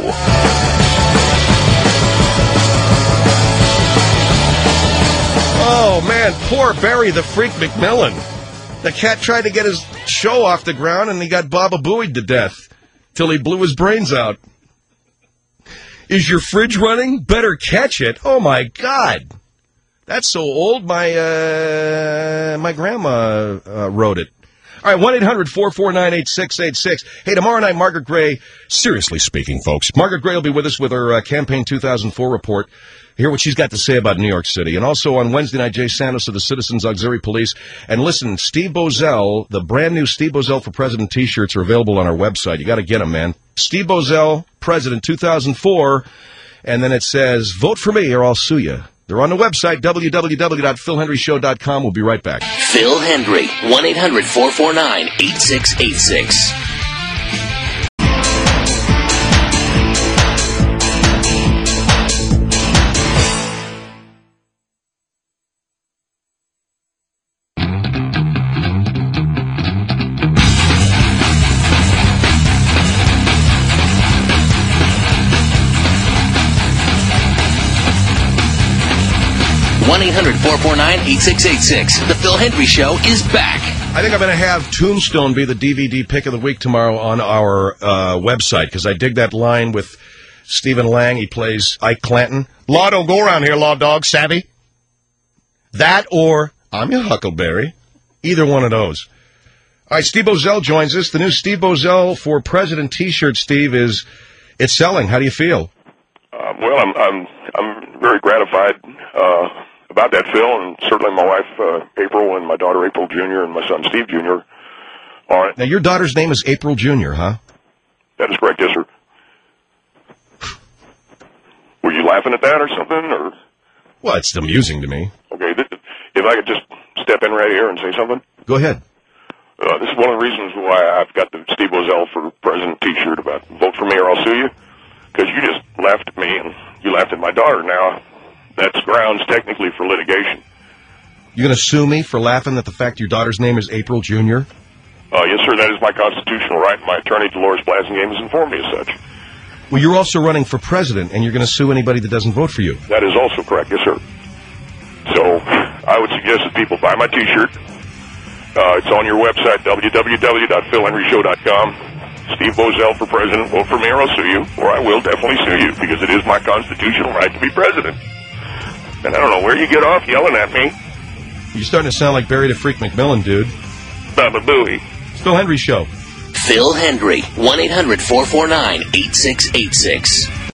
Oh, man, poor Barry the Freak McMillan. The cat tried to get his show off the ground, and he got Baba Booeyed to death till he blew his brains out. Is your fridge running? Better catch it. Oh, my God. That's so old, my uh, my grandma uh, wrote it. All right, one eight hundred four four nine eight six eight six. Hey, tomorrow night, Margaret Gray, seriously speaking, folks, Margaret Gray will be with us with her uh, Campaign two thousand four report. Hear what she's got to say about New York City. And also on Wednesday night, Jay Santos of the Citizens Auxiliary Police. And listen, Steve Bozell, the brand new Steve Bozell for President t-shirts are available on our website. You got to get them, man. Steve Bozell, President two thousand four. And then it says, vote for me or I'll sue you. They're on the website, w w w dot phil hendry show dot com. We'll be right back. Phil Hendry, one eight hundred four four nine eight six eight six. one eight hundred four four nine eight six eight six. The Phil Hendry Show is back. I think I'm going to have Tombstone be the D V D pick of the week tomorrow on our uh, website, because I dig that line with Stephen Lang. He plays Ike Clanton. Law don't go around here, law dog, savvy? That or I'm your Huckleberry. Either one of those. All right, Steve Bozell joins us. The new Steve Bozell for President T-shirt, Steve, is it's selling. How do you feel? Um, well, I'm I'm I'm very gratified uh, about that, Phil, and certainly my wife uh, April and my daughter April Junior and my son Steve Junior are. Now, your daughter's name is April Junior, huh? That is correct, yes, sir. Were you laughing at that or something, or? Well, it's amusing to me. Okay, th- if I could just step in right here and say something. Go ahead. Uh, this is one of the reasons why I've got the Steve Bozell for President T-shirt about vote for me or I'll sue you. Because you just laughed at me and you laughed at my daughter. Now, that's grounds technically for litigation. You're going to sue me for laughing at the fact your daughter's name is April Junior? Uh, yes, sir, that is my constitutional right. My attorney, Dolores Blasingame, has informed me as such. Well, you're also running for president, and you're going to sue anybody that doesn't vote for you. That is also correct, yes, sir. So, I would suggest that people buy my T-shirt. Uh, it's on your website, w w w dot phil henry show dot com. Steve Bozell for president. Vote for me or I'll sue you, or I will definitely sue you, because it is my constitutional right to be president. And I don't know where you get off yelling at me. You're starting to sound like Barry the Freak McMillan, dude. Baba Booey. Phil Hendry Show. Phil Hendry, one eight hundred four four nine eight six eight six.